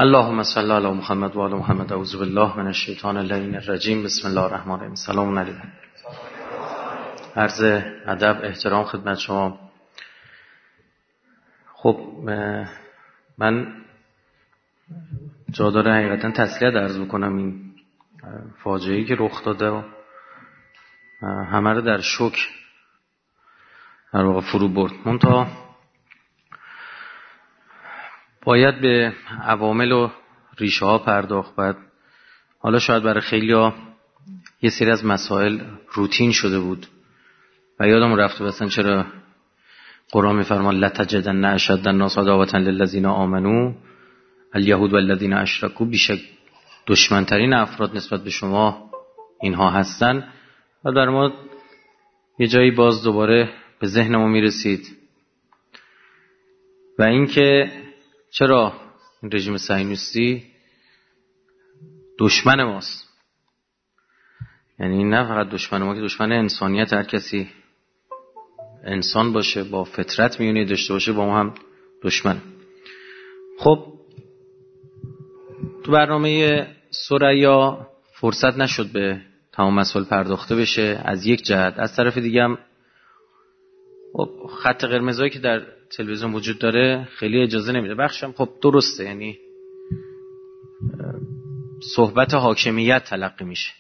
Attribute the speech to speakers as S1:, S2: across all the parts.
S1: اللهم صل علی محمد و آل محمد. اعوذ بالله من الشیطان اللعین الرجیم. بسم الله الرحمن الرحیم. سلام علیکم. عرض ادب احترام خدمت شما. خب من جا داره حقیقتا تسلیت عرض بکنم. این فاجعه‌ای که رخ داده و همه رو در شوک در واقع فرو برد. منتها باید به عوامل و ریشه ها پرداخت. حالا شاید برای خیلی‌ها یه سری از مسائل روتین شده بود و یادم رفته مثلا چرا قرآن می‌فرماد لتجدن اشد الناس عداوة للذین آمنوا الیهود والذین اشرکوا. بیشک دشمن‌ترین افراد نسبت به شما اینها هستن. و در ما یه جایی باز دوباره به ذهن ما میرسید و اینکه چرا این رژیم صهیونیستی دشمن ماست. یعنی نه فقط دشمن ما که دشمن انسانیت، هر کسی انسان باشه با فطرت میونی داشته باشه با ما هم دشمن. خب تو برنامه ثریا فرصت نشد به تمام مسائل پرداخته بشه از یک جهت. از طرف دیگه هم خط قرمزایی که در تلویزیون وجود داره خیلی اجازه نمیده. بخشم خب درسته، یعنی صحبت حاکمیت تلقی میشه.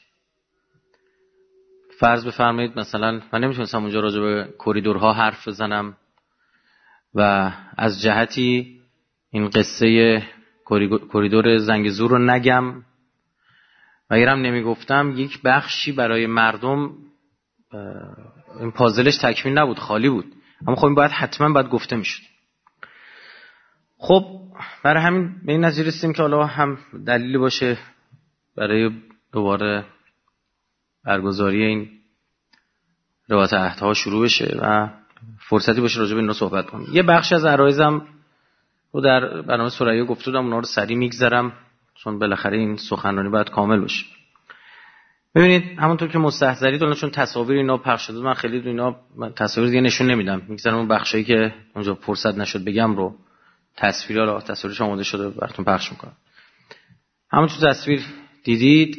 S1: فرض بفرمایید مثلا من نمیتونستم اونجا راجع به کریدورها حرف بزنم و از جهتی این قصه کریدور زنگزور رو نگم و اگرم نمیگفتم یک بخشی برای مردم این پازلش تکمیل نبود، خالی بود. اما خب این حتما گفته میشد. خب برای همین به این نتیجه رسیدیم که حالا هم دلیلی باشه برای دوباره برگزاری این روایت عهدها شروع بشه و فرصتی باشه راجع به اینا صحبت کنیم. یه بخش از عرایزم رو در برنامه ثریا گفته بودم، اونا رو سریع میگذرم چون بالاخره این سخنرانی باید کامل باشه. ببینید همونطور که مستحضرید الان چون تصاویر اینا پخش شده من خیلی اینا تصاویر دیگه نشون نمیدم، میگذارم اون بخشایی که اونجا فرصت نشد بگم رو تصویرش آماده شده براتون پخش میکنم. همونطور تصویر دیدید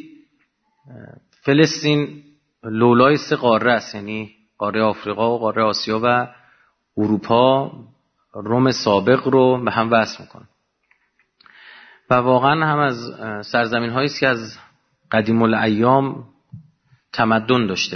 S1: فلسطین لولای سه قاره است، یعنی قاره آفریقا و قاره آسیا و اروپا روم سابق رو به هم وصل میکنه و واقعا هم از سرزمین هایی است که از قدیم الایام تمدن داشته،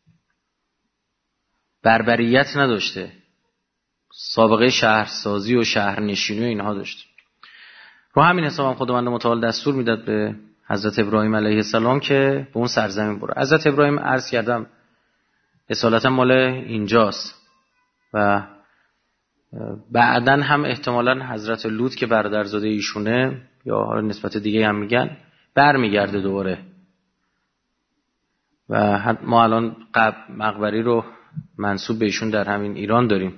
S1: بربریت نداشته، سابقه شهرسازی و شهرنشینی و اینها داشته. رو همین حساب هم خداوند متعال دستور میداد به حضرت ابراهیم علیه السلام که به اون سرزمین بره. حضرت ابراهیم عرض کردم اصالتا مال اینجاست و بعدن هم احتمالاً حضرت لوط که برادرزاده ایشونه یا نسبت دیگه هم میگن برمیگرده دوباره و ما الان مقبری رو منسوب به ایشون در همین ایران داریم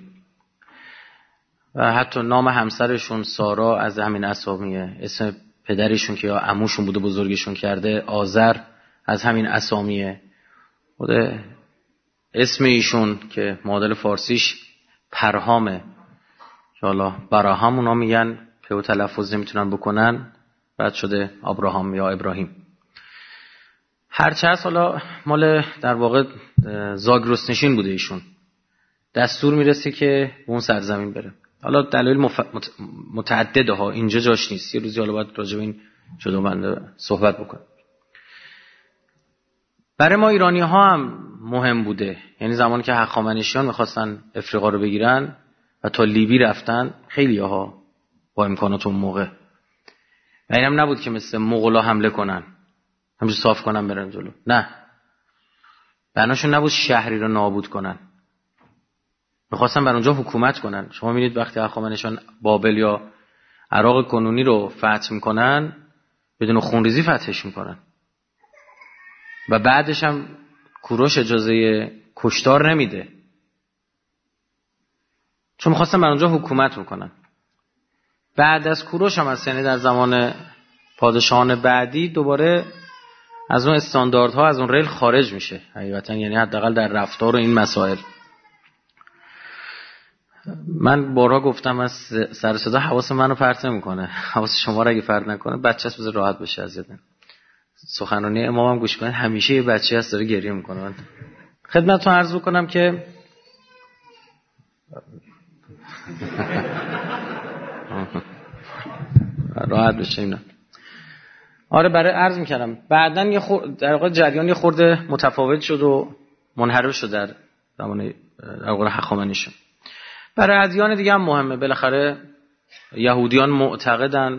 S1: و حتی نام همسرشون سارا از همین اسامیه، اسم پدرشون که یا عموشون بوده بزرگشون کرده آذر از همین اسامیه، بوده اسم ایشون که معادل فارسیش پرهامه که حالا براهام اونا میگن که تلفظ نمیتونن بکنن، بعد شده ابراهام یا ابراهیم. هرچه هست حالا مال در واقع زاگرس نشین بوده ایشون. دستور میرسه که اون سرزمین بره. حالا دلایل متعدده ها، اینجا جاش نیست. یه روزی حالا باید راجع به این جدا بنده صحبت بکنم. برای ما ایرانی ها هم مهم بوده، یعنی زمانی که هخامنشیان میخواستن افریقا رو بگیرن و تا لیبی رفتن خیلی ها با امکانات اون موقع و اینم نبود که مثل مغولا حمله کنن همینجور صاف کنن برن جلو، نه، بناشون نبود شهری رو نابود کنن، میخواستن بر اونجا حکومت کنن. شما می‌بینید وقتی هخامنشیان بابل یا عراق کنونی رو فتح میکنن بدون خونریزی فتحش میکنن و بعدش هم کوروش اجازه کشتار نمیده چون میخواستن بر اونجا حکومت میکنن. بعد از کوروش هم از در زمان پادشاهان بعدی دوباره از اون استانداردها از اون ریل خارج میشه حقیقتا، یعنی حداقل در رفتار و این مسائل. من بارها گفتم از سر صدا حواس منو پرت نمیکنه، حواس شما رو اگه پرت نکنه بچه‌ش بذار راحت بشه از یادن. سخنرانی امامم گوش کنید، همیشه یه بچه هست داره گریه میکنه. من خدمتتون عرض بکنم که راحت بشه اینا. آره برای عرض میکردم بعدن در واقع جریان یه خورده متفاوت شد و منحرف شد در زمان در واقع هخامنشیان. برای ادیان دیگه هم مهمه. بالاخره یهودیان معتقدن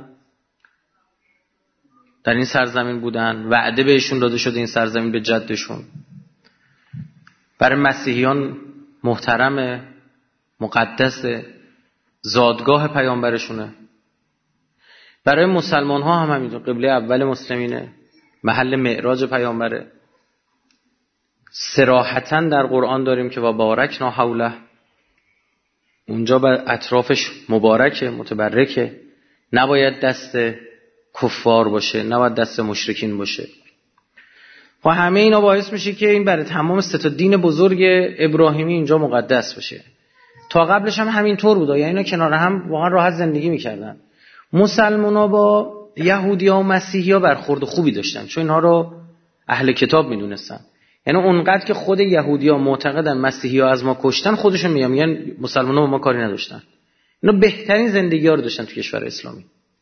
S1: در این سرزمین بودن، وعده بهشون داده شده این سرزمین به جدشون. برای مسیحیان محترم، مقدس، زادگاه پیامبرشونه. برای مسلمان ها هم همینطور، قبله اول مسلمینه، محل معراج پیامبره. صراحتاً در قرآن داریم که و بارکنا حوله، اونجا به اطرافش مبارکه، متبرکه. نباید دست کفار باشه، نباید دست مشرکین باشه. و همه اینا باعث میشه که این برای تمام سه تا دین بزرگ ابراهیمی اینجا مقدس باشه. تا قبلش هم همینطور بود، یعنی اینا کنار هم واقعا راحت زندگی میکردن. مسلمونا با یهودی‌ها و مسیحی‌ها برخورد خوبی داشتن، چون اینها رو اهل کتاب میدونستن. یعنی اونقدر که خود یهودی‌ها معتقدن مسیحی‌ها از ما کشتن، خودشون میگن مسلمان‌ها با ما کاری نداشتن. اینا بهترین زندگی‌ها رو داشتن تو کشور اسلامی.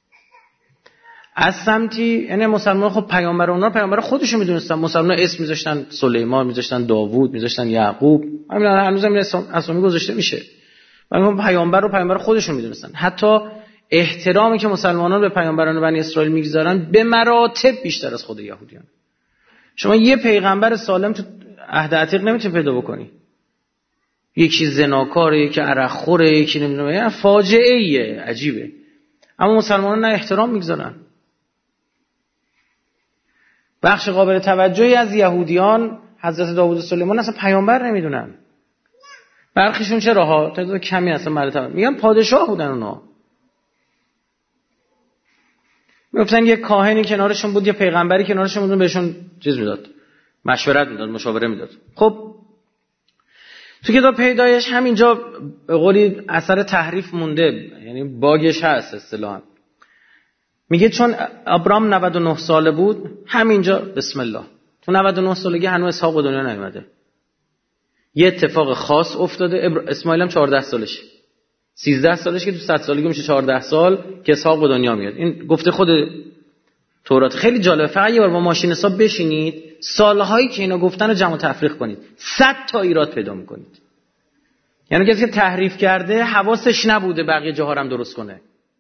S1: از سمتی یعنی مسلمان‌ها خب پیامبر خودشون میدونستن. مسلمان‌ها اسم میذاشتن سلیمان، میذاشتن داوود، میذاشتن یعقوب. همین هنوز هم اسامی گذاشته میشه. ولی پیامبر خودشون میدونستن. حتی احترامی که مسلمانان به پیامبران بنی اسرائیل میگذارن به مراتب بیشتر از خود یهودیان. شما یه پیغمبر سالم تو عهد عتیق نمیتونی پیدا بکنی. یکی زناکاره، یکی عرقخوره، یکی نمیدونم، یعنی فاجعه ایه، عجیبه. اما مسلمانان نه احترام میگذارن. بخش قابل توجهی از یهودیان حضرت داوود و سلیمان اصلا پیامبر نمیدونن. برخیشون چراها تعداد کمی اصلا مرتبه میگن پادشاه بودن اونا. میگفتن یه کاهنی کنارشون بود، یه پیغمبری کنارشون بود، بهشون چیز میداد، مشورت میداد، مشاوره میداد. خب تو کتاب پیدایش همینجا به قولی اثر تحریف مونده، یعنی باگش هست اصطلاحاً. میگه چون ابرام 99 ساله بود، همینجا بسم الله تو 99 سالگی هنوز اسحاق به دنیا نیومده. یه اتفاق خاص افتاده. اسماعیل هم 14 سالشه، 13 سالشه که تو 100 سالگی میشه 14 سال که اسحاق به دنیا میاد. این گفته خود تورات. خیلی جالبه. فقط یه بار با ماشین حساب بشینید سالهایی که اینا گفتن رو جمع و تفریق کنید، 100 تا ایراد پیدا میکنید. یعنی کسی که تحریف کرده حواسش نبوده بقیه جاها رو هم درست کنه.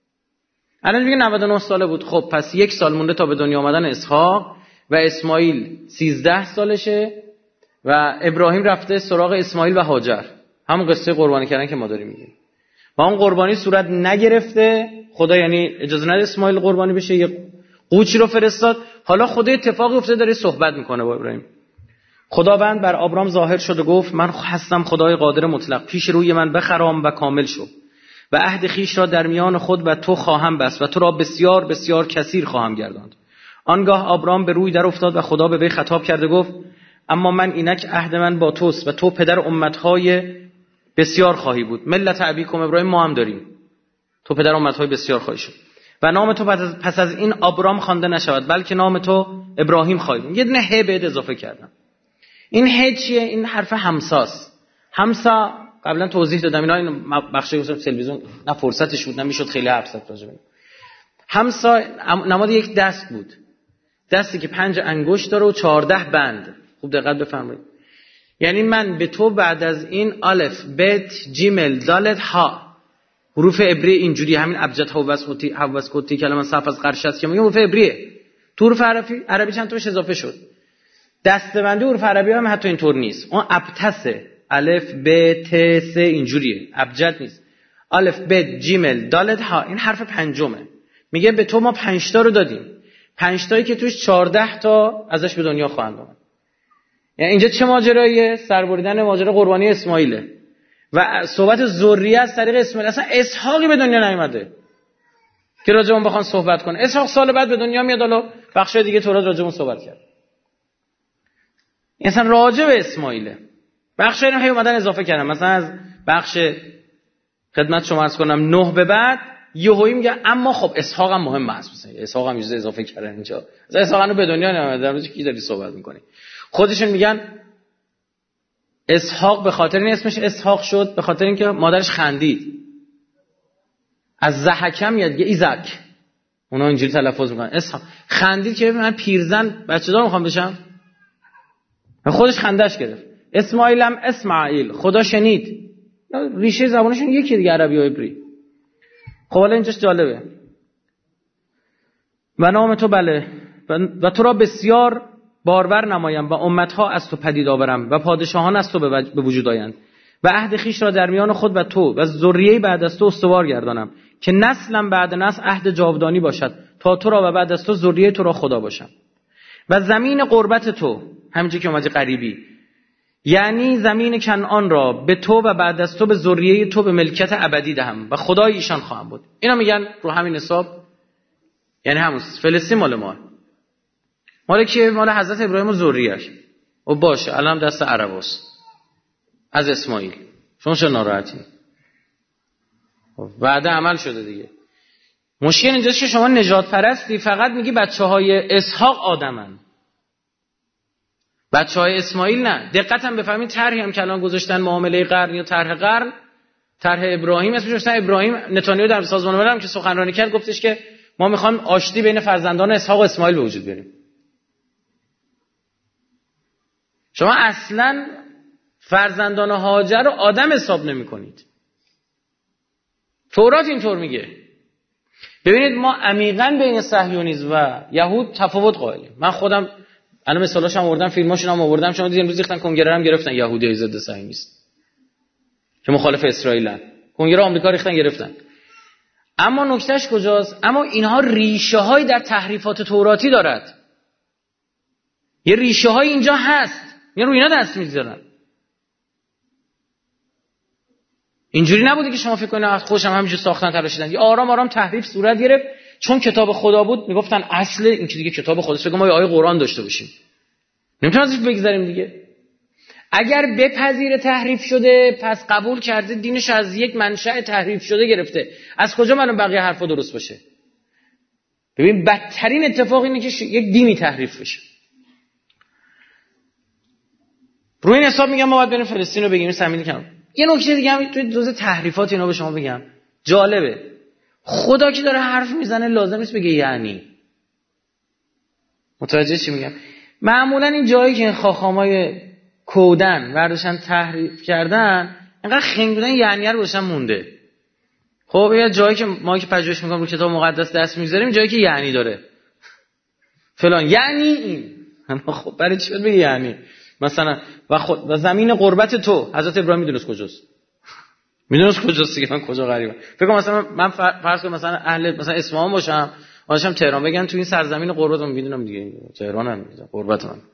S1: الان میگه 99 ساله بود. خب پس 1 سال مونده تا به دنیا آمدن اسحاق و اسماعیل 13 سالشه و ابراهیم رفته سراغ اسماعیل و هاجر. همون قصه قربانی کردن که ما داریم میگیم. و اون قربانی صورت نگرفته. خدا یعنی اجازه نده اسماعیل قربانی بشه، یه قوچی رو فرستاد. حالا خدا اتفاقی افتاده داره صحبت میکنه با ابراهیم. خداوند بر ابرام ظاهر شد و گفت من هستم خدای قادر مطلق، پیش روی من بخرام و کامل شو و عهد خیش را در میان خود و تو خواهم بست و تو را بسیار بسیار کثیر خواهم گرداند. آنگاه ابرام به روی در افتاد و خدا به وی خطاب کرده گفت اما من اینک عهد من با توست و تو پدر امتهای بسیار خواهی بود. ملت ابیکم ابراهیم ما هم داریم، تو پدر امتهای بسیار خواهی شد و نام تو پس از این ابرام خوانده نشود بلکه نام تو ابراهیم خواهی بود. یه دونه ه بهت اضافه کردم. این ه چیه؟ این حرف همساست. همسا قبلا توضیح دادم، اینا این بخشی گفتم تلویزیون نه فرصتش بود، نمیشد خیلی حرف زد راجع به این. همسا نماد یک دست بود، دستی که 5 انگشت داره و 14 بند. خوب دقت بفرمایید. یعنی من به تو بعد از این الف بت جیمل دالت ها، حروف عبری اینجوری، همین ابجد حوس کوتی کلمه صف از قرش است که میگم حروف عبریه. تو حروف عربی چند تاش اضافه شد. دسته‌بندی حروف عربی هم حتی اینطور نیست. اون ابتسه، الف ب ت س اینجوریه، ابجد نیست. الف ب جیمل دالت ها، این حرف پنجمه. میگه به تو ما 5 تا رو دادیم، 5 تایی که توش 14 تا ازش به دنیا خواهند آمد. یعنی اینجا چه ماجراییه؟ سربریدن ماجرا قربانی اسماعیله و صحبت ذریه از طریق اسماعیل. اصلا اسحاقی به دنیا نیومده که راجع اون بخوان صحبت کنه. اسحاق سال بعد به دنیا میاد. حالا بخش دیگه تورات راجع اون صحبت کرد. اصلا راجع به اسماعیله. بخشای هم اومدن اضافه کردن. مثلا از بخش خدمت شما عرض کنم 9 به بعد یهویی میگه اما خب اسحاق هم مهم است. مثلا اسحاق هم چیز اضافه کردن اینجا. مثلا اسحاق رو به دنیا نمیاد، در مورد کی داری صحبت میکنی؟ خودشون میگن اسحاق به خاطر این اسمش اسحاق شد، به خاطر اینکه مادرش خندید. از ضحکه میاد یه ایزک، اونا اینجوری تلفظ میکنن اسحاق. خندید که من پیرزن بچه‌دار میخوام بشم. خودش خندش گرفت. اسماعیلم اسماعیل، خدا شنید. ریشه زبانشون یکی دیگه، عربی و عبری. خب حالا اینجاش جالبه. و نام تو بله و تو را بسیار بارور نمایم و امتها از تو پدید آورم و پادشاهان از تو به وجود آیند و عهد خویش را در میان خود و تو و ذریه بعد از تو استوار گردانم که نسلم بعد نسل عهد جاودانی باشد تا تو را و بعد از تو ذریه تو را خدا باشم. و زمین قربت تو، همینجوری که اومدی قریبی، یعنی زمین کنعان را به تو و بعد از تو به ذریه تو به ملکت ابدی دهم و خدای ایشان خواهم بود. اینا میگن رو همین حساب، یعنی همون فلسطین مال کیه؟ مال حضرت ابراهیم و ذریه‌اش. و باشه الان دست عرباست از اسماعیل. شما چه ناراحتی؟ وعده عمل شده دیگه. مشکل اینجاست که شما نجات پرستی، فقط میگی بچه‌های اسحاق آدمن، بچه‌های اسماعیل نه. دقت هم بفهمید طرحی هم که الان گذاشتن معامله قرن یا طرح قرن، طرح ابراهیم اسمش گذاشتن ابراهیم. نتانیاهو در سازمان ملل هم که سخنرانی کرد گفتش که ما میخوایم آشتی بین فرزندان اسحاق و اسماعیل به وجود بیاریم. شما اصلا فرزندان هاجر رو آدم حساب نمی کنید. تورات اینطور میگه. ببینید ما عمیقاً بین صهیونیسم و یهود تفاوت قائلیم. من خودم الان مثالاشم آوردم، فیلماشون هم آوردم. شما دیدین امروز ریختن کنگره هم گرفتن یهودیای ضد صهیونیست که مخالف اسرائیلن، کنگره آمریکا ریختن گرفتن. اما نکتهش کجاست؟ اما اینها ریشه های در تحریفات توراتی دارد. یه ریشه های اینجا هست، یه روی اینا دست میذارن. اینجوری نبوده که شما فکر کنید از خودشم همینجوری ساختن تراشیدن. یه آرام آرام تحریف صورت گرفت، چون کتاب خدا بود میگفتن اصل این که دیگه کتاب خداست. فکر ما یه آیه قرآن داشته باشیم، نمیتونیم ازش بگذریم دیگه. اگر بپذیره تحریف شده، پس قبول کرده دینش از یک منشأ تحریف شده گرفته. از کجا معلوم بقیه حرفا درست باشه؟ ببین بدترین اتفاق اینه که یک دینی تحریف بشه. روی این حساب میگم ما باید بریم فلسطین رو بگیریم زمین کنار. یه نکته دیگه هم توی جزء تحریفات اینا به شما بگم، جالبه. خدا که داره حرف میزنه لازم نیست بگه یعنی. متوجه چی میگم؟ معمولا این جایی که خاخامای کودن برداشتن تحریف کردن، اینقدر خنگ بودن یعنی رو باشن مونده. خب یه جایی که ما که پژوهش میکنیم رو کتاب مقدس دست میذاریم، جایی که یعنی داره فلان یعنی این. خب برای چی بگه یعنی؟ مثلا و زمین قربت تو، حضرت ابراهیم میدونست کجاست. میدونست کجاست دیگه، من کجا غریبم. فکر کنم مثلا من فرض کنم مثلا اهل مثلا اصفهان باشم تهران، بگن تو این سرزمین قربتم میدونم دیگه تهرانم قربت من.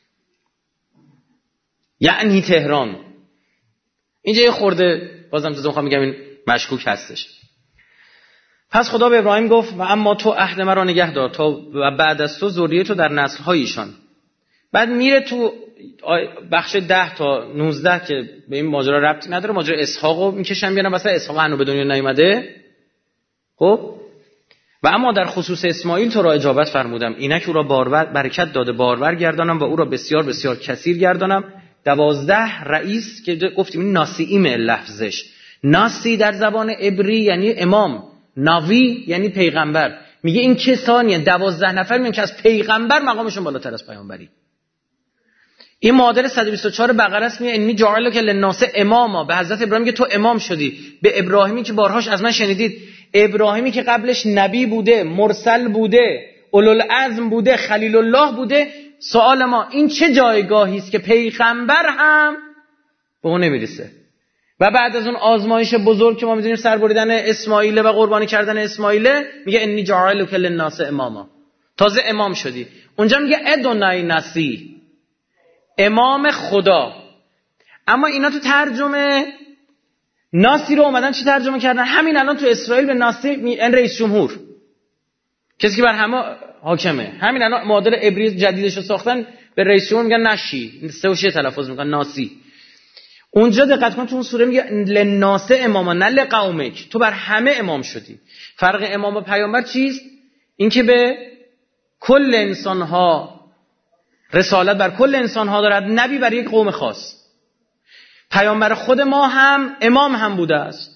S1: یعنی تهران. اینجا یه خورده بازم تو میخوام میگم این مشکوک هستش. پس خدا به ابراهیم گفت و اما تو عهد مرا نگه دار تا و بعد از تو ذریه تو در نسل‌های ایشان. بعد میره تو بخش 10 تا 19 که به این ماجرا ربطی نداره، ماجرا اسحاقو میکشن بیارن واسه اسحاق هنوز به دنیا نیامده. خب و اما در خصوص اسماعیل تو را اجابت فرمودم، اینک او را برکت داده بارور گردانم و او را بسیار بسیار کثیر گردانم. 12 رئیس که گفتیم این ناسییم لفظش. ناسی در زبان عبری یعنی امام، ناوی یعنی پیغمبر. میگه این کسانی 12 نفر میان که از پیغمبر مقامشون بالاتر از پیامبری. این معادل 124 بقره است. میگه انی جاعلک للناس اماما، به حضرت ابراهیم که تو امام شدی. به ابراهیمی که بارهاش از من شنیدید، ابراهیمی که قبلش نبی بوده، مرسل بوده، اولوالعزم بوده، خلیل الله بوده. سوال ما این چه جایگاهی است که پیغمبر هم به اون نمیرسه؟ و بعد از اون آزمایش بزرگ که ما می‌دونیم سربریدن اسماعیل و قربانی کردن اسماعیل، میگه انی جاعلک للناس اماما، تازه امام شدی. اونجا میگه ادونای نسی، امام خدا. اما اینا تو ترجمه ناسی رو اومدن چی ترجمه کردن؟ همین الان تو اسرائیل به ناسی این رئیس جمهور، کسی که بر همه حاکمه. همین الان معادل عبری جدیدش رو ساختن، به رئیس جمهور میگن نشی، سه و شه تلفظ میکنن ناسی. اونجا دقت کن تو اون سوره میگه للناس اماما، نه لقومک. تو بر همه امام شدی. فرق امام و پیامبر چیست؟ این که به کل انسانها رسالت بر کل انسانها دارد، نبی بر یک قوم خاص. پیامبر خود ما هم امام هم بوده است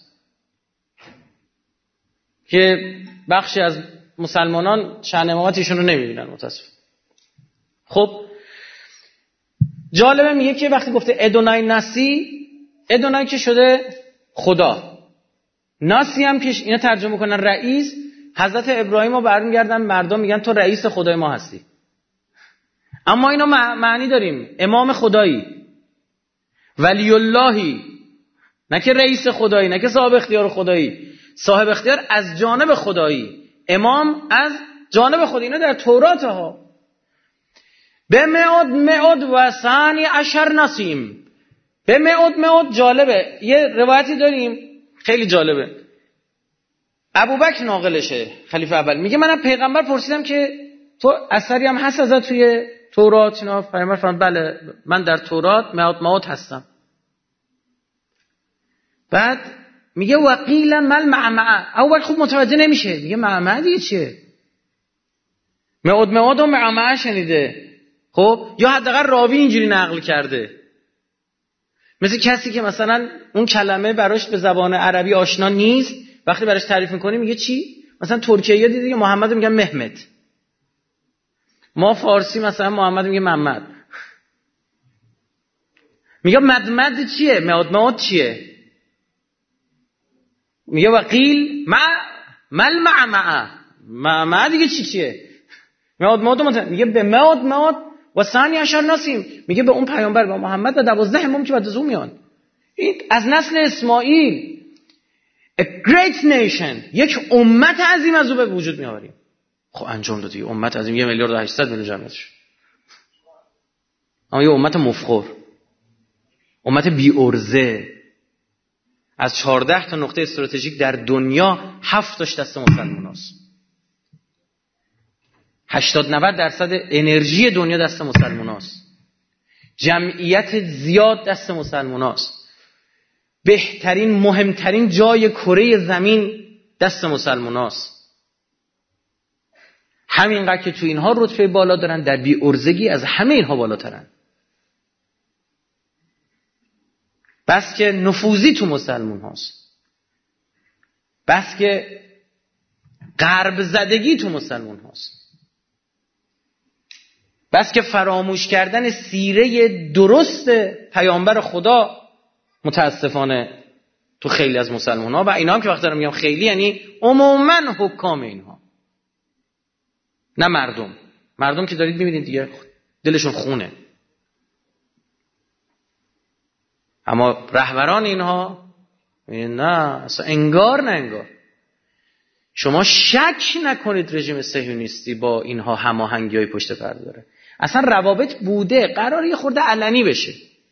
S1: که بخشی از مسلمانان شأن امامت ایشون رو نمیبینن متاسف. خب جالبه میگه که وقتی گفته ادونای ناسی، ادونای که شده خدا، ناسی هم که اینا ترجمه کنن رئیس. حضرت ابراهیم رو برمیگردن مردم میگن تو رئیس خدای ما هستی، اما اینا معنی داریم امام خدایی، ولی اللهی، نه که رئیس خدایی، نه که صاحب اختیار خدایی. صاحب اختیار از جانب خدایی، امام از جانب خدایی. اینا در تورات ها. به مئود و ثانی عشر نسیم. به مئود جالبه، یه روایتی داریم خیلی جالبه، ابوبکر ناقلشه، خلیفه اول، میگه من از پیغمبر پرسیدم که تو اثری هم هست ازت توی تورات؟ اینا پیغمبر فرمود بله من در تورات مئود هستم. بعد میگه وقیل مل معمعه. اول خوب متوجه نمیشه، میگه معمعه دیگه چیه؟ مئود و معمعه شنیده. خب یا حداقل راوی اینجوری نقل کرده، مثل کسی که مثلا اون کلمه براش به زبان عربی آشنا نیست، وقتی براش تعریف میکنی میگه چی؟ مثلا ترکیه دیگه محمد میگن مهمت، ما فارسی مثلا محمد میگه محمد. میگه مدمد چیه؟ مئود چیه؟ میگه وقیل مل معمعه دیگه چیه؟ مئود میگه به مئود و ثانی عشر نسیم، میگه به اون پیامبر به محمد و 12 امام که بعد از اون میان. این از نسل اسماعیل a great nation، یک امت عظیم از او به وجود میآوریم. خب انجام دادی امت عظیم 1,800,000,000 جمعیتش، اما یه امت مفخر، امت بی ارزه. از 14 تا نقطه استراتژیک در دنیا 7 تاش دست مسلماناست. 80-90% انرژی دنیا دست مسلماناست. جمعیت زیاد دست مسلماناست. بهترین مهمترین جای کره زمین دست مسلماناست. همینقدر که تو اینها رتبه بالا دارن، در بی ارزگی از همه اینها بالاترن. بس که نفوذی تو مسلمان هاست، بس که غرب زدگی تو مسلمان هاست، بس که فراموش کردن سیره درست پیامبر خدا متاسفانه تو خیلی از مسلمان ها. و اینا هم که وقتی دارم میگم خیلی یعنی عموما حکام اینها، نه مردم که دارید میبینید دیگه دلشون خونه، اما رهبران اینها نه، اصلا انگار. شما شک نکنید رژیم صهیونیستی با اینها هماهنگی‌های پشت پرده داره. اصلا روابط بوده، قراره یه خورده علنی بشه.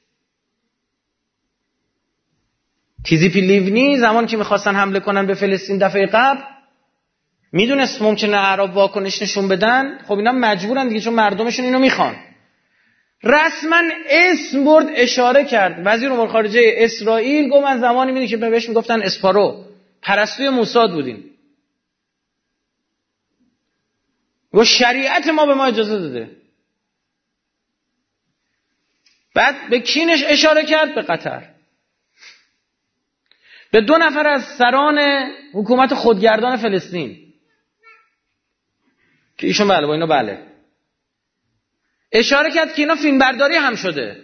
S1: تیزیپی لیونی زمان که میخواستن حمله کنن به فلسطین دفعه قبل، میدونست ممکنه اعراب واکنش نشون بدن، خب اینا مجبورن دیگه چون مردمشون اینو میخوان. رسما اسم برد، اشاره کرد. وزیر امور خارجه اسرائیل گفت من زمانی میدونی که بهش میگفتن اسپارو، پرستوی موساد بودیم. و شریعت ما به ما اجازه داده. بعد به کینش اشاره کرد؟ به قطر. به 2 نفر از سران حکومت خودگردان فلسطین که ایشون بله با اینا بله اشاره کرد که اینا فیلم برداری هم شده.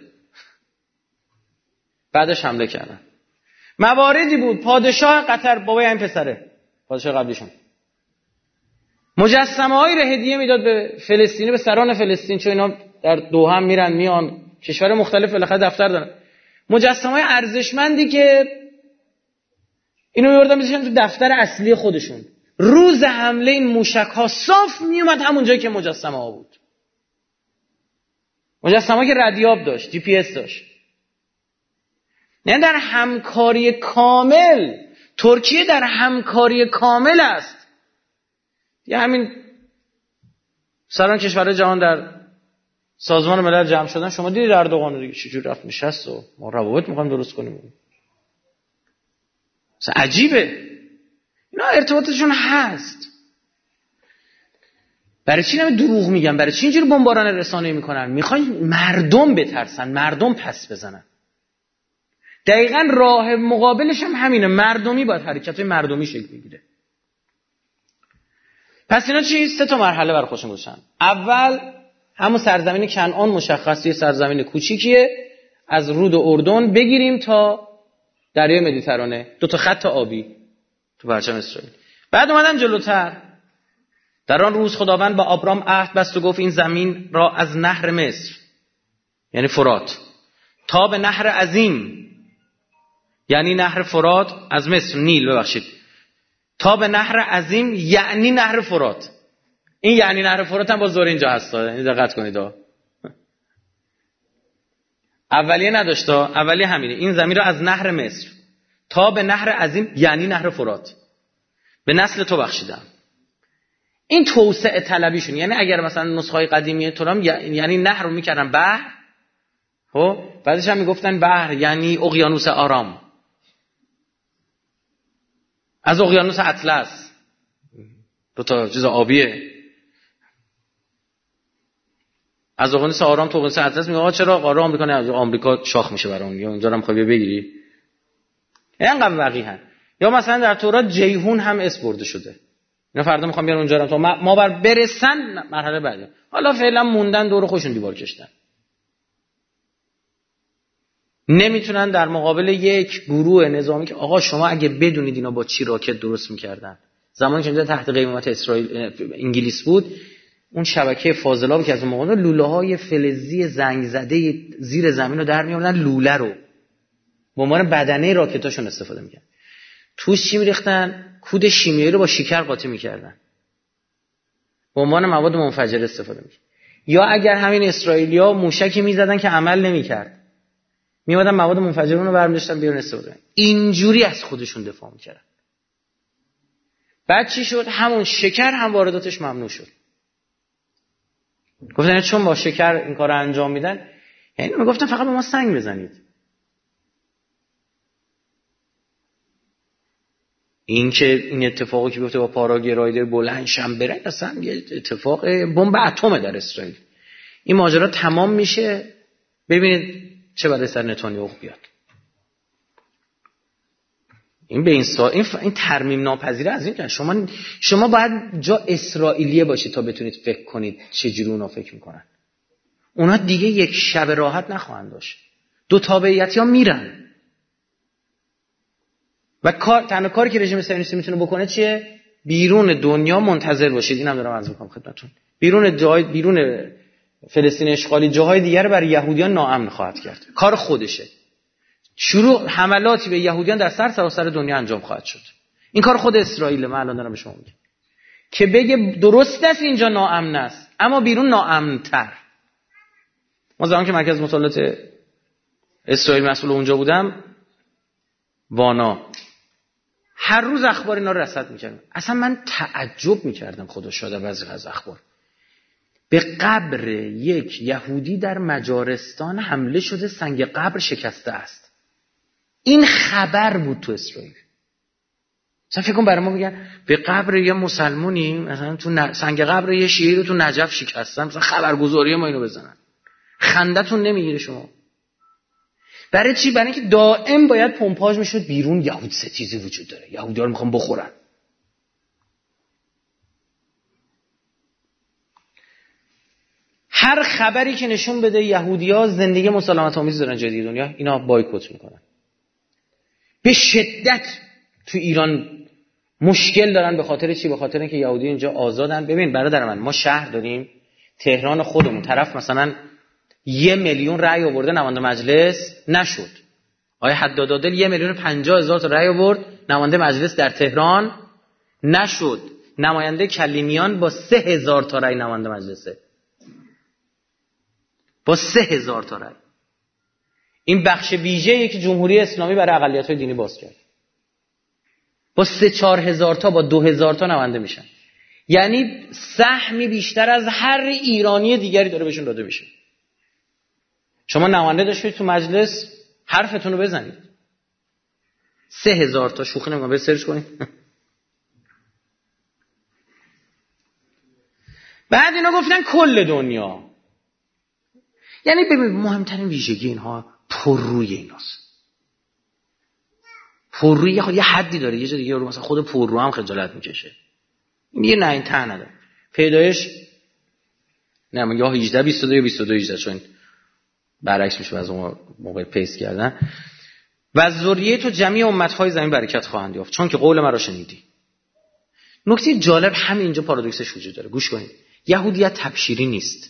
S1: بعدش حمله کردن. مواردی بود پادشاه قطر، بابای این پسره، پادشاه قبلیشون، مجسمه‌هایی رو هدیه میداد به فلسطینی، به سران فلسطین، چون اینا در دوحه میرن میان، کشور مختلف بالاخره دفتر دارن. مجسمه‌های ارزشمندی که اینو می‌بردن می‌ذاشتن تو دفتر اصلی خودشون. روز حمله این موشک‌ها صاف میومد همون جایی که مجسمه‌ها بود. مجسمه‌ها که ردیاب داشت، جی پی اس داشت. نه در همکاری کامل، ترکیه در همکاری کامل است. یه همین سران کشورهای جهان در سازمان ملل جمع شدن، شما دیدید اردوغان دیگه چجوری رفت نشست و ما روابط می‌خوایم درست کنیم. عجیبه. اینا ارتباطشون هست. برای چی نمی دروغ میگن؟ برای چی اینجوری بمباران رسانه‌ای میکنن؟ میخوان مردم بترسن، مردم پس بزنن. دقیقاً راه مقابلش هم همینه، مردمی باید حرکت‌های مردمی شکل بگیره. پس اینا چی؟ 3 مرحله برای خودشون گذاشتن. اول همون سرزمین کنعان مشخص یه سرزمین کوچیکیه، از رود اردن بگیریم تا دریای مدیترانه، 2 خط آبی تو پرچم اسرائیل. بعد اومدن جلوتر. در آن روز خداوند با آبرام عهد بست و گفت این زمین را از نهر مصر یعنی فرات تا به نهر عظیم یعنی نهر فرات، از مصر نیل ببخشید، تا به نهر عظیم یعنی نهر فرات. این یعنی نهر فرات هم باز دور اینجا هست، یعنی دقت کنید اولیه نداشت، اولیه همینه. این زمین را از نهر مصر تا به نهر عظیم یعنی نهر فرات به نسل تو بخشیدم. این توسعه طلبیشون، یعنی اگر مثلا نسخه‌های قدیمی تورام یعنی نهر رو میکردن بحر، خب بعدش هم میگفتن بحر یعنی اقیانوس آرام، از اقیانوس اطلس 2 تا چیز آبیه، از اقیانوس آرام تا اقیانوس اطلس. میگه آقا چرا آرام میکنه؟ از آمریکا شاخ میشه برام، یا اونجا هم میخوای بگیری. اینقدر وقیحن. یا مثلا در تورات جیهون هم اسم برده شده. اینا فردا میخوام بیان اونجا رو تا ما بر برسن مرحله بعدی. حالا فعلا موندن دور خودشون دیوار کشتن. نمیتونن در مقابل یک گروه نظامی که آقا شما اگه بدونید اینا با چی راکت درست میکردن، زمانی که اینجا تحت قیمت اسرائیل انگلیس بود، اون شبکه فاضلاب که از اون موقع لوله‌های فلزی زنگ زده زیر زمین رو در میآوردن، لوله رو به عنوان بدنه راکتاشون استفاده میکردن. توش چی میریختن؟ کود شیمیایی رو با شکر قاطی میکردن، به عنوان مواد منفجره استفاده میکردن. یا اگر همین اسرائیلیا موشکی میزدن که عمل نمیکرد، میومدن مواد منفجره رو برمی‌داشتن بیرون استفاده می‌کردن. اینجوری از خودشون دفاع میکردن. بعد چی شد؟ همون شکر هم وارداتش ممنوع شد. گفتن چون با شکر این کارو انجام میدن، یعنی میگفتن فقط به ما سنگ بزنید. این که این اتفاقی که گفته با پاراگلایدر بلند شم برن، اصلا یه اتفاق بمب اتمه در اسرائیل. این ماجرا تمام میشه، ببینید چه بلایی سر نتانیاهو بیاد. این به این ترمیم ناپذیره از این. شما باید جا اسرائیلیه باشید تا بتونید فکر کنید چجوری اونا فکر میکنن. اونا دیگه یک شب راحت نخواهند داشت. 2 تابعیتی ها میرن. و تنها کاری که رژیم صهیونیستی میتونه بکنه چیه؟ بیرون دنیا منتظر باشید. اینم دارم عرض میکنم خدمتتون. بیرون فلسطین اشغالی جاهای دیگر برای یهودیان ناامن خواهد کرد. کار خودشه. شروع حملاتی به یهودیان در سراسر دنیا انجام خواهد شد. این کار خود اسرائیل. من الان دارم به شما میگم که بگه درست است اینجا ناامن است اما بیرون ناامن‌تر. ما زمانی که مرکز مطالعات اسرائیل مسئول اونجا بودم، وانا، هر روز اخبار اینا رو رصد می‌کردم. اصلا من تعجب می‌کردم خدا شاده بعضی از اخبار. به قبر یک یهودی در مجارستان حمله شده، سنگ قبر شکسته است. این خبر بود تو اسرائیل. مثلا فکر کن برای ما بگن به قبر یه مسلمونی، مثلا تو سنگ قبر یه شیعی رو تو نجف شکستن، مثلا خبرگزاری ما اینو بزنن. خندتون نمیگیره شما؟ برای چی؟ برای اینکه دائم باید پمپاژ میشد بیرون یهود ستیزی وجود داره، یهودی‌ها رو میخوان بخورن. هر خبری که نشون بده یهودی‌ها زندگی مسالمت آمیز دارن جای دیگه دنیا، اینا بایکوت میکنن. به شدت تو ایران مشکل دارن. به خاطر چی؟ به خاطر اینکه یهودی اینجا آزادن. ببین برادر من، ما شهر داریم تهران خودمون، طرف مثلا 1 میلیون رأی آورده نماینده مجلس نشد. آقای حداد عادل 1,050,000 تا رأی آورد نماینده مجلس در تهران نشد. نماینده کلیمیان با 3,000 تا رأی نماینده مجلسه، با 3,000 تا رأی. این بخش ویژه‌ای که جمهوری اسلامی برای اقلیت‌های دینی باز کرد، با 3-4 هزار تا، با 2,000 تا نماینده میشن. یعنی سهمی بیشتر از هر ایرانی دیگری داره بهشون داده میشه. شما نماینده داشتید تو مجلس، حرفتون رو بزنید. 3000 تا شوخی نمی‌کنم، برید سرچ کنید. بعد اینا گفتن کل دنیا. یعنی ببین مهمترین ویژگی اینها پرروی ایناست. پرروی یه حدی داره، یه جا دیگه رو مثلا خود پررو هم خجالت میکشه. میگه نه این ته نداره. پیدایش نه من یا 18 22 یا 22 18 چون برعکس میشه از اون موقع پیست کردن. و از ذریه تو جمعی امتهای زمین برکت خواهند یافت چون که قول مرا شنیدی. نکته جالب همین اینجا پارادوکسش وجود داره. گوش کنید. یهودیت تبشیری نیست.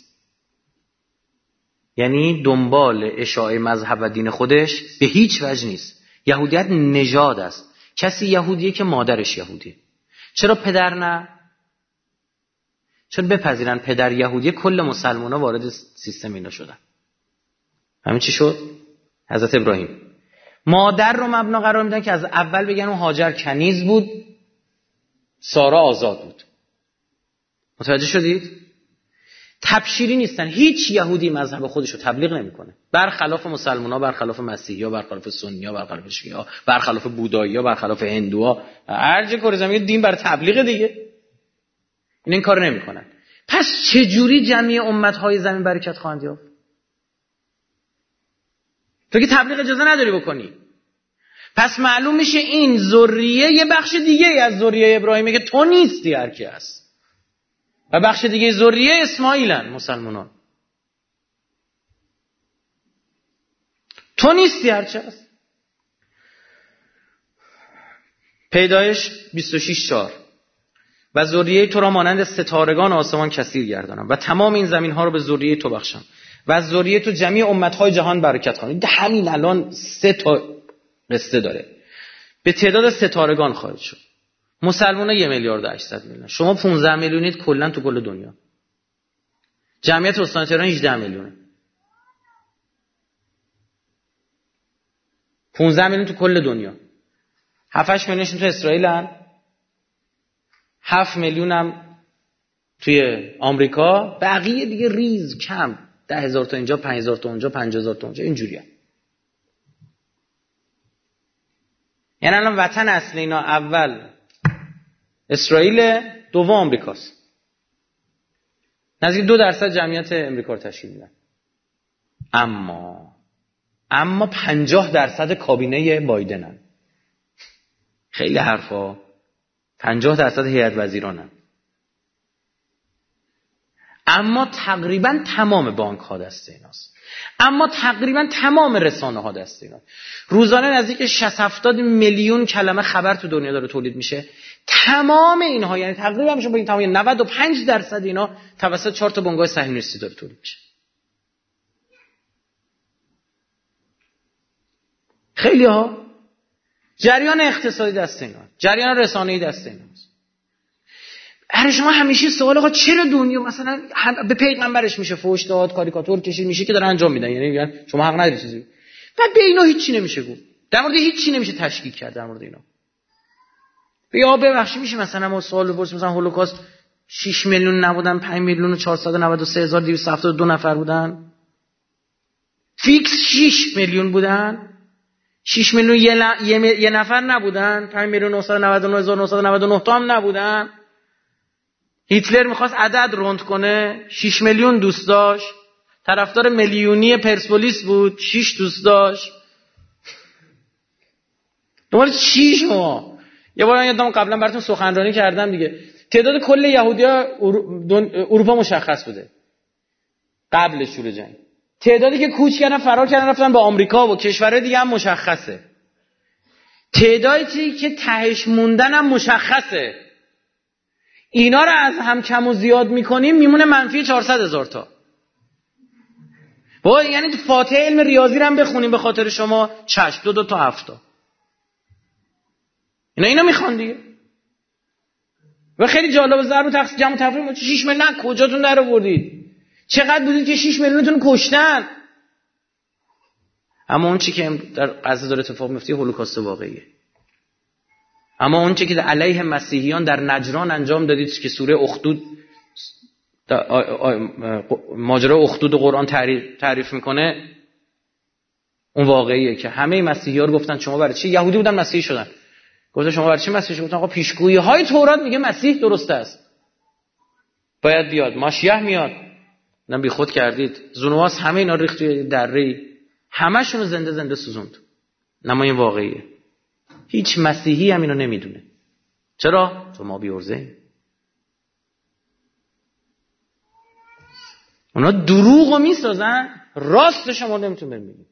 S1: یعنی دنبال اشاعه مذهب و دین خودش به هیچ وجه نیست. یهودیت نژاد است. کسی یهودیه که مادرش یهودیه. چرا پدر نه؟ چون بپذیرن پدر یهودیه کل مسلمان‌ها وارد سیستم اینا شدن. همین چی شد؟ حضرت ابراهیم. مادر رو مبنا قرار میدن که از اول بگن اون هاجر کنیز بود، سارا آزاد بود. متوجه شدید؟ تبشیری نیستن. هیچ یهودی مذهب خودش رو تبلیغ نمیکنه. برخلاف مسلمان‌ها، برخلاف مسیحی‌ها، برخلاف سنی‌ها، برخلاف شیعه‌ها، برخلاف بودایی‌ها، برخلاف هندوها، هر جا کره زمین دین برای تبلیغ دیگه. این کارو نمیکنن. پس چجوری جمعی امت‌های زمین برکت خواهند یافت؟ تو که تبلیغ اجازه نداری بکنی. پس معلوم میشه این ذریه یه بخش دیگه از ذریه ابراهیمه که تو نیستی، هر کی هست. و بخش دیگه ذریه اسماعیلن مسلمانان. تو نیستی، هر چی هست. پیدایش 26:4 و ذریه تو را مانند ستارگان آسمان کثیر گردانم و تمام این زمین ها رو به ذریه تو بخشم و از ذریه تو جمعی امتهای جهان برکت کنم. همین الان 3 تا قصه داره. به تعداد ستارگان خواهد شد. مسلمان‌ها 1,800,000,000. شما 15 میلیونید کلا تو کل دنیا. جمعیت استان تهران 18 میلیونه. 15 میلیون تو کل دنیا. 7-8 میلیونشون تو اسرائیلن. 7 میلیون هم توی آمریکا. بقیه دیگه ریز کم. 10,000 تا اینجا، 5,000 تا اونجا، 5,000 تا اونجا، اینجوریه. یعنی الان وطن اصلی اینا اول اسرائیل، دوم آمریکاست. نزدیک 2% جمعیت امریکا رو تشکیل میدن. اما 50% کابینه بایدنن. خیلی حرفا. 50% هیئت وزیرانن. اما تقریبا تمام بانک ها دست ایناست. اما تقریبا تمام رسانه ها دست ایناست. روزانه نزدیک 60-70 میلیون کلمه خبر تو دنیا داره تولید میشه. تمام اینها، یعنی تقریبا میشه با این تمام 95% اینا توسط 4 تا بنگاه صهیونیستی داره تولید میشه. خیلی ها. جریان اقتصادی دست اینا، جریان رسانه‌ای دست ایناست. هر شما همیشه سوال آقا چرا دنیا مثلا به پیغمبرش میشه فحش داد، کاریکاتور کشید میشه که داره انجام میدن، یعنی میگن شما حق نداری چیزی. بعد به اینا هیچ چی نمیشه گفت. در مورد هیچ چی نمیشه تشکیک کرد در مورد اینا. یا ببخشید میشه مثلا ما سوال بپرسیم مثلا هولوکاست 6 میلیون نبودن، 5 میلیون و 493,272 نفر بودن. فیکس 6 میلیون بودن. 6 میلیون یه نفر نبودن. 5,999,999 تا هم نبودن. هیتلر میخواست عدد روند کنه، 6 میلیون دوست داشت. طرفدار میلیونی پرسپولیس بود، 6 دوست داشت. دنبال چی شما؟ یه بار یادم قبلا براتون سخنرانی کردم دیگه. تعداد کل یهودی‌ها اروپا مشخص بوده قبل شروع جنگ. تعدادی که کوچ کردن، فرار کردن، رفتن به آمریکا و کشورهای دیگه هم مشخصه. تعدادی که تهش موندن هم مشخصه. اینا رو از هم کم و زیاد میکنیم میمونه منفی 400,000 تا. وای یعنی تو فاتحه علم ریاضی رو هم بخونیم به خاطر شما، چشم 2 تا 7 تا. اینا میخوان دیگه. و خیلی جالب ضرب تقسیم جمع تفریم 6 میلیون کجاتون در آوردید؟ چقدر بودید که 6 میلیونتون کشتن؟ اما اون چی که در غزه داره اتفاق میفته هولوکاست واقعیه. اما اون چی که علیه مسیحیان در نجران انجام دادید که سوره اخدود ماجرا اخدود قرآن تعریف میکنه، اون واقعیه که همه مسیحی‌ها رو گفتن شما برای چی یهودی بودن مسیحی شدن، گفتن شما برای چی مسیحی شدن؟ گفتن آقا پیشگویی‌های تورات میگه مسیح درسته است، باید بیاد، ماشیح میاد. نه بی خود کردید. زونواس همه اینا ریخت توی دره، همه‌شون رو زنده زنده سوزوند. نما این واقعیه. هیچ مسیحی هم اینو نمیدونه. چرا؟ تو ما بیورزه. اونا دروغو میسازن، راستش ما نمیتونیم ببینیم.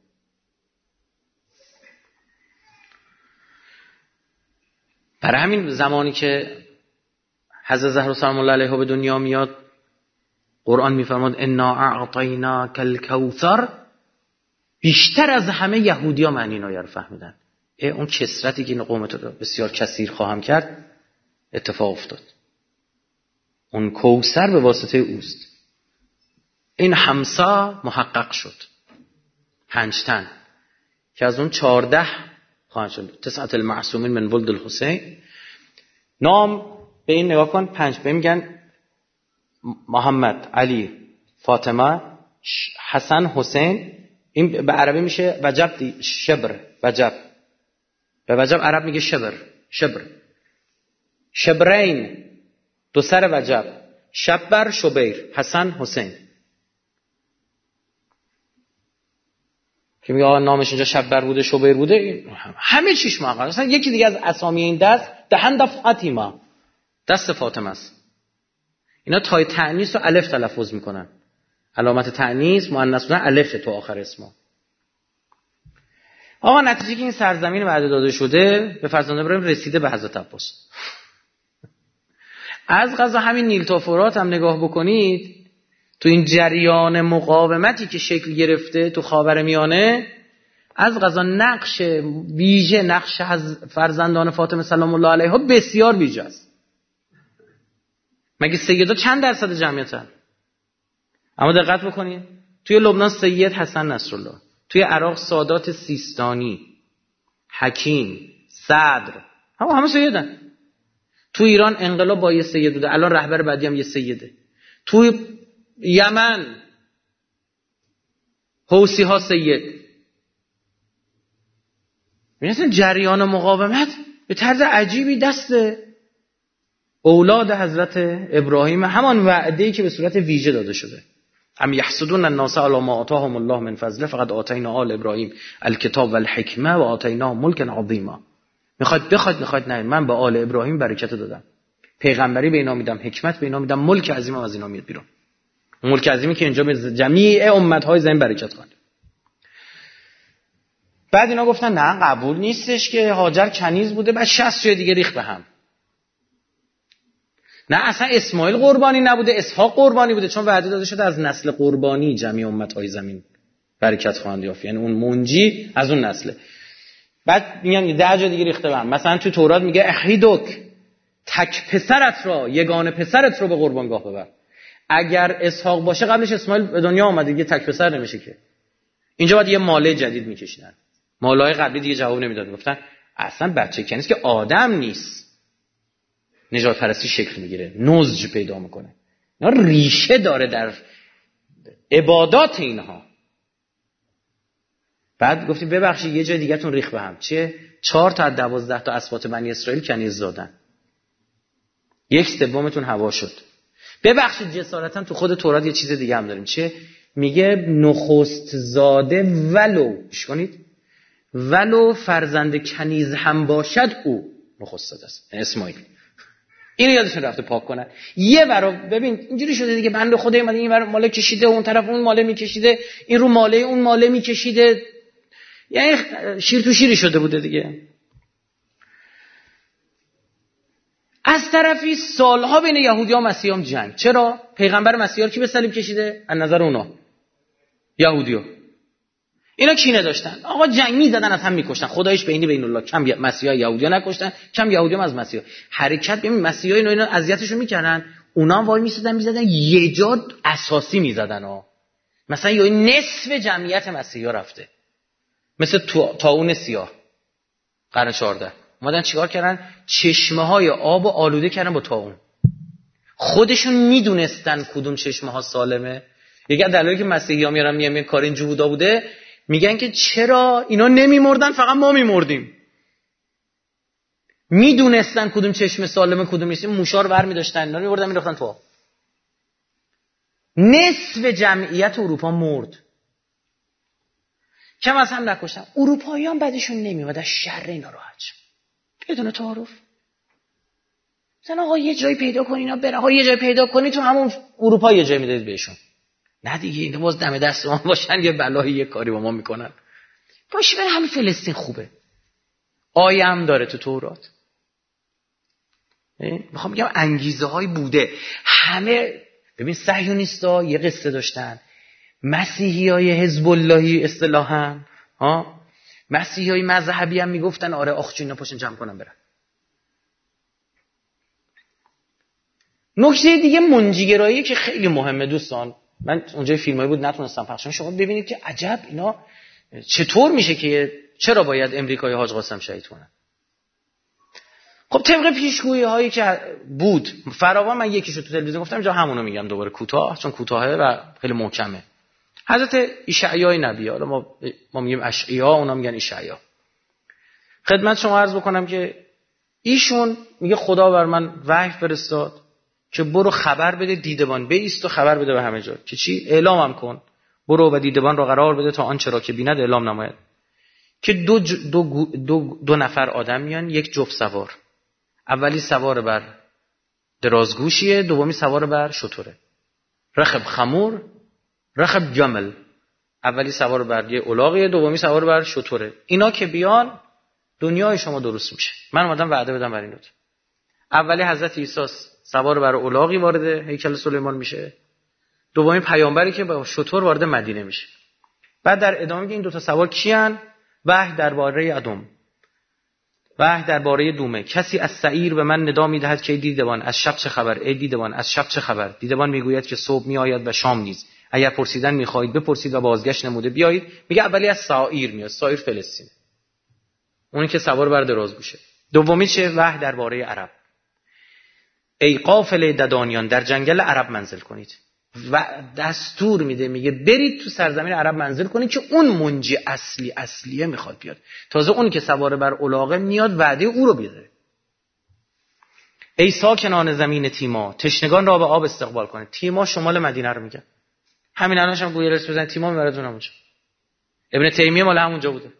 S1: برای همین زمانی که حضرت زهرا سلام الله علیها به دنیا میاد، قرآن میفرماد انا اعطیناک الکوثر، بیشتر از همه یهودی‌ها معنی این آیه رو فهمیدن. اون کثرتی که این قومت رو بسیار کثیر خواهم کرد اتفاق افتاد. اون کوثر به واسطه اوست. این حمزه محقق شد. 5 تن که از اون 14 خواهند شد. 9 المعصومین من ولد الحسین. نام به این نگاه کن، 5 به میگن محمد، علی، فاطمه، حسن، حسین. این به عربی میشه وجب، شبر، وجب. به وجب عرب میگه شبر، شبر. شبرین، 2 سر وجب. شبر، شبیر، حسن، حسین. که میگه نامش اینجا شبر بوده، شبیر بوده، همه چیش محقق. اصلا یکی دیگه از اسامی این دست دهند فاطمه، دست فاطمه است. اینا تای تأنیث و الف تلفظ میکنن. علامت تأنیث مؤنث بودن الف تو آخر اسما. آقا نتیجه که این سرزمین وعده داده شده به فرزند ابراهیم رسیده به حضرت عباس. از قضا همین نیل تا فرات هم نگاه بکنید، تو این جریان مقاومتی که شکل گرفته تو خاورمیانه، از قضا نقش ویژه، نقش از فرزندان فاطمه سلام الله علیها بسیار ویژه است. مگه سیدا چند درصد جمعیتن؟ اما دقت بکنید، توی لبنان سید حسن نصرالله، توی عراق سادات سیستانی، حکیم، صدر، همه سیدن. توی ایران انقلاب با یه سید بوده، الان رهبر بعدی هم یه سیده. توی یمن حوثی ها سید. می‌بینید جریان مقاومت به طرز عجیبی دست اولاد حضرت ابراهیم، همان وعده‌ای که به صورت ویژه داده شده. ام یحسدون الناس علی ما آتاهم الله من فضله فقد آتینا آل ابراهیم الکتاب والحکمه و آتیناهم ملکا عظیما. میخواد نه، من به آل ابراهیم برکت دادم، پیغمبری به اینا میدم، حکمت به اینا میدم، ملک عظیم از اینا میاد بیرون. ملک عظیمی که اینجا به جمیع امت‌های زمین برکت کنه. بعد اینا گفتن نه قبول نیستش که هاجر کنیز بوده، بعد 60 جای دیگه ریخت به هم. نه اصلا اسماعیل قربانی نبوده، اسحاق قربانی بوده، چون وعده داده شده از نسل قربانی جمیع امت‌های زمین برکت خواهند یافت، یعنی اون منجی از اون نسله. بعد میگن 10 جا دیگه ریخته به هم. مثلا تو تورات میگه احیدک، تک پسرت را، یگانه پسرت رو به قربانگاه ببر. اگر اسحاق باشه قبلش اسماعیل به دنیا اومده، دیگه تک پسر نمیشه که. اینجا باید یه ماله جدید میکشیدن. مالای قبلی دیگه جواب نمیداد، گفتن اصلا بچه کنیست که آدم نیست، نجات پرستی شکل میگیره، نضج پیدا میکنه، اینا ریشه داره در عبادات اینها. بعد گفتیم ببخشید یه جای دیگه تون ریخ به هم. چیه؟ 4 تا از 12 تا اسباط بنی اسرائیل کنیز زادن، 1/3 هوا شد. ببخشید جسارتا تو خود تورات یه چیز دیگه هم داریم. چیه؟ میگه نخست زاده ولو، اش کنید، ولو فرزند کنیز هم باشد او نخست زاده است، اسماعیل. اینو یادشون رفته پاک کنن. یه ورا ببین اینجوری شده دیگه، بنده خدا اومده این ور ماله کشیده، اون طرف اون ماله میکشیده، این رو ماله اون ماله میکشیده، یعنی شیر تو شیری شده بوده دیگه. از طرفی سالها بین یهودی‌ها و مسیحیان جنگ. چرا؟ پیغمبر مسیحا رو کی به صلیب کشیده؟ از نظر اونا یهودی‌ها. اینا کینه داشتن، آقا جنگ می‌زدن، از هم می‌کشتن. خدایش بین الله، کم مسیحا یهودی‌ها نکشتن، کم یهودی‌ها از مسیحا. حرکت ببین مسیحا اینا اذیتشون می‌کردن، اونا هم وای می‌سادن یه جا اساسی می‌زدن ها. مثلا یه نصف جمعیت مسیحا رفته. مثل طاعون سیاه قرن 14 اومدن چیکار کردن؟ چشمه‌های آب آلوده کردن با طاعون. خودشون میدونستن کدوم چشمه‌ها سالمه. یکی از دلایلی که مسیحی‌ها میارن کار این جهودا بوده، میگن که چرا اینا نمیمردن فقط ما میمردیم. میدونستن کدوم چشم سالمه کدوم نیست، موشا رو برمی‌داشتن اینا رو می‌بردن می‌ریختن تو. نصف جمعیت اروپا مرد. کم از هم نکشتن. اروپاییان بعدشون نمیومد از شر اینا راحت شد. بدون تعارف. مثلا آقا یه جایی پیدا کنین اینا برن. آقا یه جایی پیدا کنی تو همون اروپا یه جایی میدید بهشون. نه دیگه اینا باز دم دست ما باشن یه بلایی یه کاری با ما میکنن. باشه برن همین فلسطین خوبه. آیه هم داره تو تورات. میخوام بگم انگیزه های بوده. همه ببین صهیونیستا یه قصه داشتن. مسیحیای حزب اللهی اصطلاحاً مسیحیای مذهبی هم میگفتن آره آخچو اینا پاشن جمع کنن برن. نکته دیگه منجیگرایی که خیلی مهمه دوستان، من اونجا فیلمایی بود نتونستم پخش کنم، شما ببینید که عجب اینا چطور میشه که چرا باید امریکای حاج قاسم شهید کنن. خب طبق پیشگویی هایی که بود فراوان، من یکیشو تو تلویزیون گفتم اینجا همونو میگم دوباره کوتاه چون کوتاهه و خیلی محکمه. حضرت اشعیا نبی، حالا ما میگیم اشعیا اونا میگن اشعیا. خدمت شما عرض بکنم که ایشون میگه خدا بر من وحی فرستاد که برو خبر بده دیدبان بایست و خبر بده به همه جا که چی اعلامم کن، برو و دیدبان را قرار بده تا آنچه را که بیند اعلام نماید که دو نفر آدم میان یک جفت سوار، اولی سوار بر درازگوشیه، دومی سوار بر شتره، رخب خمور رخب جمل، اولی سوار بر یه الاغیه دومی سوار بر شتره. اینا که بیان دنیای شما درست میشه. من اومدم وعده بدم برای اینات. اولی حضرت عیسی سوار بر الاغی وارد هیکل سلیمان میشه، دومی پیامبری که با شتر وارد مدینه میشه. بعد در ادامه میگه این دو تا سوار کیان؟ وحی درباره ادم، وحی درباره دومه. کسی از سعیر به من ندا میدهد که ای دیدبان از شب چه خبر، ای دیدبان از شب چه خبر. دیدبان میگوید که صبح میآید و شام نیز، اگر پرسیدن میخواهید بپرسید و بازگشت نموده بیایید. میگه اولی از سعیر میاد، سعیر فلسطین، اونی که سوار بر درازگوشه. دومی چه؟ وحی درباره عرب، ای قافله ددانیان در جنگل عرب منزل کنید. و دستور میده میگه برید تو سرزمین عرب منزل کنید که اون منجی اصلیه میخواد بیاد. تازه اون که سوار بر الاغه میاد وعده او رو بیاره. ای ساکنان زمین تیما تشنگان را به آب استقبال کنید. تیما شمال مدینه رو میگه. همین الانش هم گوگل بزنید تیما میبردون اونجا. ابن تیمیه مال همونجا بوده.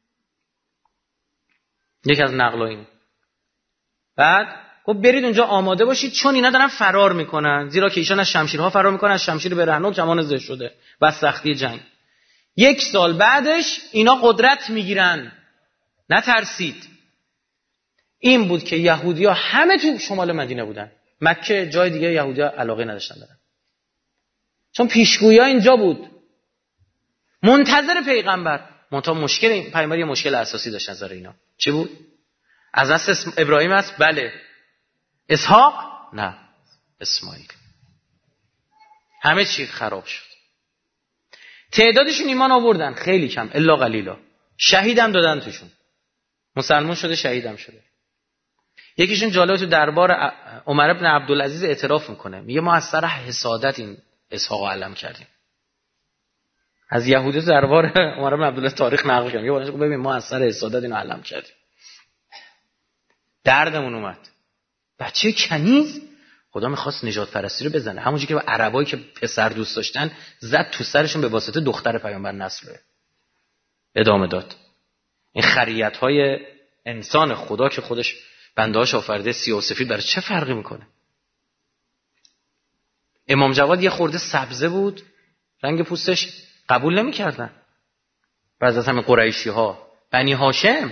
S1: یکی از نقلا اینه. بعد خب برید اونجا آماده باشید چون اینا دارن فرار میکنن، زیرا که ایشان از شمشیرها فرار میکنن، از شمشیر برهنه و کمان زه شده و سختی جنگ. 1 سال بعدش اینا قدرت میگیرن. نترسید. این بود که یهودی‌ها همه تو شمال مدینه بودن. مکه جای دیگه یهودی‌ها علاقه نداشتن برن. چون پیشگویی‌ها اینجا بود. منتظر پیغمبر. منتها مشکل این پیامبر یه مشکل اساسی داشت نظر اینا. چی بود؟ از نسل ابراهیم است؟ بله. اسحاق؟ نه. اسماعیل. همه چی خراب شد. تعدادشون ایمان آوردن خیلی کم، الا قلیلا. شهیدم دادن توشون. مسلمان شده، شهیدم شده. یکیشون جالب تو دربار عمر بن عبدالعزیز اعتراف میکنه، میگه ما از سر حسادت این اسحاق رو علم کردیم. از یهودی تو دربار عمر بن عبدالعزیز تاریخ نقل کردن، میگه ببین ما از سر حسادت اینو علم کردیم. دردمون اومد. بچه کنیز خدا میخواست نجات پرستی رو بزنه، همونجوری که با عربایی که پسر دوست داشتن زد تو سرشون به واسطه دختر پیامبر نسل رو ادامه داد. این خریت‌های انسان خدا که خودش بنده‌هاش آفریده سیاه و سفید برای چه فرقی میکنه؟ امام جواد یه خورده سبزه بود، رنگ پوستش قبول نمی‌کردن. بعضی از همه قریشی‌ها بنی هاشم.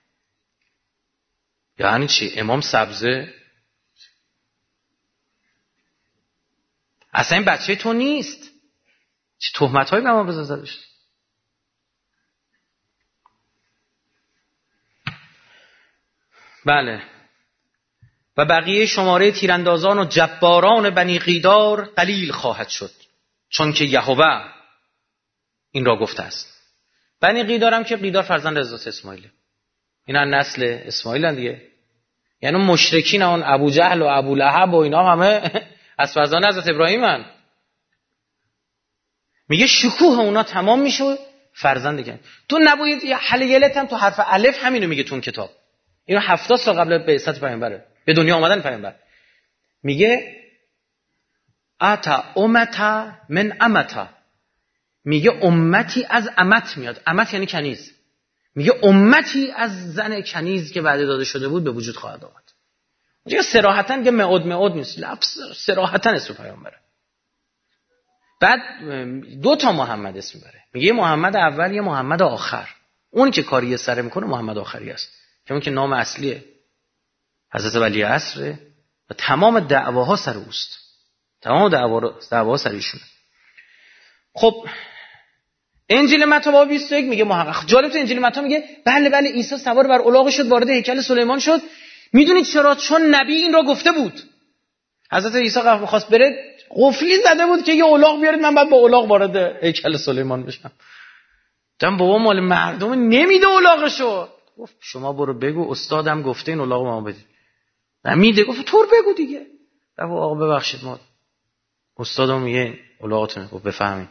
S1: یعنی چی؟ امام سبزه؟ اصلا این بچه تو نیست. چه تهمت‌هایی به ما بزدش؟ بله. و بقیه شماره تیراندازان و جباران بنی قیدار قلیل خواهد شد، چون که یهوه این را گفته است. بنی قیدار هم که قیدار فرزند حضرت اسماعیل، اینا نسل اسماعیل دیگه. یعنی مشرکین اون ابو جهل و ابو لهب و اینا همه از فرزند حضرت ابراهیم هن. میگه شکوه اونا تمام میشه فرزند کنیز. تو نباید حلیلت هم تو حرف الف همینو میگه تو اون کتاب. اینو 70 سال قبل بعثت پیامبره، به دنیا آمدن پیامبر. میگه اتا امتا من امتا، میگه امتی از امت میاد. امت یعنی کنیز. میگه امتی از زن کنیز که وعده داده شده بود به وجود خواهد آمد. اونجا صراحتاً که معود نیست، لفظ صراحتاً اسم پیامبره. بعد 2 محمد اسم میبره، میگه محمد اول، یه محمد آخر. اون که کاری سره میکنه محمد آخری است، که اون که نام اصلیه حضرت ولی عصره و تمام دعواها سر اوست. تمام دعواها سر ایشونه. خب انجیل متی باب 21 میگه محقق جالب، تو انجیل متی میگه بله عیسی سوار بر الاغ شد، وارد هیکل سلیمان شد. میدونید چرا؟ چون نبی این را گفته بود. حضرت عیسی خواست بره، قفلی زده بود که یه الاغ بیارید، من بعد با الاغ وارد هیکل سلیمان بشم. دم بابا مال مردم نمیده الاغشو. گفت شما برو بگو استادم گفته این الاغ ما بدید. نمیده. گفت تو بگو دیگه. گفت آقا ببخشید ما استادم میگه الاغتونه. گفت بفهمید.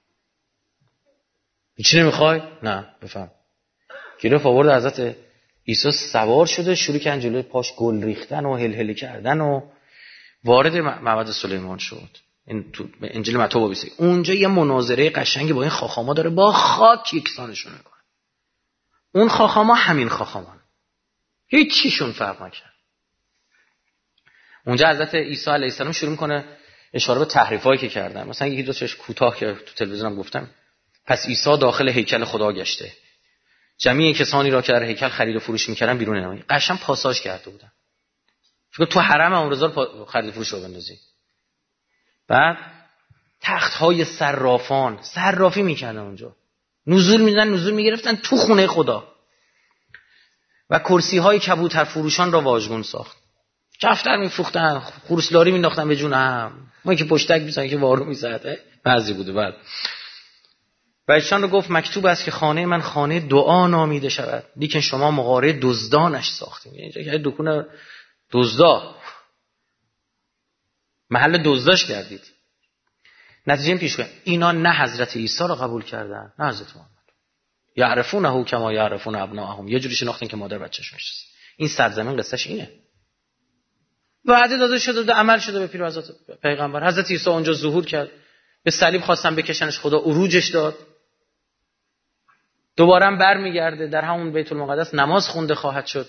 S1: هیچ نمیخوای؟ نه بفهم. گرفت آورد حضرت عیسی سوار شده، شروع کردن جلوی پاش گل ریختن و هلهله کردن و وارد معبد سلیمان شد. این تو انجیل متی باب 21. اونجا یه مناظره قشنگی با این خاخاما داره، با خاک یکسانشون میکنه. اون خاخاما همین خاخامان، هیچ چیشون فرق نکرد. اونجا حضرت عیسی علیه السلام شروع میکنه اشاره به تحریفایی که کردن. مثلا یکی دو تاش کوتاه که تو تلویزیونم گفتم. پس عیسی داخل هیکل خدا گشته، جمعی کسانی را که در هیکل خرید و فروش میکردن بیرون نمایید. قشنگ پاساژ کرده بودن. فکر تو حرم امروزا خرید و فروش رو بندازی. بعد تخت‌های صرافی میکردن اونجا، نزول میگرفتن تو خونه خدا. و کرسی‌های کبوتر فروشان را واژگون ساخت. کفتر میفروختن، خروسلاری مینداختن به جون هم. ما که پشتک میزنن که وارو میزده بعضی بوده. بعد و ایشان رو گفت مکتوب است که خانه من خانه دعا نامیده شود، لیکن شما مغاره دزدانش ساختید. اینجا که دکون دزدا، محل دزداش کردید. نتیجه این پیش کنید اینا نه حضرت عیسی رو قبول کردن نه حضرت محمد. یعرفونه کما یعرفون ابناءهم، یه جوری شناختن که مادر بچه‌شون میشناسه. این سرزمین قصهش اینه. وعده داده شده، عمل شده به پیر حضرت پیغمبر. حضرت عیسی اونجا ظهور کرد، به صلیب خواستن بکشنش، خدا عروجش داد. دوباره هم برمیگرده، در همون بیت المقدس نماز خونده خواهد شد.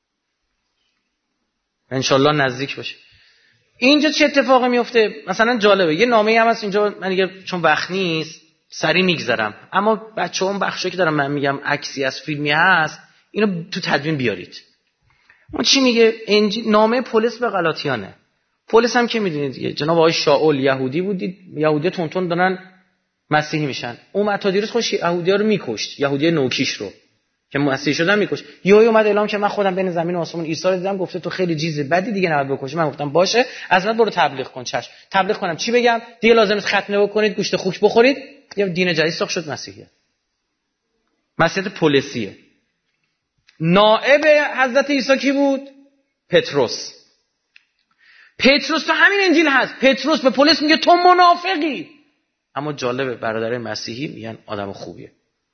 S1: انشالله نزدیک باشه. اینجا چه اتفاقی میفته؟ مثلا جالبه، یه نامه‌ای هم هست اینجا، من دیگه چون وقت نیست سری میگذرم، اما بچه‌ها اون بخشی که دارم من میگم عکسی از فیلمی هست، اینو تو تدوین بیارید. اون چی میگه؟ نامه پولس به غلاطیانه. پولس هم که میدونید دیگه، جناب آقای شاول یهودی بودید، یهودی تونتون دارن مسیحی میشن. اون تا دیروز خوش یهودی‌ها رو میکشت، یهودی نوکیش رو که مسیحی شدن میکشت. یهو اومد اعلام که من خودم بین زمین و آسمون عیسی رو دیدم، گفته تو خیلی چیز بدی دیگه نباید بکشی. من گفتم باشه، از من برو تبلیغ کن. چش، تبلیغ کنم چی بگم؟ دیگه لازم نیست ختنه بکنید، گوشت خوک بخورید. یه دین جدید ساخت شد، مسیحیت. مسیحیت پولسیه. نائب حضرت عیسی کی بود؟ پتروس. پتروس تو همین انجیل هست. پتروس به پولس میگه تو منافقی. اما جالبه برادرای مسیحی میگن آدم خوبیه.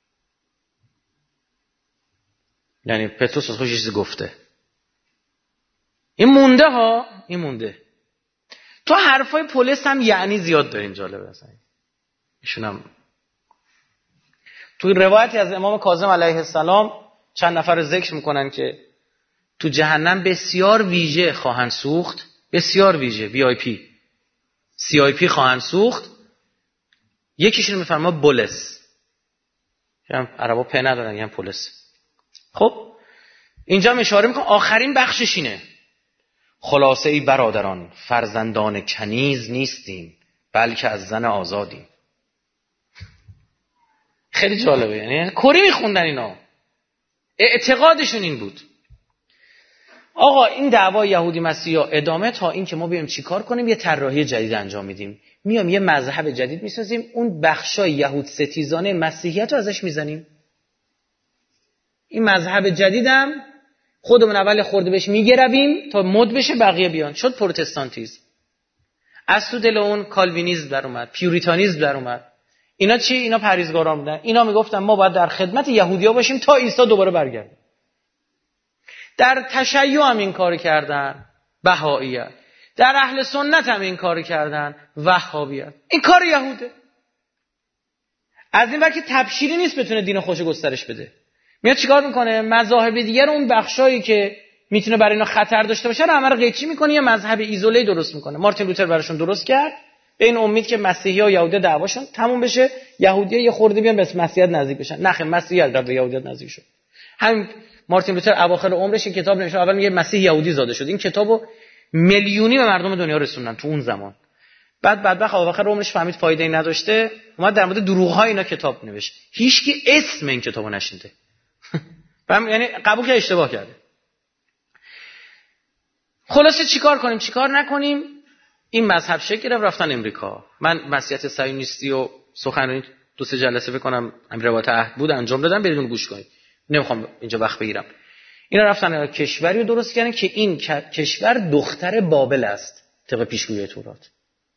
S1: یعنی پتروس از خودش چیزی گفته. این مونده. تو حرفای پولس هم یعنی زیاد دارین. جالبه اصلا. ایشون هم تو روایتی از امام کاظم علیه السلام چند نفر ذکر میکنن که تو جهنم بسیار ویژه خواهند سوخت، بسیار ویژه VIP خواهند سوخت. یکیشون میفرما بولس، هم عربا په ندارن، هم پولس. خب اینجا هم اشاره میکنه آخرین بخشش اینه: خلاصه ای برادران، فرزندان کنیز نیستیم بلکه از زن آزادیم. خیلی جالبه، یعنی کری میخوندن اینا، اعتقادشون این بود. آقا این دعوا یهودی مسیحی ادامه تا این که ما بیایم چیکار کنیم؟ یه طراحی جدید انجام میدیم، میام یه مذهب جدید میسازیم، اون بخشای یهود ستیزانه مسیحیت رو ازش میزنیم. این مذهب جدیدم خودمون اول خورده بهش میگربیم تا مد بشه، بقیه بیان. شد پروتستانتیسم. از تو دل اون کالوینیسم در اومد، پیوریتانیسم در اومد. اینا چی؟ اینا پرهیزگاران بودن. اینا میگفتن ما باید در خدمت یهودی‌ها باشیم تا عیسی دوباره برگرده. در تشیع هم این کار کردن، بهائیت. در اهل سنت هم این کار کردن، وهابیت. این کار یهوده. از این وقتی تبشیری نیست بتونه دین خودش گسترش بده. میاد چیکار میکنه؟ مذاهب دیگر اون بخشایی که میتونه برای اینا خطر داشته باشه رو همه رو قیچی میکنه، یه مذهب ایزوله درست میکنه. مارتین لوتر براشون درست کرد به این امید که مسیحی‌ها و یهودی‌ها دعواشون تموم بشه، یهودی‌ها یه خورده بیان به مسیحیت نزدیک بشن. نه خیر، مسیحیت به یهودیت نزدیک شد. همین مارتین لوتر اواخر عمرش این کتاب نوشت. اول میگه مسیح یهودی زاده شد. این کتابو میلیونی به مردم دنیا رسوندن تو اون زمان. بعد بدبخت اواخر عمرش فهمید فایده‌ای نداشته، اومد در مورد دروغ‌های اینا کتاب نوشت. هیچکی اسم این کتابو نشنیده. یعنی قبول که اشتباه کرده. خلاصه چیکار کنیم چیکار نکنیم؟ این مذهب شکل گرفت، رفتن امریکا. من مسیحیت صهیونیستی و سخنرانی 2-3 جلسه بکنم روایت عهد بود انجام دادم، برید اون گوش کنید. نمیخوام اینجا وقت بگیرم. اینا رفتن کشوری رو درست کردن که این کشور دختر بابل است طبق پیشگویی تورات.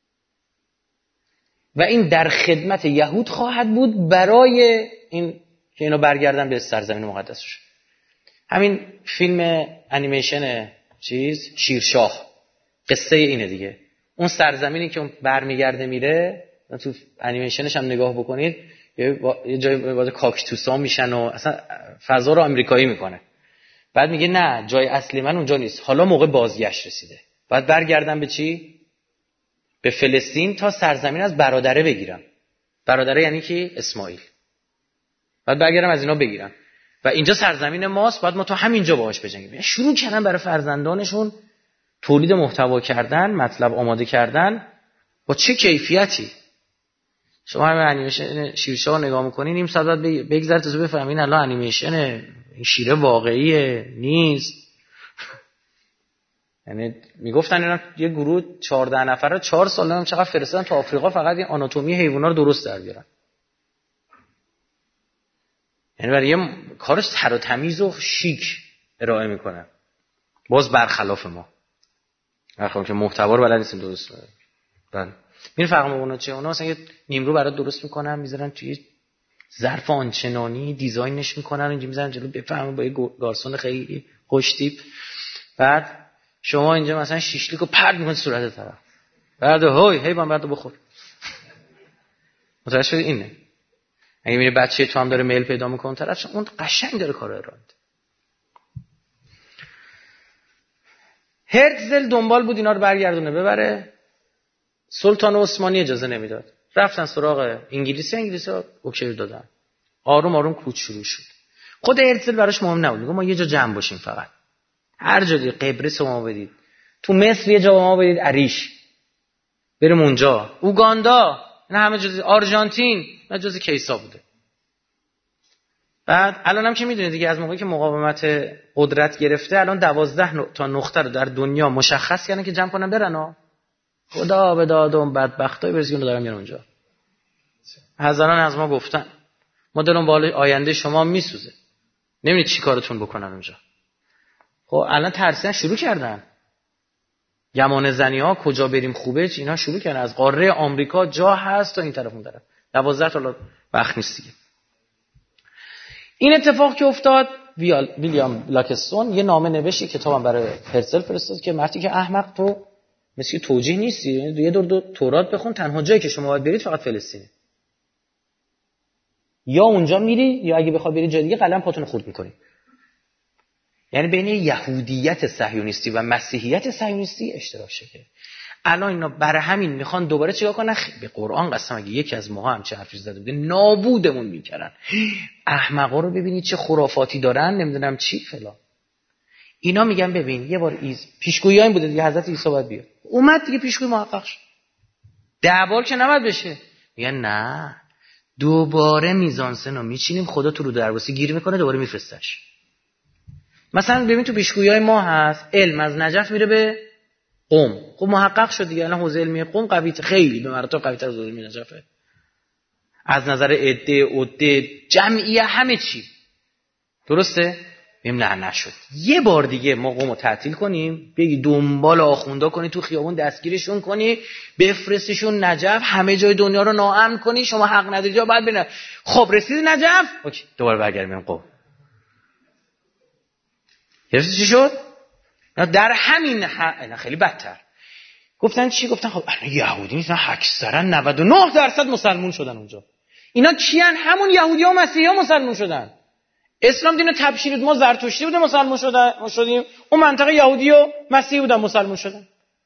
S1: و این در خدمت یهود خواهد بود برای این که اینا برگردن به سرزمین مقدسش. همین فیلم انیمیشن شیرشاه قصه اینه دیگه. اون سرزمینی که اون برمیگرده میره، تو انیمیشنش هم نگاه بکنید، یه جای واسه کاکتوسا میشن و اصلا فضا رو آمریکایی میکنه. بعد میگه نه، جای اصلی من اونجا نیست، حالا موقع بازگشت رسیده. بعد برگردن به چی؟ به فلسطین تا سرزمین از برادره بگیرم. برادره یعنی کی؟ اسماعیل. بعد برگردم از اینا بگیرم و اینجا سرزمین ماست، بعد ما تو همینجا باهاش بجنگیم. شروع کردن برای فرزندانشون تولید محتوا کردن، مطلب آماده کردن. با چه کیفیتی؟ شما همین انیمیشن شیرشاه نگاه میکنین نیم ساعت بعد بگذره تا بفهمین الان انیمیشن این شیره واقعیه نیست. یعنی میگفتن اینا یه گروه 14 نفره 4 سال هم چقدر فرستادن تا آفریقا فقط این آناتومی حیونا رو درست در بیارن. یعنی برای یه کار تر و تمیز و شیک ارائه میکنن، باز برخلاف ما. آخه که محتوا رو بلد نیستیم درست کنیم. بله این فرق اونها چه؟ اونا مثلا یه نیمرو برات درست میکنن، میذارن توی ظرف آنچنانی دیزاینش میکنن، اینجا میذارن جلو بفهمن با یه گارسون خیلی خوش تیپ. بعد شما اینجا مثلا شیشلیکو پرت میکنی صورت طرف، بعد هی بعد بخور. متوجه شدی اینه؟ اگه میره بچه تو هم داره میل پیدا میکنه طرف، اون قشنگ داره کارو ارائه میده. هرتزل دنبال بود اینا رو برگردونه ببره، سلطان عثمانی اجازه نمیداد. رفتن سراغ انگلیسی ها اوکی دادن. آروم آروم کوچ شروع شد. خود هرتزل براش مهم نبود، میگه ما یه جا جمع باشیم، فقط هر جا دی قبرس ما بدید، تو مصر یه جا ما بدید، عریش بریم اونجا، اوگاندا، نه همه جزء آرژانتین، نه جزء کیسا بوده. بعد الان هم که میدونید دیگه، از موقعی که مقاومت قدرت گرفته الان 12 تا نقطه رو در دنیا مشخص کردن که جمع کنن برن ها. خدا به داد اون بدبختای برسون دارن میرن اونجا. هزاران از ما گفتن ما دلمون بالای آینده شما میسوزه، نمیدونید چی کارتون بکنن اونجا. خب الان ترسیدن شروع کردن. گمان زنی ها کجا بریم خوبه، اینا شروع کردن. از قاره آمریکا جا هست تا این طرف اون طرف. 12 تا وقت نیست دیگه. این اتفاق که افتاد، ویلیام لاکستون یه نامه نوشت، کتابم برای هرتزل فرستاد که مردی که احمق تو مثل توجیه نیستی، یه دور تورات بخون، تنها جایی که شما باید برید فقط فلسطینه. یا اونجا میری یا اگه بخوای بری جای دیگه قلم پاتون خورد می‌کنی. یعنی بین یهودیت صهیونیستی و مسیحیت صهیونیستی اشتراک شده. الان اینا برای همین میخوان دوباره چیکار کنن؟ به قرآن قسم اگه یکی از ماها هم چه حرفی زده بوده نابودمون میکردن. احمقا رو ببینید چه خرافاتی دارن، نمیدونم چی فلان. اینا میگن ببین یه بار پیشگویی این بوده دیگه، حضرت عیسی باید بیاد، اومد دیگه پیشگویی محقق شد. 10 بار که نباید بشه. میگن نه، دوباره میزانسن رو میچینیم، خدا تو رو درواسی گیر میکنه دوباره میفرستش. مثلا ببین تو پیشگویی‌های ما هست علم از نجف میره به قم. خب محقق شد دیگه، الان حوزه علمی قم قویه، خیلی به مراتب قوی‌تر از حوزه علمی نجفه. از نظر عده جمعیت همه چی درسته. بیم نه نشد. یه بار دیگه ما قومو تعطیل کنیم، بگی دنبال آخوندا کنی، تو خیابون دستگیرشون کنی، بفرستیشون نجف، همه جای دنیا رو ناامن کنی، شما حق نداری جا بعد ببینید. خب رسید نجف، اوکی دوباره برگردیم قوم. یعنی چی شد؟ در همین خیلی بدتر گفتن چی؟ گفتن خب یهودی نیستن، اکثرا 99% مسلمون شدن اونجا. اینا کیان؟ همون یهودی‌ها و مسیحی‌ها مسلمون شدن. اسلام دین تبشیرید، ما زرتشتی بوده مسلمون شدیم، اون منطقه یهودی و مسیحی بودن مسلمون شدن.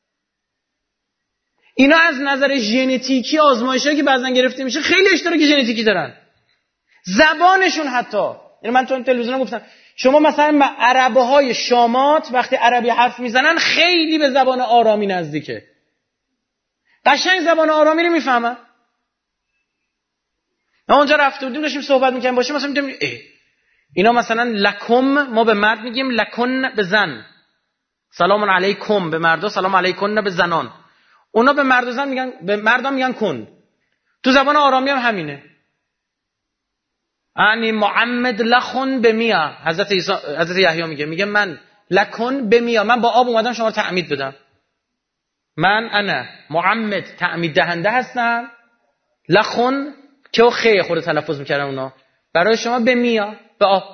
S1: اینا از نظر ژنتیکی آزمایشایی که بعضن گرفته میشه خیلی اشتراک ژنتیکی دارن. زبانشون حتی، یعنی من تو تلویزیون گفتم شما مثلا عرب‌های شامات وقتی عربی حرف میزنن خیلی به زبان آرامی نزدیکه، قشنگ زبان آرامی رو میفهمن. ما اونجا رفته بودیم داشتیم صحبت می‌کردیم باشه، مثلا میگم اینا مثلا لکم ما به مرد میگیم، لکن به زن، سلام علیکم به مردا، سلام علیکن به زنان. اونا به مرد و زن میگن، به مردان میگن کن. تو زبان آرامی هم همینه. یعنی محمد لخن به میا، حضرت یحیی میگه من لکن به میا، من با آب اومدم شما رو تعمید بدم. من انا محمد تعمید دهنده هستم، لخن که خیلی خود تلفظ میکردن اونا برای شما به میا، به آب.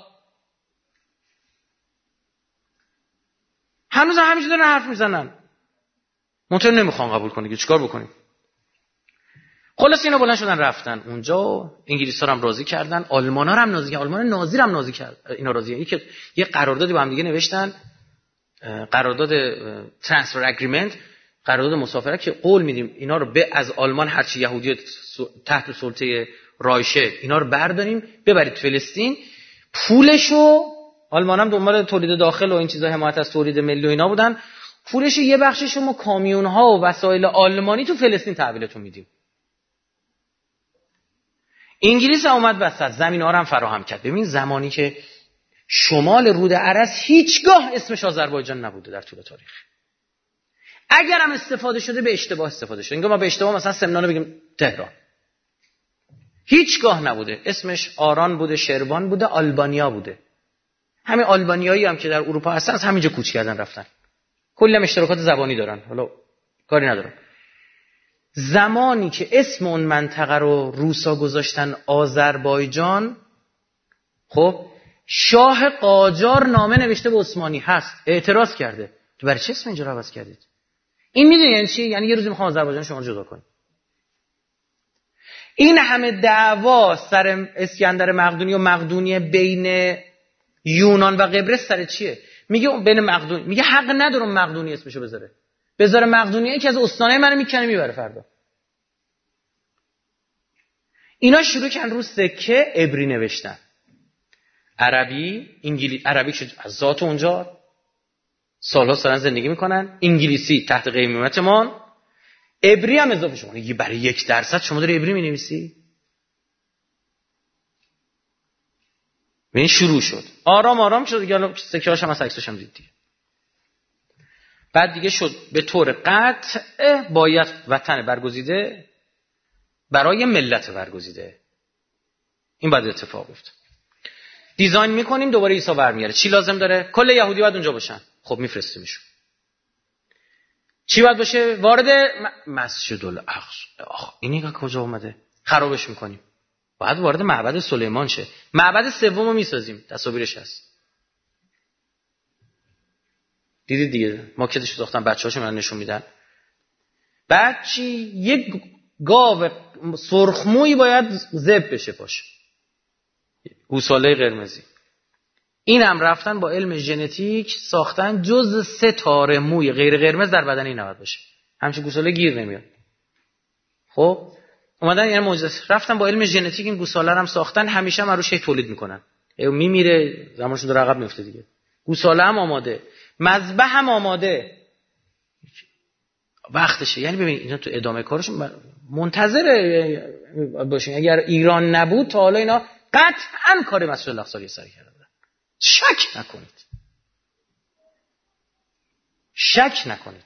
S1: هنوز همینجوری دارن حرف میزنن. منطقه نمیخوان قبول کنه که چیکار بکنیم. خلاص اینا بلند شدن رفتن اونجا، انگلیس‌ها رو هم راضی کردن، آلمان‌ها رو هم راضی کردن، آلمان نازی رو هم راضی کرد. اینا راضیه. این که یه قراردادی با هم دیگه نوشتن، قرارداد ترانسفر اگریمنت، قرارداد مسافرت که قول میدیم اینا رو به از آلمان هرچی یهودی تحت سلطه رایشه اینا رو برداریم ببرید فلسطین، پولشو آلمان هم دنبال تولید داخل و این چیزا حمایت از تولید ملی و اینا بودن، پولشو یه بخشش ما کامیون‌ها و وسایل آلمانی تو فلسطین تحویلتون میدیم. انگلیس اومد وسط، زمین‌ها رو هم فراهم کرد. ببین زمانی که شمال رود ارس هیچگاه اسمش آذربایجان نبوده در طول تاریخ، اگر هم استفاده شده به اشتباه استفاده شده. انگار ما به اشتباه مثلا سمنان رو بگیم تهران، هیچگاه نبوده، اسمش آران بوده، شروان بوده، آلبانیا بوده. همین آلبانیایی هم که در اروپا هستن از همینجا کوچ کردن رفتن، کلی هم اشتراکات زبانی دارن، حالا کاری ندارم. زمانی که اسم اون منطقه رو روسا گذاشتن آذربایجان، خب شاه قاجار نامه نوشته به عثمانی هست، اعتراض کرده تو برای چه اسم اینجا رو عوض کردید؟ این میدونی یعنی چی؟ یعنی یه روزی میخوام آذربایجان شما رو جدا کنیم. این همه دعوا سر اسکندر مقدونی و مقدونیه بین یونان و قبرس سر چیه؟ میگه بین مقدونی، میگه حق نداره مقدونی اسمشو بذاره مقدونیه که از استانه منو میکنه میبره فردا. اینا شروع کردن رو سکه عبری نوشتن، عربی، انگلیسی، عربی شد از ذات اونجا سالها سالن زندگی میکنن، انگلیسی تحت قیمت ما، عبری هم اضافه شما. یه برای 1% شما داری عبری مینویسی؟ این شروع شد، آرام شد دیگه، سکه هاش هم از عکساش هم دید دیگه. بعد دیگه شد به طور قطع باید وطن برگزیده برای ملت برگزیده. این بعد اتفاق افتاد. دیزاین میکنیم دوباره عیسی برمیاره. چی لازم داره؟ کل یهودی باید اونجا باشن. خب میفرستیمشون. چی باید باشه؟ وارد مسجد الاقصی. اینی کجا اومده؟ خرابش میکنیم. باید وارد معبد سلیمان شه. معبد سومو میسازیم. تصاویرش هست. دیدید دیگه، ماکتش رو ساختن، بچه‌هاشون من نشون میدن. بعد چی؟ یک گاو سرخمویی باید ذبح بشه پاش، گوساله قرمزی. این هم رفتن با علم ژنتیک ساختن جز 3 تار موی غیر قرمز در بدن این نباید باشه، همچین گوساله گیر نمیاد. خب اومدن یعنی معجزه، رفتن با علم ژنتیک این گوساله هم ساختن، همیشه هم روش تولید میکنن، میمیره زمانش داره عقب میفته دیگه. گوساله هم آماده، مذبح هم آماده، وقتشه. یعنی ببین اینا تو ادامه کارشون منتظر باشین. اگر ایران نبود تا حالا اینا قطعاً کار مسجد الاقصی سر کرده بودن. شک نکنید.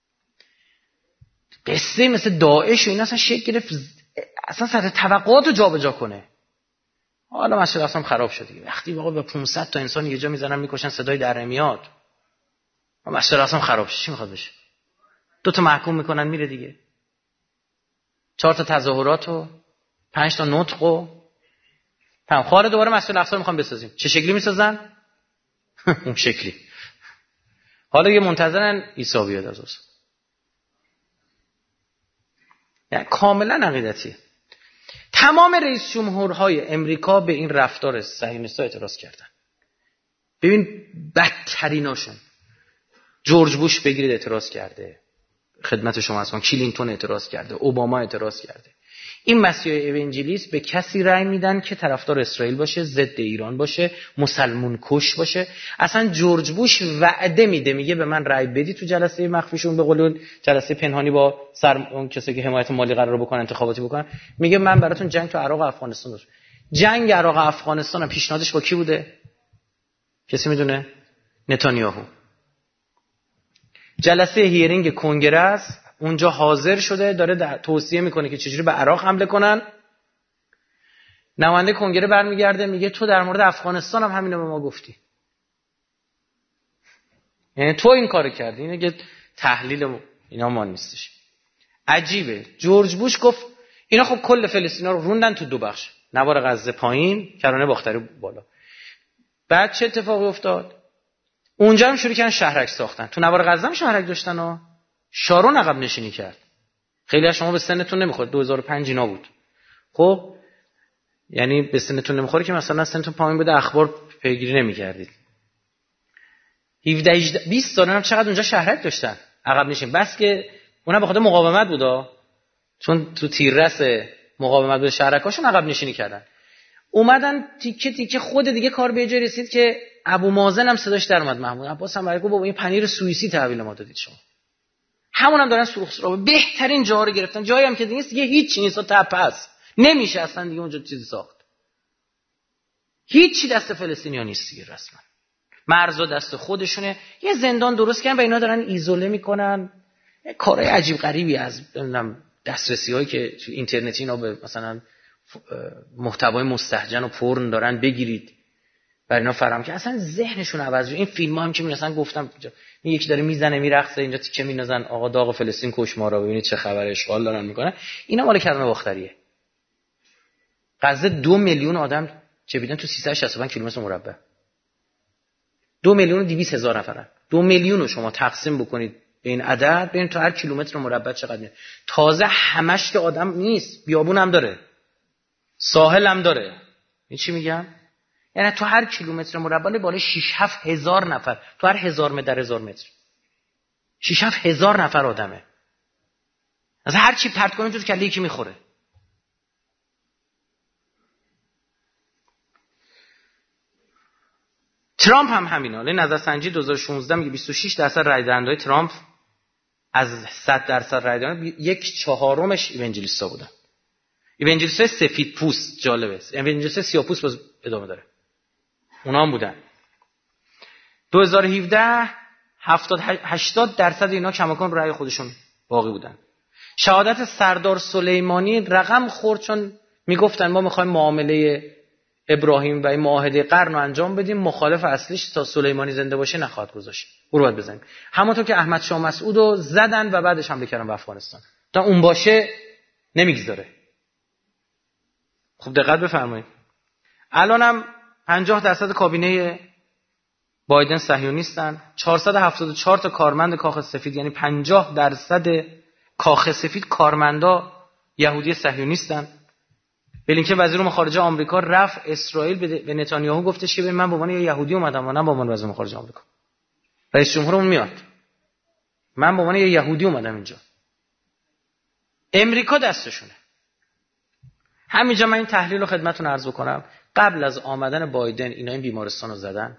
S1: قصه مثل داعش و اینا اصلا شکل گرفت، اصلا سطح توقعات رو جابجا کنه. حالا مسجد الاقصا خراب شد دیگه. وقتی واقعا به 500 تا انسان یه جا میزنن میکشن صدای در نمیاد، مسجد الاقصا خراب شد، چی میخواد بشه؟ 2 تا محکوم میکنن میره دیگه، 4 تا تظاهرات و 5 تا نطق و تمخوار دوباره مسجد الاقصا میخوام بسازیم. چه شکلی میسازن؟ اون شکلی. حالا یه منتظرن عیسی بیاد از اون. یعنی کاملا عقیدتیه. تمام رئیس جمهورهای امریکا به این رفتار صهیونیست‌ها اعتراض کردن. ببین بدتریناشون جورج بوش بگیرید اعتراض کرده، خدمت شما هستم، کلینتون اعتراض کرده، اوباما اعتراض کرده. این مسیحای اونجلیست به کسی رأی میدن که طرفدار اسرائیل باشه، ضد ایران باشه، مسلمون کش باشه. اصلا جورج بوش وعده میده، میگه به من رأی بدی تو جلسه مخفیشون، به قول اون جلسه پنهانی با اون کسایی که حمایت مالی قرار بکنن انتخاباتی بکنن، میگه من براتون جنگ تو عراق و افغانستان داشت. جنگ عراق و افغانستان پیشنهادش با کی بوده؟ کسی میدونه؟ نتانیاهو. جلسه هیرینگ کنگره اونجا حاضر شده، داره توصیه میکنه که چجوری به عراق حمله کنن. نماینده کنگره برمیگرده میگه تو در مورد افغانستان هم همینو به ما گفتی، یعنی تو این کارو کردی. اینه که تحلیل اینا ما نیستش. عجیبه. جورج بوش گفت اینا خب کل فلسطینا رو روندن تو 2 بخش، نوار غزه پایین، کرانه باختری بالا. بعد چه اتفاقی افتاد؟ اونجا هم شروع کردن شهرک ساختن. تو نوار غزه هم شهرک داشتن و شارون عقب نشینی کرد. خیلی از شما به سنتون نمیخوره، 2005 اینا بود. خب یعنی به سنتون نمیخوره که مثلا سنتون پایین بوده، اخبار پیگیری نمیکردید. 17 20 سال هم چقدر اونجا شهرک داشتن عقب نشین، بس که اونها به خاطر مقاومت بودا، چون تو تیررس مقاومت به شهرکاشون عقب نشینی کردن. اومدن تیکه تیکه، خود دیگه کار به جای رسید که ابو مازن هم صداش در اومد، محمود عباس هم گفت بابا این پنیر سوئیسی تحویل ما دادید شما. همون هم دارن سرخ سراب بهترین جا رو گرفتن، جایی هم که نیست دیگه، هیچ نیست، تپه است، نمیشه اصلا دیگه اونجا چیزی ساخت. هیچی دست فلسطینیا نیست دیگه رسما، مرزا دست خودشونه. یه زندان درست کردن و اینا دارن ایزوله میکنن. کارهای عجیب غریبی از نمیدونم دسترسی‌هایی که تو اینترنتی اینا به مثلا محتوای مستهجن و پورن دارن بگیرید برای اینا فراهم که اصلا ذهنشون عوض شده. این فیلم‌ها هم که مثلا گفتم یکی داره میزنه میرقصه، اینجا تیکه میندازن آقا داغ فلسطین کشمارا ببینید چه خبره، اشغال دارن میکنن. اینا مال کرانه باختریه. غزه 2 میلیون آدم چپیدن تو 365 کیلومتر مربع. 2,200,000 نفرن. 2 میلیون رو شما تقسیم بکنید به این عدد، ببین تو هر کیلومتر مربع چقدر میاد. تازه همش که آدم نیست، بیابون هم داره، ساحل هم داره. این چی میگم؟ یعنی تو هر کیلومتر مربع بالای 6-7 هزار نفر، تو هر 1000 متر در 1000 متر 6-7 هزار نفر آدمه. از هر چی پرت کنیم تو کله یکی میخوره. ترامپ هم همینا. نظرسنجی 2016 میگه 26% رای دهندگان ترامپ از 100% رای دهندگان 1/4 ایونجلیستا بودن. ایونجلیستا سفید پوست، جالبه. ایونجلیستا سیاه پوست باز ادامه داره. اونا هم بودن. 2017 80% اینا کماکان رای خودشون باقی بودن. شهادت سردار سلیمانی رقم خورد، چون میگفتن ما میخوایم معامله ابراهیم و این معاهده قرن رو انجام بدیم، مخالف اصلیش تا سلیمانی زنده باشه نخواهد گذاشت، او رو باید بزنیم. همونطور که احمد شاه مسعود رو زدن و بعدش حمله کردن به افغانستان، تا اون باشه نمیگذاره. خب دقت بفرمایید. الانم 50% کابینه بایدن صهیونیستن. 474 تا کارمند کاخ سفید، یعنی 50% کاخ سفید کارمندا یهودی صهیونیستن. بلینکن وزیر امور خارجه آمریکا رفت اسرائیل، به نتانیاهو گفتش که من به عنوان یه یهودی اومدم و نه به عنوان وزیر امور خارجه آمریکا. رئیس جمهورمون میاد، من به عنوان یه یهودی اومدم اینجا. امریکا دستشونه. همینجا من این تحلیل رو خدمتتون عرض بکنم. قبل از آمدن بایدن اینا این بیمارستان رو زدن.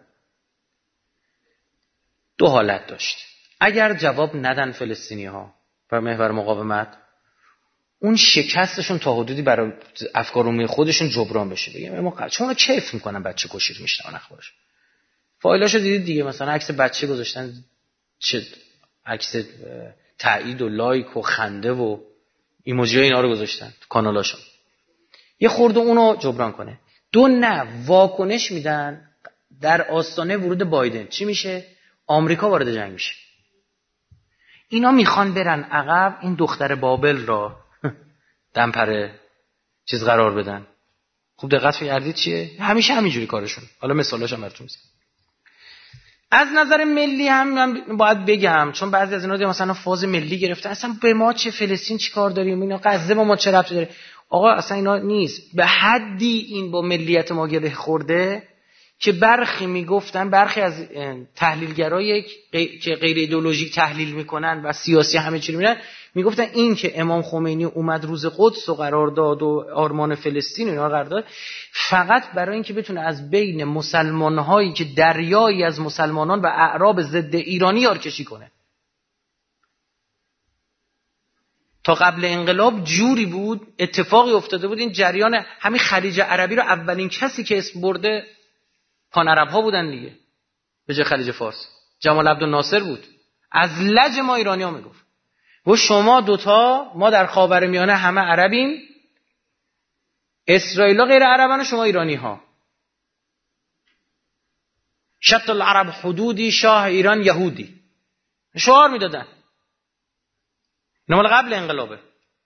S1: 2 حالت داشت. اگر جواب ندن فلسطینی‌ها و محور مقاومت، اون شکستشون تا حدودی برای افکار عمومی خودشون جبران بشه. بگیم ما چون کیف میکنن بچه کشی رو میشنون اخبارش. فایلاشو دیدید دیگه، مثلا عکس بچه گذاشتن، چه عکس تایید و لایک و خنده و ایموجی اینا رو گذاشتن تو کانالاشون. یه خورده اونو جبران کنه. دو نه واکنش میدن در آستانه ورود بایدن. چی میشه؟ آمریکا وارد جنگ میشه. اینا میخوان برن عقب، این دختر بابل را دمپر چیز قرار بدن. خوب دقت کردید چیه؟ همیشه همینجوری کارشون. حالا مثالاش هم براتون میزنم. از نظر ملی هم باید بگم، چون بعضی از اینا مثلا فاز ملی گرفتن، اصلا به ما چه فلسطین چی کار داریم، اینا غزه با ما چه ربطی داره؟ آقا اصلا اینا نیست. به حدی این با ملیت ما گره خورده که برخی از تحلیلگرایی که غیر ایدئولوژیک تحلیل میکنن و سیاسی همه چی رو میگن، میگفتن این که امام خمینی اومد روز قدس و قرار داد و آرمان فلسطین و اینا قرار داد، فقط برای اینکه بتونه از بین مسلمان‌هایی که دریایی از مسلمانان و اعراب ضد ایرانی یارکشی کنه. تا قبل انقلاب جوری بود، اتفاقی افتاده بود، این جریان همین خلیج عربی رو اولین کسی که اسم برده پان عرب ها بودن دیگه، به جای خلیج فارس. جمال عبدالناصر بود. از لج ما ایرانی ها میگفت و شما دوتا، ما در خاورمیانه همه عربیم، اسرائیل غیر عربن و شما ایرانی ها. شط العرب حدودی، شاه ایران یهودی. شعار میدادن. اینا مال قبل انقلابه.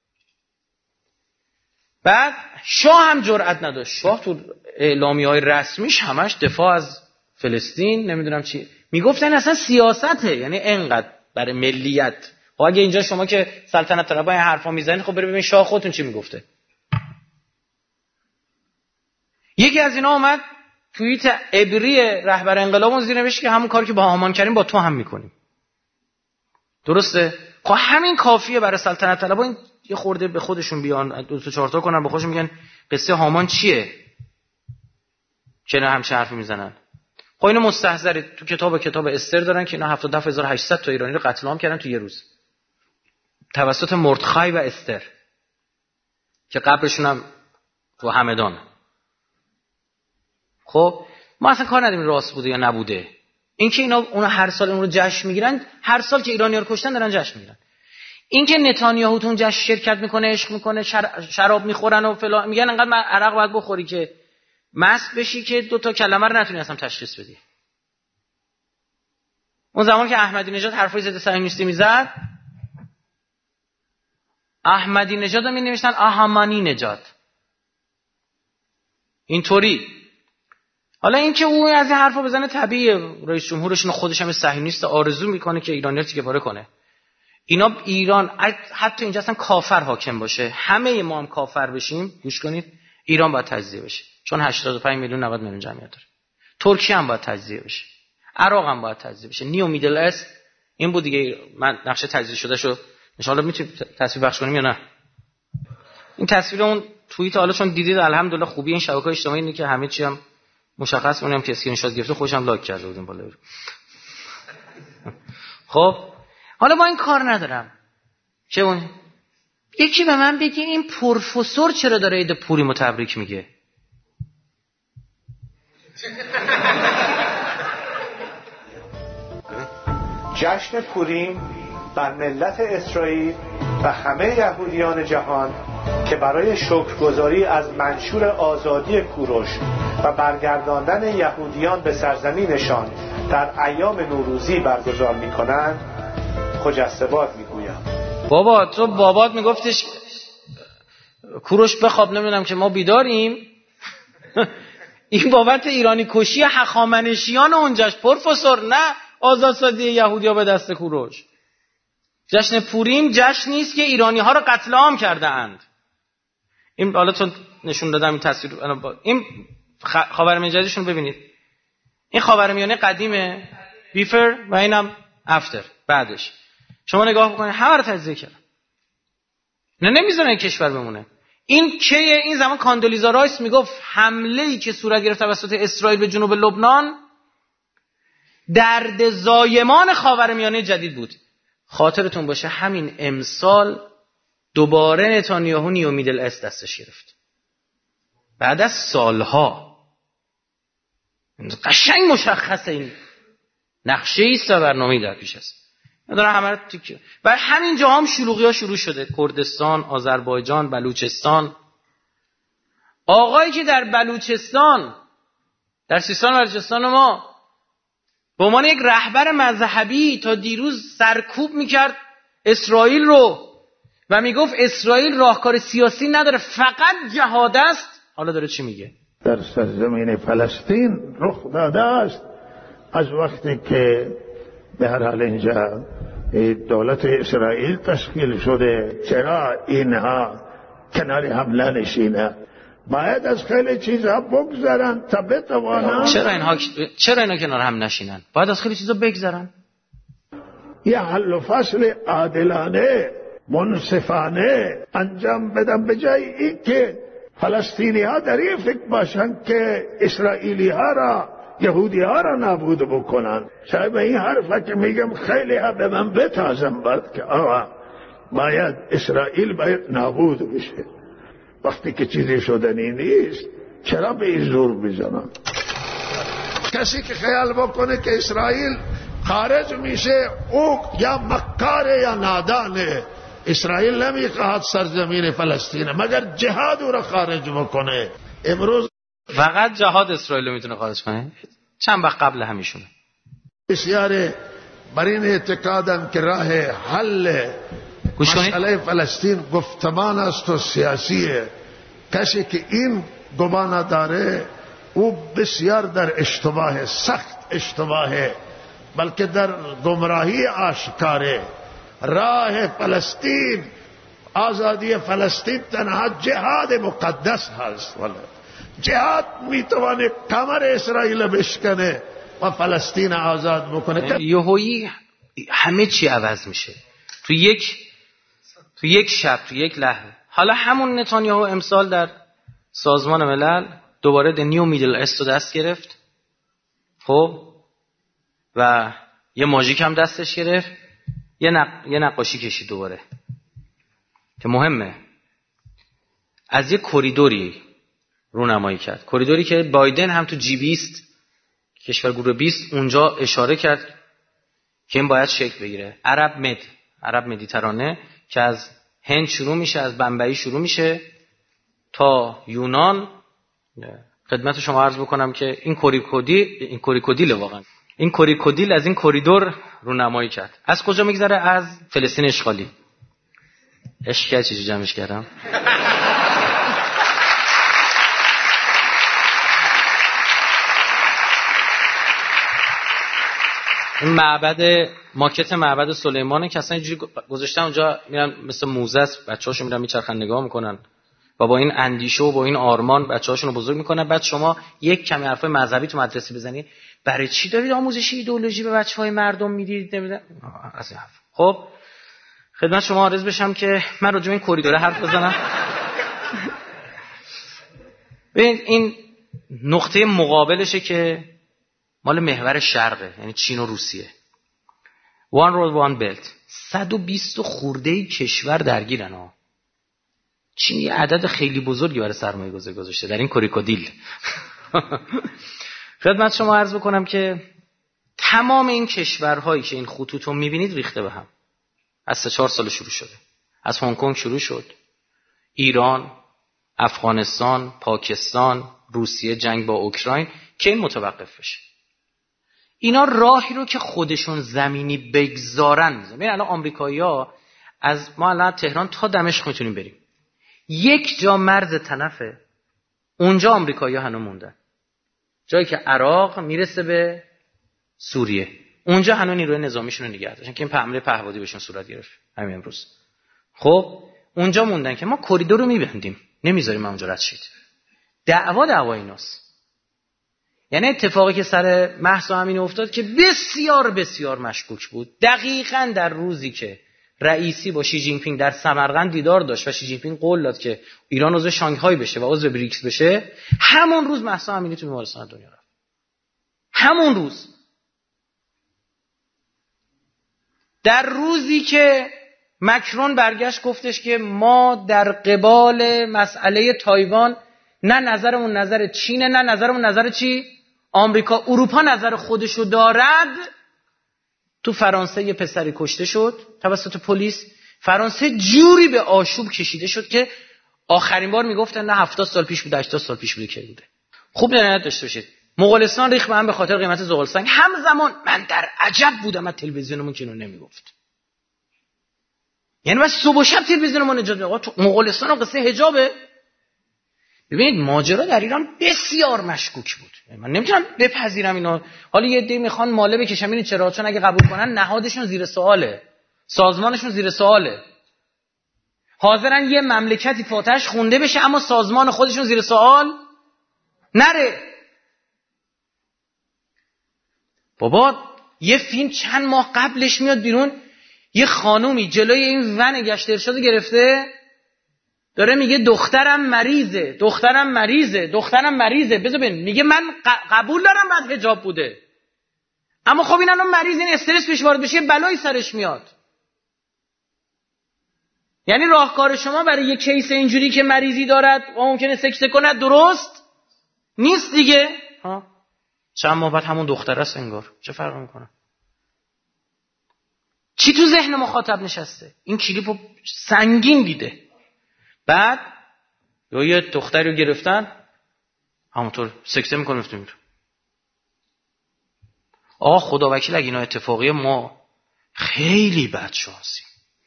S1: بعد شاه هم جرئت نداشت. شاه تو اعلامیه‌های رسمیش همش دفاع از فلسطین، نمیدونم چی میگفتن، اصلا سیاسته، یعنی انقدر برای ملیت. خب اگه اینجا شما که سلطنت طلبای حرفا میزنید، خب برید ببین شاه خودتون چی میگفته. یکی از اینا اومد توییت عبری رهبر انقلابون زیر نوشت که همون کاری که با هامان کردیم با تو هم میکنیم. درسته؟ خب همین کافیه برای سلطنت طلبا این یه خورده به خودشون بیان، دو تا چهار تا کنن، به خودشون میگن قصه هامان چیه که نه همچه حرفی میزنن. خب اینو مستحضر تو کتاب استر دارن که اینا 77800 تا ایرانی رو قتل عام کردن تو یه روز توسط مردخای و استر که قبرشون هم تو همدان. خب ما اصلا کار نداریم راست بوده یا نبوده. اینکه اینا اون هر سال اون رو جشن میگیرن، هر سال که ایرانی‌ها رو کشتن دارن جشن میگیرن. اینکه نتانیاهو تو اون جشن شرکت میکنه، عشق میکنه، شراب میخورن و فلان، میگن انقدر عرق باید بخوری که مست بشی که دو تا کلمه رو نتونی اصلا تشخیص بدی. اون زمان که احمدی نژاد حرفای ضد صهیونیستی میزد، احمدی نژاد رو مینوشتن احمانی نژاد. اینطوری. حالا اینکه او از این حرفا بزنه طبیعیه، رئیس جمهورشون خودش هم صهیونیست، آرزو میکنه که ایرانی‌ها تیکه پاره کنه. ایران حتی اینجا اصلا کافر حاکم باشه، همه ما هم کافر بشیم، گوش کنید، ایران باید تجزیه بشه، چون 85 میلیون 90 میلیون جمعیت داره. ترکیه هم باید تجزیه بشه، عراق هم باید تجزیه بشه، نیو میدل است. این بود دیگه. من نقشه تجزیه شده شو ان شاء الله میتونیم تصویر بخش کنیم یا نه. این تصویر اون توییت، حالا چون دیدید الحمدلله خوبی این شبکه‌های اجتماعی اینه که همه چی هم مشخص، اونم که اسکرین شات گرفته خودش هم لایک کرده بودیم بالا. خب حالا با این کار ندارم که اون یکی به من بگه این پروفسور چرا داره عید پوریمو تبریک میگه.
S2: جشن پوریم بر ملت اسرائیل و همه یهودیان جهان که برای شکرگزاری از منشور آزادی کوروش و برگرداندن یهودیان به سرزمینشان در ایام نوروزی برگزار می‌کنند خجسته باد میگویم.
S1: بابا تو بابات میگفتش کوروش بخواب، نمیدونم که ما بیداریم. این بابت ایرانی کشی هخامنشیان اونجاش پروفسور، نه آزادسازی یهودی‌ها به دست کوروش. جشن پوریم جشن نیست که ایرانی‌ها رو قتل عام کرده اند. این حالا تو نشون دادم این تصویر، این خاورمیانه جدیدشون ببینید. این خاورمیانه قدیمه بیفر و اینم افتر بعدش. شما نگاه بکنید همه رو تجزیه کردن. نه نمیذارن کشور بمونه. این زمان کاندولیزا رایس میگفت حمله‌ای که صورت گرفت توسط اسرائیل به جنوب لبنان درد زایمان خاورمیانه جدید بود. خاطرتون باشه همین امسال دوباره نتانیاهو نیو میدل است دستش گرفت. بعد از سالها قشنگ مشخصه این نقشه ایست و برنامه‌ای در پیش است. نداره همه رو تیکه. و همین جاها هم شلوغی‌ها شروع شده. کردستان، آذربایجان، بلوچستان، آقایی که در بلوچستان، در سیستان و بلوچستان ما به عنوان یک رهبر مذهبی تا دیروز سرکوب میکرد اسرائیل رو و میگفت اسرائیل راهکار سیاسی نداره، فقط جهاد است، حالا داره چی میگه؟
S3: در سرزمین فلسطین رخ داده است از وقتی که به هر حال اینجا دولت اسرائیل تشکیل شده. چرا اینها کنار حمله نشینه؟ باید از خیلی چیزها بگذرن تا بتوانن.
S1: چرا اینا کنار هم نشینن؟ باید از خیلی چیزها بگذرن.
S3: یه حل و فصل عادلانه منصفانه انجام بدن، به جای این که فلسطینی ها در این فکر باشن که اسرائیلی ها را، یهودی ها را نابود بکنن. شاید به این حرفه که میگم خیلی ها به من بتازم بعد که آقا باید اسرائیل باید نابود بشه. وقتی که چیزی شدنی نیست چرا به این زور بزنن؟ کسی که خیال بکنه که اسرائیل خارج میشه او یا مکاره یا نادانه. اسرائیل نمیخواد سرزمین فلسطین مگر جهاد او را خارج بکنه. امروز
S1: فقط جهاد اسرائیل میتونه خارج کنه. چند وقت قبل همیشونه
S3: بسیار بر این اعتقادن که راه حل مسئله فلسطین گفتمان است و سیاسیه. کسی که این گمان داره او بسیار در اشتباه، سخت اشتباهه، بلکه در گمراهی آشکاره. راه فلسطین، آزادی فلسطین تنها جهاد مقدس هست. جهاد میتونه کمر اسرائیل بشکنه و فلسطین آزاد بکنه.
S1: یهویی همه چی عوض میشه تو یک شب، تو یک لحظه. حالا همون نتانیاهو امسال در سازمان ملل دوباره The New Middle East رو دست گرفت، خب، و یه ماژیک هم دستش گرفت، یه نقاشی کشید دوباره که مهمه. از یه کریدوری رونمایی کرد، کریدوری که بایدن هم تو G20 کشور گروه 20 اونجا اشاره کرد که این باید شکل بگیره. عرب مدیترانه که از هند شروع میشه، از بمبئی شروع میشه تا یونان. خدمت شما عرض بکنم که این کوریکودیل واقعا این کوریکودیل از این کریدور رونمایی کرد. از کجا میگذره؟ از فلسطین اشغالی. اشکال چیزی جمعش کردم. این ماکت معبد سلیمانه که اصلا اینجوری گذاشتن اونجا، میرن مثل موزه است، بچه‌هاشون میرن میچرخن نگاه میکنن و با این اندیشه و با این آرمان بچه‌هاشون رو بزرگ میکنن. بعد شما یک کمی حرفای مذهبی تو مدرسه بزنی، برای چی دارید آموزش ایدئولوژی به بچه‌های مردم میدید؟ نمیدونم از این حرف. خب خدمت شما عرض بشم که من راجع به این کریدور حرف بزنم. ببین این نقطه مقابلشه که مال محور شرقه، یعنی چین و روسیه. One road one belt. 120 خورده کشور درگیرن ها. چین یه عدد خیلی بزرگی برای سرمایه گذاری گذاشته در این کوریکودیل. خدمت شما عرض بکنم که تمام این کشورهایی که این خطوط رو میبینید ریخته به هم. از 3-4 سال شروع شده. از هنگ کنگ شروع شد، ایران، افغانستان، پاکستان، روسیه، جنگ با اوکراین، که این متوقف بشه. اینا راهی رو که خودشون زمینی بگذارن میزنن. ببین الان آمریکایی‌ها از ما الان تهران تا دمشق میتونیم بریم، یک جا مرز طنفه، اونجا آمریکایی‌ها هنوز موندن. جایی که عراق میرسه به سوریه، اونجا هنوز نیروی نظامیشون رو نگه داشتن که این حمله پهپادی بهشون صورت گرفت همین امروز. خب اونجا موندن که ما کریدور رو میبندیم، نمیذاریم اونجا رد شید. دعوا ایناست. یعنی اتفاقی که سر مهسا امینی افتاد که بسیار بسیار مشکوک بود. دقیقاً در روزی که رئیسی با شی جین پینگ در سمرقند دیدار داشت و شی جین پینگ قول داد که ایران عضو شانگهای بشه و عضو بریکس بشه، همون روز مهسا امینی تو بیمارستان دنیا رفت. همون روز. در روزی که مکرون برگشت گفتش که ما در قبال مسئله تایوان نه نظرمون نظر چینه، نه نظرمون نظر چی؟ آمریکا. اروپا نظر خودشو دارد. تو فرانسه یه پسری کشته شد توسط پلیس. فرانسه جوری به آشوب کشیده شد که آخرین بار میگفتن نه 70 سال پیش بود، 80 سال پیش بود که بوده. خوب نهایت داشته باشید. مغولستان ریخت به خاطر قیمت زغال سنگ. همزمان من در عجب بودم از تلویزیونمون که اینو نمیگفت. یعنی بس صبح و شب تلویزیونمون نجات میده. آقا تو مغولستان قصه حجابه. ببینید ماجرا در ایران بسیار مشکوک بود. من نمیتونم بپذیرم اینا. حالا یه عده میخوان ماله بکشم این چرا؟ چون اگه قبول کنن نهادشون زیر سواله. سازمانشون زیر سواله. حاضرن یه مملکتی فاتحش خونده بشه اما سازمان خودشون زیر سوال نره. بابا یه فیلم چند ماه قبلش میاد بیرون، یه خانومی جلوی این ون گشت ارشاد گرفته داره میگه دخترم مریضه. بذار ببین، میگه من قبول دارم بعد حجاب بوده، اما خب این الان مریض، این استرس پیش وارد بشه بلایی سرش میاد. یعنی راهکار شما برای یه کیس اینجوری که مریضی دارد و ممکنه سکته کنه درست نیست دیگه. چند ماه بعد همون دختر است انگار. چه فرق میکنه؟ چی تو ذهن مخاطب نشسته؟ این کلیپو سنگین دیده. بعد یه دختری رو گرفتن همونطور سکته میکنه میفته میره. آقا خدا وکیل اگه اینا اتفاقیه ما خیلی بدشانسیم.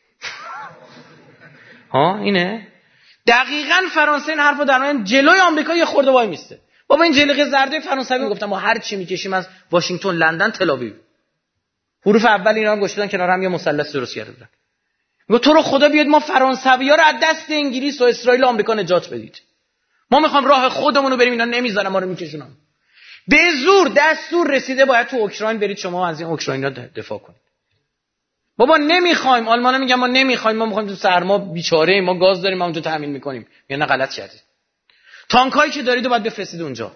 S1: اینه دقیقاً فرانسه این حرفو در مورد جلوی آمریکا یه خورده وای میسته. بابا این جلیقه زرده فرانسوی میگفتن ما هر چی میکشیم از واشنگتن، لندن، تل‌آویو. حروف اول اینا هم گشتن کنار هم یه مثلث درست کرده بودن. میگه تو رو خدا بیاد ما فرانسوی‌ها رو از دست انگلیس و اسرائیل و آمریکا نجات بدید. ما میخوام راه خودمون رو بریم، اینا نمیذارن ما رو میکشونن. به زور دستور رسیده باید تو اوکراین برید شما از این اوکراینیا دفاع کنید. بابا نمیخوایم. آلمانا میگن ما نمیخوایم، ما میخوایم تو سرما بیچاره ما گاز داریم ما اونجا تامین میکنیم. یعنی غلط کردید. تانکایی که دارید رو باید بفرستید اونجا.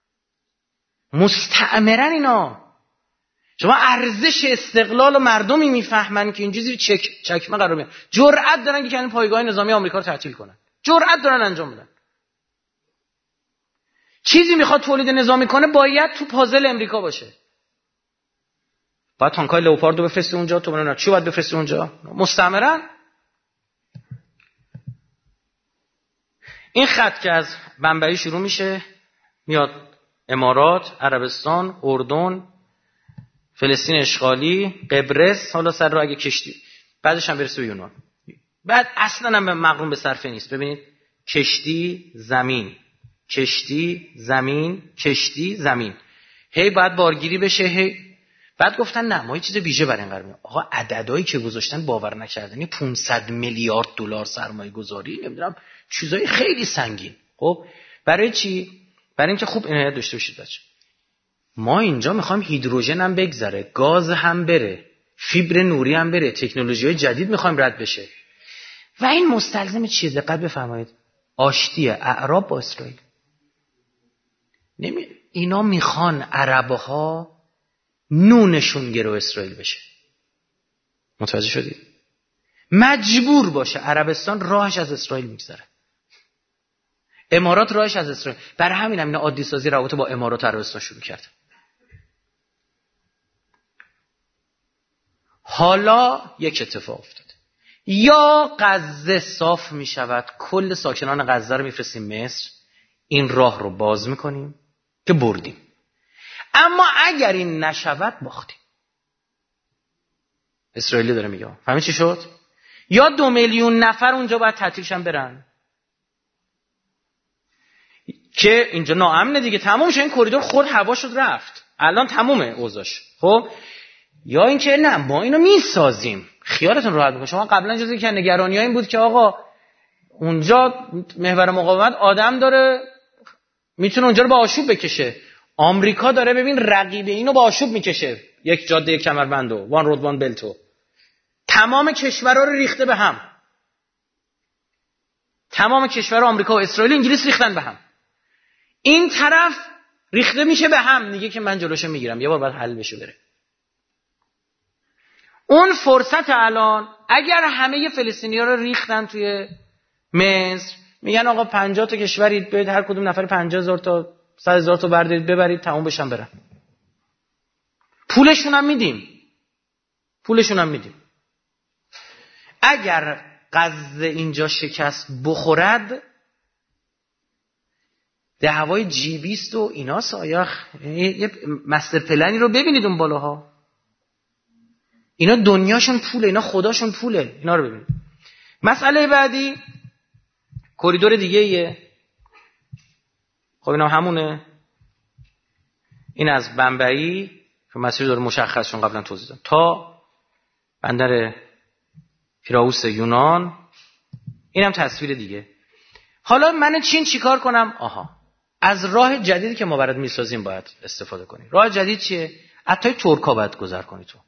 S1: مستعمرن اینا. شما ارزش استقلال و مردمی میفهمن که اینجوری چکمه قرار میاد. جرأت دارن که این پایگاه نظامی آمریکا رو تعطیل کنن. جرأت دارن انجام بدن. چیزی میخواد تولید نظامی کنه باید تو پازل امریکا باشه. باید تانکای لئوپاردو بفرستی اونجا، تو ببین چی باید بفرستی اونجا؟ مستعمرن. این خط که از بمبئی شروع میشه میاد امارات، عربستان، اردن، فلسطین اشغالی، قبرس، حالا سر رو اگه کشتی، بعدش هم برسه به یونان. بعد اصلا هم مقرون به صرفه نیست. ببینید کشتی زمین، کشتی زمین، کشتی زمین، هی بعد بارگیری بشه. هی بعد گفتن نه ما یه چیز ویژه برای این قرار می‌کنیم. آقا عددهایی که گذاشتن باور نکردنی، 500 میلیارد دلار سرمایه گذاری، نمیدونم چیزای خیلی سنگین. خب برای چی؟ برای اینکه خوب عنایت داشته باشید بچه. ما اینجا میخوایم هیدروژن هم بگذره، گاز هم بره، فیبر نوری هم بره، تکنولوژی‌های جدید میخوایم رد بشه. و این مستلزم چیه؟ دقت بفرمایید. آشتی اعراب با اسرائیل. اینا میخوان عرب‌ها نونشون گرو اسرائیل بشه. متوجه شدید؟ مجبور باشه عربستان راهش از اسرائیل میگذره، امارات راهش از اسرائیل. برای همین اینا عادی سازی رابطه با امارات و عربستان شروع کردن. حالا یک اتفاق افتاد. یا غزه صاف می شود، کل ساکنان غزه رو میفرستیم مصر، این راه رو باز میکنیم که بردیم. اما اگر این نشود باختیم. اسرائیلی داره میگه. فهمی چی شد؟ یا 2 میلیون نفر اونجا باید تعطیلشن برن که اینجا ناامنه دیگه، تموم شد این کریدور، خود هوا شد رفت، الان تمومه اوضاعش. خب یا اینکه نه ما اینو میسازیم. خیالتون راحت باشه. شما قبلا جزئی که نگرانی‌ها این بود که آقا اونجا محور مقاومت آدم داره میتونه اونجا رو با آشوب بکشه. آمریکا داره ببین رقیب اینو با آشوب میکشه، یک جاده یک کمربندو، وان رود وان بلتو، تمام کشورها رو ریخته به هم. تمام کشورها آمریکا و اسرائیل و انگلیس ریختن به هم. این طرف ریخته میشه به هم، میگه که من جلوشو میگیرم، یه بار بعد حل بشه بره. اون فرصت الان اگر همه فلسطینی‌ها رو ریختن توی مصر، میگن آقا 50 تا کشورید برید هر کدوم نفر 50,000 تا 100,000 تا بردارید ببرید تموم بشن برن. پولشون هم میدیم. اگر غزه اینجا شکست بخورد، دعوای G20 و اینا سایخ، یه مستر پلنی رو ببینید اون بالاها. اینا دنیاشون پوله، اینا خداشون پوله. اینا رو ببینید. مسئله بعدی کریدور دیگه ایه. خب اینا همونه. این از بمبئی که مسیر داره مشخص شون قبلا توضیح دادم تا بندر پیراوس یونان. اینم تصویر دیگه. حالا من چین چیکار کنم؟ از راه جدیدی که ما برات میسازیم باید استفاده کنی. راه جدید چیه؟ حتی ترکا باید گذر کنی تو.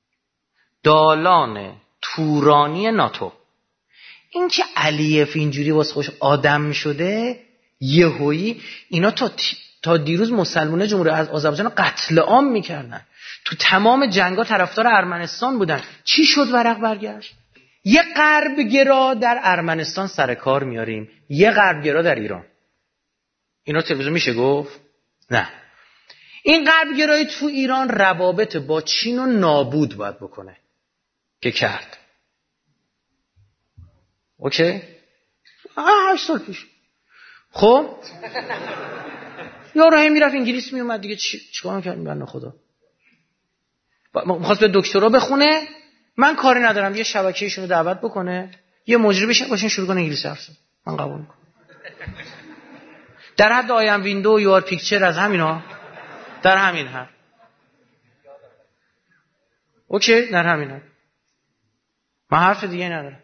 S1: دالان تورانی ناتو. این که علیف اینجوری واسه خوش آدم شده یهویی، اینا تا دیروز مسلمانه جمهوری آذربایجان قتل عام میکردن، تو تمام جنگا طرفدار ارمنستان بودن. چی شد ورق برگشت؟ یه غربگرا در ارمنستان سر کار میاریم، یه غربگرا در ایران. اینا تلویزیون میشه گفت؟ نه. این غربگرایی تو ایران روابط با چین رو نابود باید بکنه که کرد. اوکی؟ 8 سال پیش. خب یارو هم میرفت انگلیس میومد دیگه، چیکار می‌کردیم بنده خدا؟ می‌خواست به دکترا بخونه، من کاری ندارم، یه شبکه‌ایشون رو دعوت بکنه، یه مجری بشه باشین شروع کنه انگلیسی حرف زدن. من قبول می‌کنم. در حد آیم ویندو یو آر پیکچر از همینا، در همین حد. اوکی، در همین حد. من حرف دیگه ندارم.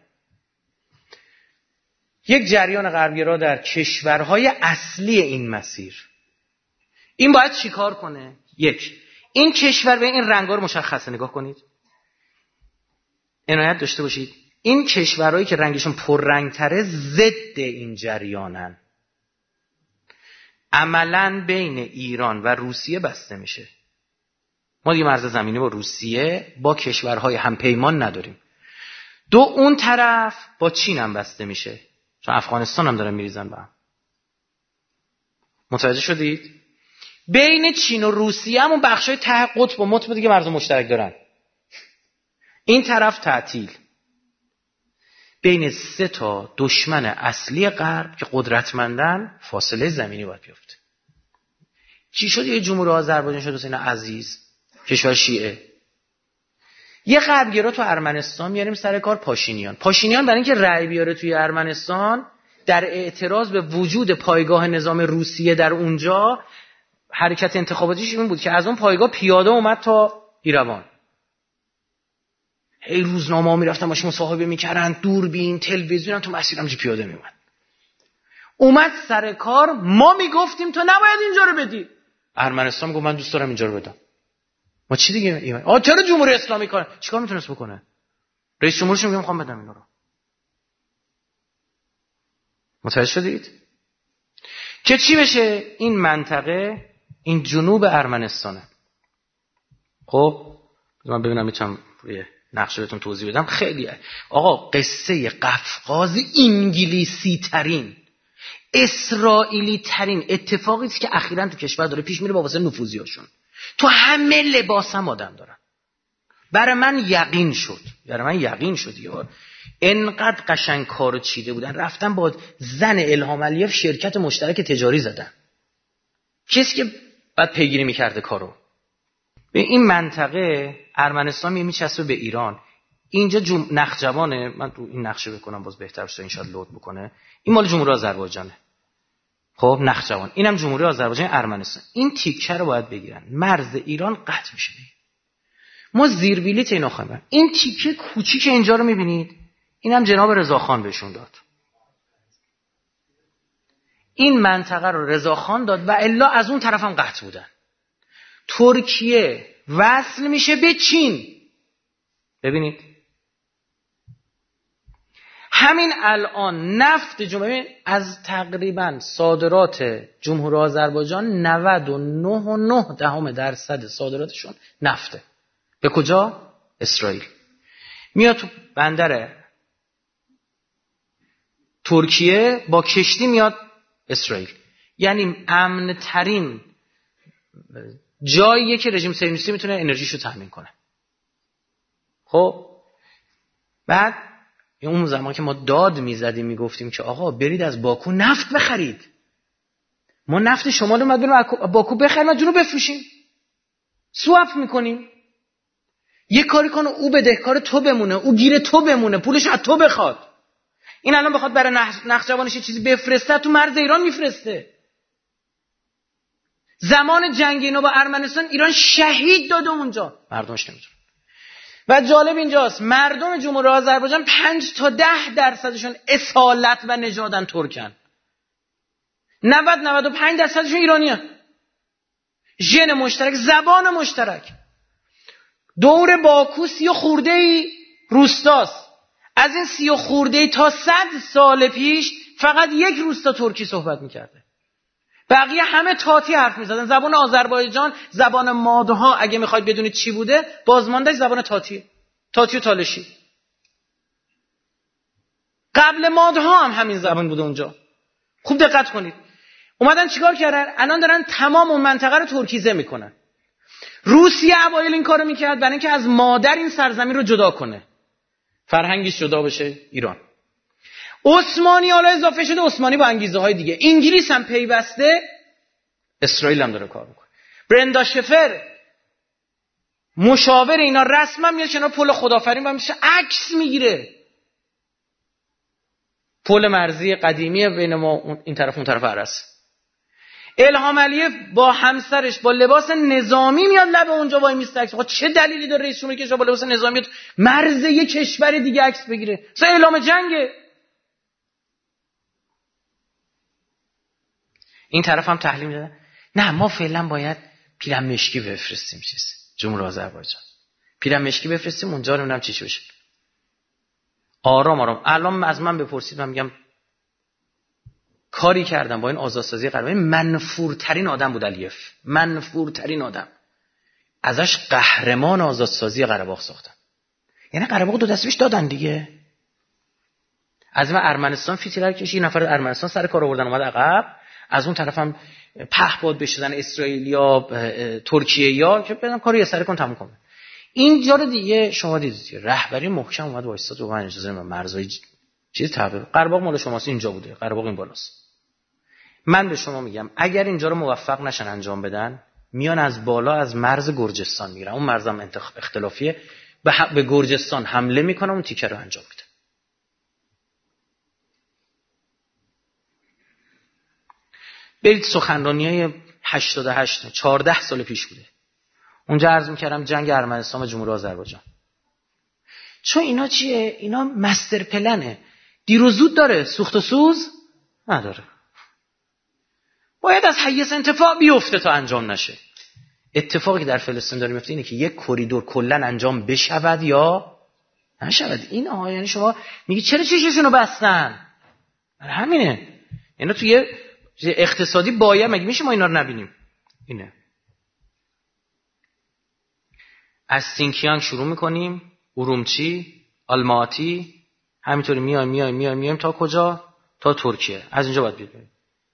S1: یک جریان غربگرا در کشورهای اصلی این مسیر، این باید چیکار کنه؟ یک، این کشور به این رنگا رو مشخصه نگاه کنید، عنایت داشته باشید. این کشورهایی که رنگشون پررنگ‌تره ضد این جریانن. عملاً بین ایران و روسیه بسته میشه. ما دیگه مرز زمینی با روسیه با کشورهای همپیمان نداریم. دو، اون طرف با چین هم بسته میشه، چون افغانستان هم دارن میریزن به هم. متوجه شدید؟ بین چین و روسیه همون بخشای ته قطب و مطب دیگه مرز مشترک دارن. این طرف تعطیل. بین 3 تا دشمن اصلی غرب که قدرتمندن فاصله زمینی باید بیفته. چی شد؟ یه جمهوری آذربایجان شد حسین عزیز، کشور شیعه. یه غربگرا تو ارمنستان میاریم سر کار پاشینیان برای اینکه رأی بیاره توی ارمنستان در اعتراض به وجود پایگاه نظام روسیه در اونجا، حرکت انتخاباتیش این بود که از اون پایگاه پیاده اومد تا ایروان. هی روزنامه‌ها میرفتن باش مصاحبه میکردن، دوربین، تلویزیون هم تو مسیر همجوری پیاده میومد. اومد سر کار، ما میگفتیم تو نباید اینجا رو بدی. ارمنستان گفت من دوست دارم اینجا رو بدم. ما چی دیگه ایمان؟ چرا جمهوری اسلامی کار چیکار میتونست بکنه؟ رئیس جمهورش میگه میخوام بدم اینا رو. متوجه شدید؟ که چی بشه؟ این منطقه، این جنوب ارمنستانه. خب من ببینم میتونم روی نقشه بهتون توضیح بدم. خیلی آقا قصه قفقاز انگلیسی ترین، اسرائیلی ترین اتفاقی است که اخیراً تو کشور داره پیش میره با واسه نفوذیاشون. تو همه لباس هم آدم دارن. برای من یقین شد یار انقدر قشنگ کارو چیده بودن، رفتن با زن الهام علیف شرکت مشترک تجاری زدن، کسی که بعد پیگیری میکرده کارو. به این منطقه ارمنستان میچسبه به ایران. اینجا نخجوانه. من رو این نقشه بکنم باز بهتر شه، ان شاء الله لود بکنه. این مال جمهوری آذربایجانه. خب نخجوان، اینم جمهوری آذربایجان، ارمنستان. این تیکه رو باید بگیرن، مرز ایران قطع میشه. ما زیر بلیط اینا خواهیم. این تیکه کوچیک اینجا رو میبینید، اینم جناب رضاخان بهشون داد. این منطقه رو رضاخان داد و الا از اون طرف هم قطع بودن. ترکیه وصل میشه به چین. ببینید همین الان نفت جمهوری از تقریبا صادرات جمهوری آذربایجان 99.9% صادراتشون نفته. به کجا؟ اسرائیل. میاد تو بندر ترکیه با کشتی میاد اسرائیل. یعنی امن ترین جاییه که رژیم صهیونیستی میتونه انرژیشو تامین کنه. خب بعد اون زمان که ما داد میزدیم میگفتیم که آقا برید از باکو نفت بخرید، ما نفت شمال اومد بریم باکو بخریم و جنوب بفروشیم، سواپ میکنیم. یه کاری کنه او بدهکار تو بمونه، او گیر تو بمونه، پولش از تو بخواد. این الان بخواد برای نخجوانش یه چیزی بفرسته، تو مرز ایران میفرسته. زمان جنگ اینا با ارمنستان ایران شهید داده اونجا، مردمش نمیدونه. و جالب اینجاست مردم جمهوری آذربایجان 5 تا 10% اصالت و نژادن ترکن، 90-95% ایرانیان. ژن مشترک، زبان مشترک. دور باکو 30 خورده‌ای روستاست. از این 30 خورده‌ای تا 100 سال پیش فقط یک روستا ترکی صحبت میکرده، بقیه همه تاتی حرف میزدن. زبان آذربایجان، زبان مادها اگه میخواید بدونید چی بوده، بازماندهش زبان تاتی و تالشی. قبل مادها هم همین زبان بوده اونجا. خوب دقت کنید. اومدن چیکار کردن؟ الان دارن تمام اون منطقه رو ترکیزه میکنن. روسیه اوایل این کارو میکرد برای اینکه از مادر این سرزمین رو جدا کنه، فرهنگش جدا بشه ایران. عثمانی حالا اضافه شده، عثمانی با انگیزه های دیگه. انگلیس هم پیوسته، اسرائیل هم داره کار میکنه. برندا شفر مشاور اینا رسما میاد کنار پل خدافرین و میشه عکس میگیره. پل مرزی قدیمی بین ما این طرف اون طرف عرس. الهام علیه با همسرش با لباس نظامی میاد لب اونجا وای میسته. چه دلیلی داره رئیس جمهوری که با لباس نظامی مرز یک کشور دیگه عکس بگیره؟ اصلا اعلام جنگه. این طرف هم تحلیل میدادن نه ما فعلا باید پیرم مشکی بفرستیم جمهوری آذربایجان، پیرم مشکی بفرستیم اونجا نمیدونم چی بشه. آرام الان از من بپرسید من میگم کاری کردم با این آزادسازی قرباق. منفورترین آدم بود علیف، منفورترین آدم. ازش قهرمان آزادسازی قره‌باغ ساختن. یعنی قره‌باغ دو دستش دادن دیگه. از این ارمنستان فیتیلر کشید، نفر ارمنستان سر کار آوردن اومد عقب. از اون طرف هم پهپاد بشدن اسرائیلیا، ترکیه‌یا که بدن کارو یه سری کن تموم کنه. اینجا رو دیگه شما دیدید رهبری محکم اومد وایساد و من اجازه نمیدم مرزای چیز تابع. قره‌باغ مال شماست، اینجا بوده، قره‌باغ این بالاست. من به شما میگم اگر اینجا رو موفق نشن انجام بدن، میان از بالا از مرز گرجستان میرن. اون مرزم اختلافیه، به گرجستان حمله میکنن، اون تیکه رو انجام میدن. برید سخنرانیای 88 14 سال پیش بوده. اونجا عرض میکردم جنگ ارمنستان و جمهوری آذربایجان. چون اینا چیه؟ اینا مستر پلنه. دیر و زود داره، سوخت و سوز نداره. باید از حیز انتفاع بیفته تا انجام نشه. اتفاقی که در فلسطین داره میفته اینه که یک کریدور کلا انجام بشود یا نشود. این یعنی شما میگی چرا چششونو بستن؟ همینه. اینا تو یه اقتصادی باید مگه میشه ما اینا رو نبینیم؟ اینه. از سینکیانگ شروع میکنیم، ارومچی، آلماتی، همینطوری میایم تا کجا؟ تا ترکیه. از اینجا باید بریم.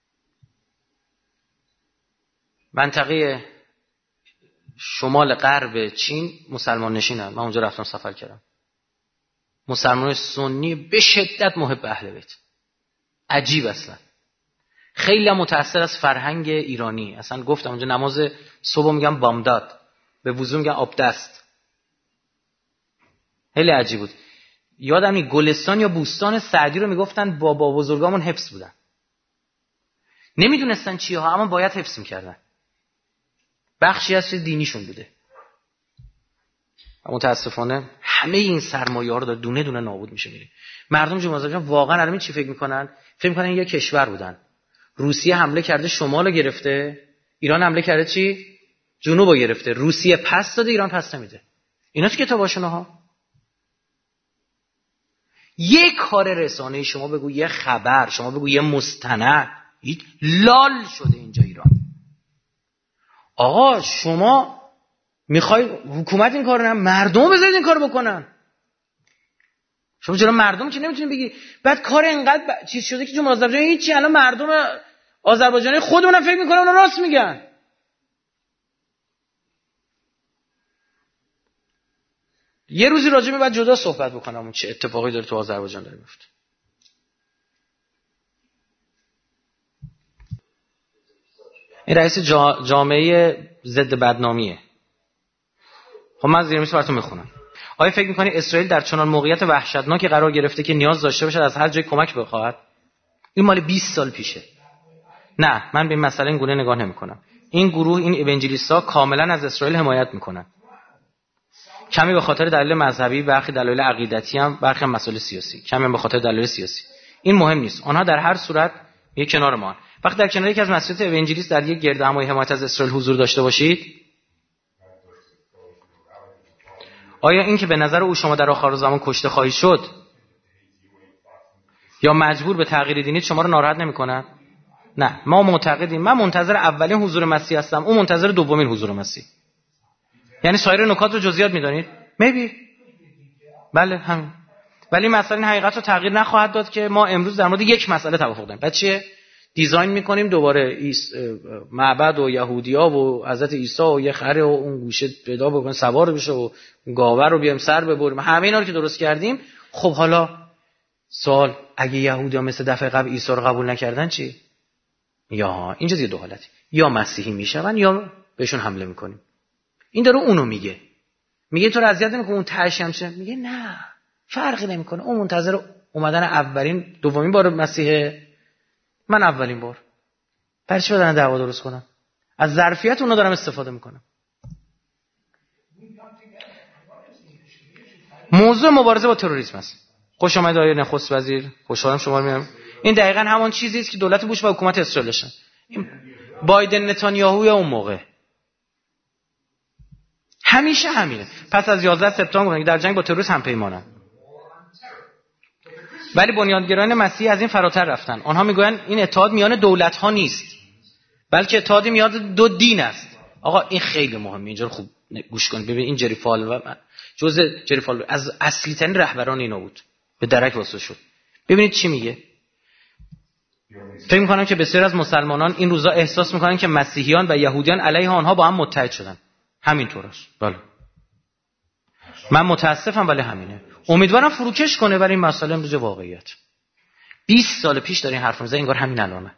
S1: منطقه شمال غرب چین مسلمان نشینن. من اونجا رفتم سفر کردم. مسلمان سنی به شدت محب اهل بیت. عجیب اصلا. خیلی متأثر از فرهنگ ایرانی. اصلا گفتم اونجا نماز صبح میگم بامداد، به وضو میگن آبدست. خیلی عجیب بود. یادم این گلستان یا بوستان سعدی رو میگفتن بابا بزرگامون حفظ بودن. نمیدونستن چیه ها، اما باید حفظ میکردن. بخشی از چیز دینیشون بوده. متاسفانه همه این سرمایه‌ها رو دونه دونه نابود میشه میره. مردم جمهوری آذربایجان واقعا الان چی فکر میکنن؟ فکر میکنن یه کشور بودن. روسیه حمله کرده شمال رو گرفته، ایران حمله کرده چی؟ جنوب رو گرفته. روسیه پس داده، ایران پس نمیده. اینا تو کتاباشون ها. یه کار رسانه‌ای شما بگو، یه خبر شما بگو، یه مستند، لال شده اینجا ایران. آقا شما میخوای حکومت این کارو نه، مردم بذارید این کارو بکنن. شما چرا مردم که نمیتونید بگی بعد کار اینقدر چیز شده که جمهوری آذربایجان هیچی، الان مردم آذربایجانی خودمون فکر میکنن اونا راست میگن. یه روزی راجع به بعد جدا صحبت بکنم اون چه اتفاقی داره تو آذربایجان داره میفته. این رئیس جامعه ضد بدنامیه. خب من زیر میز براتون میخونم. آیا فکر میکنی اسرائیل در چنان موقعیت وحشتناکی قرار گرفته که نیاز داشته باشه از هر جای کمک بخواهد؟ این مال 20 سال پیشه. نه، من به این مسئله این گونه نگاه نمیکنم. این گروه، این اونجلیست‌ها کاملا از اسرائیل حمایت میکنن. کمی به خاطر دلایل مذهبی، برخی دلایل عقیدتی هم، برخی هم مسائل سیاسی. کمی هم به خاطر دلایل سیاسی. این مهم نیست. آنها در هر صورت یک کنار ما. وقتی در کنار یکی از مسجد اونجلیست در یک گردهمایی حمایت از اسرائیل حضور داشته باشید، آیا این که به نظر او شما در آخر زمان کشته خواهید شد یا مجبور به تغییر دینی شما رو ناراحت نمی‌کند؟ نه، ما معتقدیم. من منتظر اولین حضور مسیح هستم، اون منتظر دومین حضور مسیح. یعنی سایر نکات رو جزئیات می‌دونید؟ میبی؟ بله همین. ولی مثلا این حقیقت رو تغییر نخواهد داد که ما امروز در مورد یک مسئله توافق داریم. بعد چیه؟ دیزاین می‌کنیم دوباره معبد و یهودی‌ها و حضرت عیسی و یه خره و اون گوشه پیدا بکنیم سوار بشه و گاوه رو بیام سر ببریم. همه اینا رو که درست کردیم. خب حالا سوال، اگه یهودی‌ها مثل دفعه قبل عیسی رو قبول نکردن چی؟ یا اینجا دیگه دو حالتی، یا مسیحی میشون یا بهشون حمله میکنیم. این داره اونو میگه تو رو اذیت نمیکنه اون تهش همشه. میگه نه فرقی نمیکنه، اون منتظر اومدن اولین دومین بار مسیحه، من اولین بار. برای چی بدن دعوا درست کنم؟ از ظرفیت اونو دارم استفاده میکنم. موضوع مبارزه با تروریسم است. خوش آمدید آقای نخست وزیر، خوشحالم شما رو میبینم. این دقیقاً همون چیزی است که دولت بوش و حکومت اسرائیل داشتن. بایدن نتانیاهو اون موقع همیشه همینه. پس از 11 سپتامبر در جنگ با تروریسم هم پیمانن. ولی بنیانگرایان مسیحی از این فراتر رفتن. آنها میگویند این اتحاد میان دولت‌ها نیست، بلکه اتحادی میان دو دین است. آقا این خیلی مهمه، اینجا رو خوب گوش کنید. ببین این جری فالوه جزء جری فالوه از اصلی ترین رهبران اینا بود، به درک واسه شد. ببینید چی میگه. فکر می‌کنم که بسیار از مسلمانان این روزا احساس می‌کنن که مسیحیان و یهودیان علیه آنها با هم متحد شدن. همینطور است. بله. من متاسفم ولی همینه. امیدوارم فروکش کنه، ولی این مسئله امروز واقعیت. 20 سال پیش دارین حرف می‌زنین، انگار همین الانه.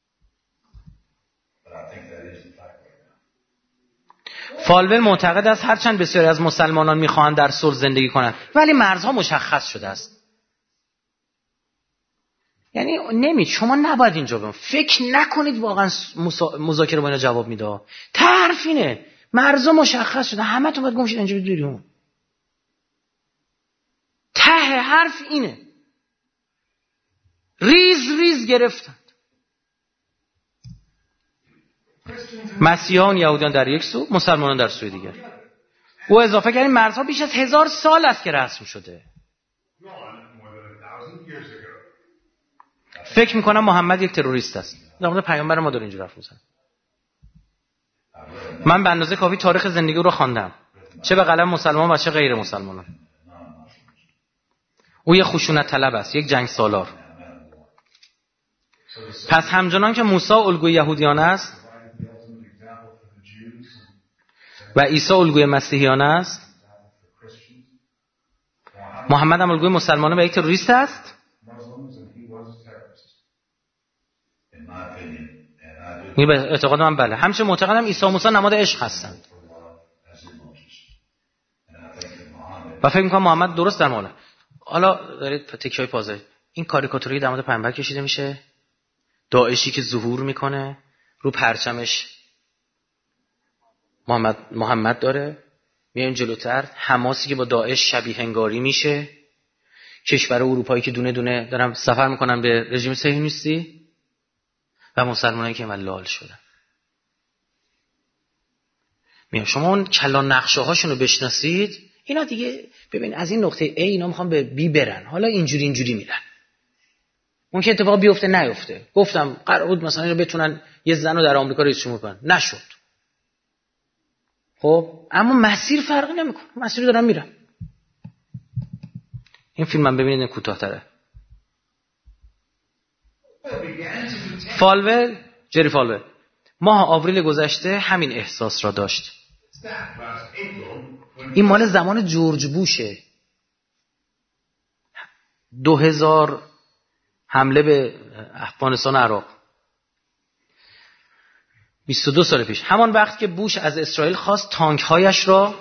S1: فالول معتقد است هرچند بسیاری از مسلمانان می‌خواهند در صلح زندگی کنند، ولی مرزها مشخص شده است. یعنی شما نباید اینجا بمون. فکر نکنید واقعا مذاکره با اینا جواب میده. طرف اینه، مرزها مشخص شده، همه تو باید گم شید اینجا بدونید. ته حرف اینه. ریز گرفتند. مسیحیان یهودیان در یک سو، مسلمانان در سوی دیگر. او اضافه کرد این مرزها بیش از 1000 سال است که رسم شده. فکر میکنم محمد یک تروریست است. در مورد پیامبر ما داره اینجوری حرف میزنه. من به اندازه کافی تاریخ زندگی رو خواندم، چه به قلم مسلمان و چه غیر مسلمانان. او یک خشونت طلب است، یک جنگ سالار. پس همچنان که موسی الگوی یهودیان است و عیسی الگوی مسیحیان است، محمد هم الگوی مسلمانان و یک تروریست است. این به اعتقاد من بله. همچنین معتقدم عیسی و موسی نماد عشق هستند. و فکر می‌کنم محمد درست در مورد. حالا دارید تکیه‌های پازه. این کاریکاتوری در مورد پیامبر کشیده میشه. داعشی که ظهور میکنه، رو پرچمش محمد داره. میایم جلوتر، حماسی که با داعش شبیه انگاری میشه. کشور اروپایی که دونه دونه دارن سفر میکنن به رژیم صهیونیستی و مسلمانایی که لال شدن. میام شما اون کلان نقشه هاشون رو بشناسید. اینا دیگه ببین از این نقطه A اینا میخوان به B برن، حالا اینجوری میرن. اون که اتفاق بیفته نیفته. گفتم قرار بود مثلا اینو بتونن یه زن رو در آمریکا رئیس جمهور کنن، نشد. خب اما مسیر فرقی نمیکنه، مسیر دارن میرن. این فیلم من ببینید کوتاه‌تره. جری فالول ماه آوریل گذشته همین احساس را داشت. این مال زمان جورج بوشه. 2000 حمله به افغانستان و عراق 22 سال پیش، همان وقت که بوش از اسرائیل خواست تانک‌هایش را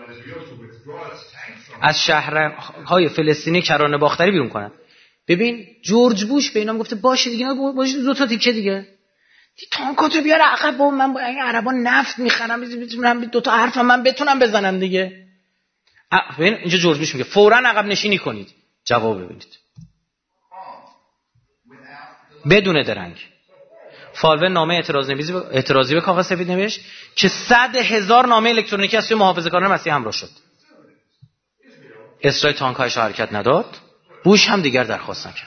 S1: از شهرهای فلسطینی کرانه باختری بیرون کنند. ببین جورج بوش به اینا گفته باشه دیگه، باشه دو تا تیکه دیگه تانکاتو بیار عقب، با من با این عربا نفت میخرم، میتونم دو تا حرفم من بتونم بزنم دیگه. ببین اینجا جورج بوش میگه فوراً عقب نشینی کنید. جواب ببینید بدون درنگ. فالوه نامه اعتراضی به کاغذ سفید نوشت که 100,000 نامه الکترونیکی از سوی محافظه‌کاران مسیح همراه شد. اسرائیل تانک‌هایش حرکت نداد، بوش هم دیگر درخواست نکرد.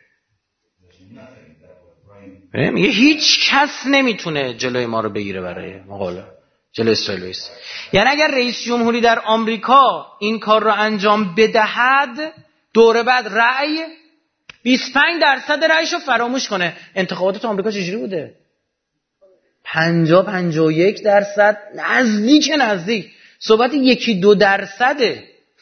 S1: میگه هیچ کس نمیتونه جلوی ما رو بگیره برای مقابله جلوی اسرائیل وایس. یعنی اگر رئیس جمهوری در آمریکا این کار رو انجام بدهد، دوره بعد رأی 25% رأیشو فراموش کنه. انتخابات تو آمریکا چجوری بوده؟ 50-51%، نزدیک صحبت 1-2%.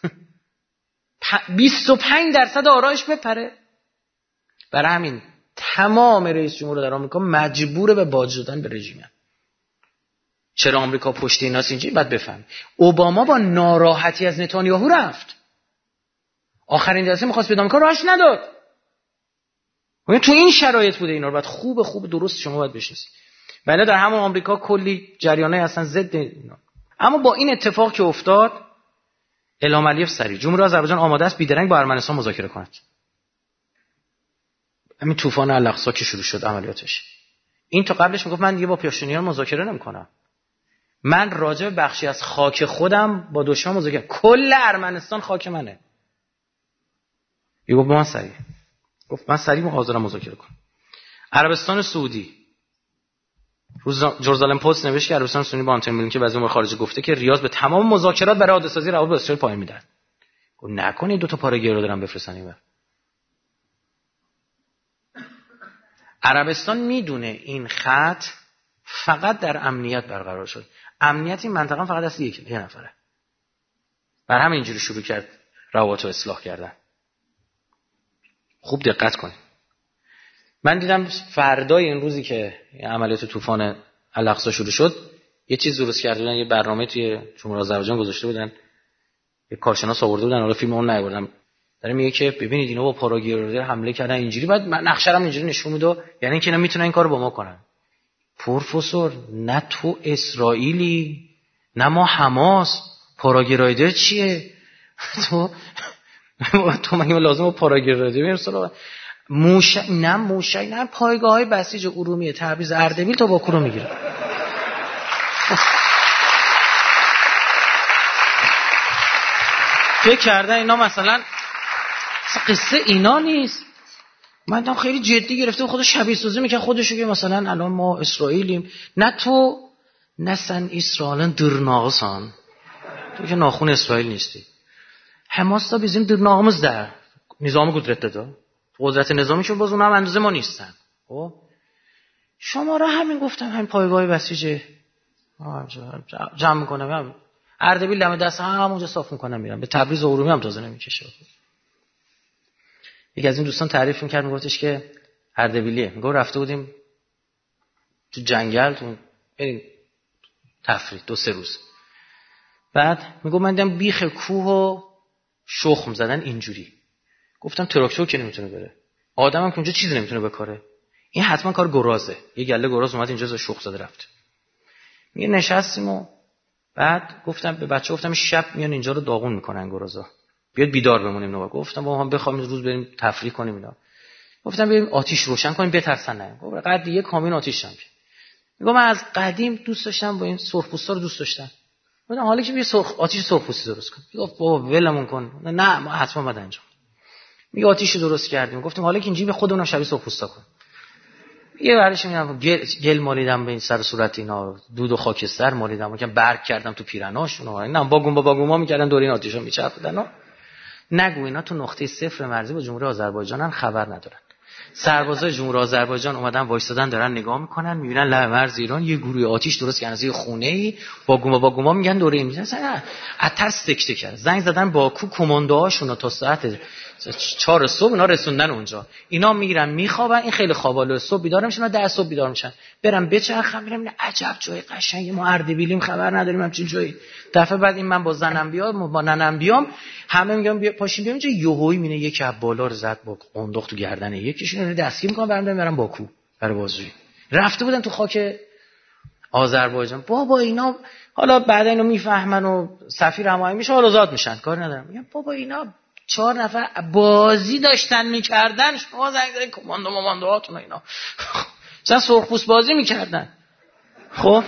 S1: 25% آرایش بپره. برای همین تمام رئیس جمهور در آمریکا مجبوره به باج دادن به رژیم. چرا آمریکا پشت ایناست اینجوری؟ بعد بفهم. اوباما با ناراحتی از نتانیاهو رفت. آخرین جلسه می‌خواست بیاد آمریکا، راهش نداد. تو این شرایط بوده. اینا رو باید خوب درست شما باید بشناسید. بله در همون آمریکا کلی جریانای اصلا ضد اینا. اما با این اتفاق که افتاد، الهام علیف سریع جمهوری آذربایجان آماده است بیدرنگ با ارمنستان مذاکره کند. همین طوفان الاقصی که شروع شد عملیاتش، این تا قبلش میگفت من دیگه با پاشتونیان مذاکره نمی‌کنم، من راجع به بخشی از خاک خودم با دشمن مذاکره، کل ارمنستان خاک منه. گفت من سریع حاضرم مذاکره کنم. عربستان سعودی روز جرزالم پست نوشت که عربستان سعودی با آنتونی بلینکن وزیر امور خارجه گفته که ریاض به تمام مذاکرات برای عادل سازی روابط با اسرائیل پایان میدن. گفت نکنید دو تا پاره رو دارن بفرستن اینور. عربستان میدونه این خط فقط در امنیت برقرار شد. امنیت این منطقه فقط دست یه نفره. بر همین اینجوری شروع کرد روابط رو اصلاح کردن. خوب دقت کنید. من دیدم فردای این روزی که عملیات طوفان الاقصی شروع شد، یه چیز درست کرده بودن، یه برنامه توی جمهوری آذربایجان گذاشته بودن، یه کارشناس آورده بودن، حالا فیلم اون نیاوردم. داره میگه که ببینید اینا با پاراگیرور حمله کردن اینجوری، بعد نقشه رو اینجوری نشون میده، یعنی اینکه اینا میتونن این کارو با ما کنن. پروفسور نه تو اسرائیلی نه ما حماس، پاراگیرایدر چیه؟ تو مگه لازمه پاراگیرایدر بریم؟ موشک نه پایگاه‌های بسیج ارومیه، تبریز، اردبیل تا باکو رو میگیره. فکر کردن اینا مثلا قصه اینا نیست. من دارم خیلی جدی گرفته خودش شبیه سازی میکنه خودشو که مثلا الان ما اسرائیلیم. نه تو نسن اسرائیلن درناغسان، تو که ناخون اسرائیل نیستی. حماس تا bizim درناغımız در نظام قدرت داده، قدرت نظامیشون باز اونم اندازه ما نیستن. خب شما را همین گفتم، همین پایگاه بسیج جمع میکنم، اردبیل دم دست همونجا صاف میکنم میرم، به تبریز و ارومیه هم تازه نمیکشه. یکی از این دوستان تعریف میکرد، میگفتش که اردبیلیه، میگفت رفته بودیم تو جنگل، تو بریم تفریح 2-3 روز، بعد میگفت من دیدم بیخ کوهو شخم زدن اینجوری. گفتم تراکتور که نمیتونه بره، آدمم که اونجا چیزی نمیتونه بکاره، این حتما کار گرازه. یه گله گراز اومد اینجا ز شخم زده رفت. میگه نشستیم و بعد گفتم به بچه، گفتم شب میان اینجا رو داغون میکنن گرازا، بیاد بیدار بمونیم. نو گفتم با هم بخوام روز بریم تفریح کنیم اینا. گفتم بریم آتیش روشن کنیم بترسن نه. گفت قد یه کامین آتیش هم. میگم من از قدیم دوست داشتم با این سرخپوستا رو دوست داشتم. گفتم حالا که بیا آتیش سرخپوستی درست کن. گفت بابا ولمون کن. نه ما حتما باید انجام. میگه آتیش رو درست کردیم. گفتم حالا که اینجوری به خودمون شبیه سرخپوستا کن. یه ورش میگم گل مالیدم به این سر صورت اینا، دود و خاکستر مالیدم که برگ کردم تو پیرناشون، اینا باگوما میکردن دور این آتیشا میچرخیدن. نگو اینا تو نقطه صفر مرزی با جمهوری آذربایجانن، خبر ندارن. سربازای جمهوری آذربایجان اومدن وایسادن دارن نگاه میکنن، میبینن لب مرز ایران یه گروه آتش درست کردن از یه خونه‌ای، با گوما میگن دوره این مثلا اتر سکته کرد. زنگ زدن باکو کماندوهاشون تا ساعت 4 صبح اینا رسوندن اونجا. اینا میرن میخوابن، این خیلی خوابالو، صبح بیدار میشن، 10 صبح بیدار میشن، برن بچرخن، میرن عجب جای قشنگی، ما اردبیلیم خبر نداریم همچین جایی. دفعه بعد این من با زنم بیام با ننم بیام، همه میگم بیا پاشین بیام اینجا، یهویی مینه یکی از بالا رو زد با قنداق تو گردن یکیشون، دستگیر میکنن برن باکو برای بازجویی. رفته بودن تو خاک آذربایجان. بابا اینا حالا بعد اینو میفهمن و سفیر هماهنگ میشه، حالا آزاد میشن، کاری ندارم. میگم بابا اینا 4 نفر بازی داشتن میکردن، شما زنگ زدین کماندوهاتون اینا مثلا سرخپوست بازی میکردن. خب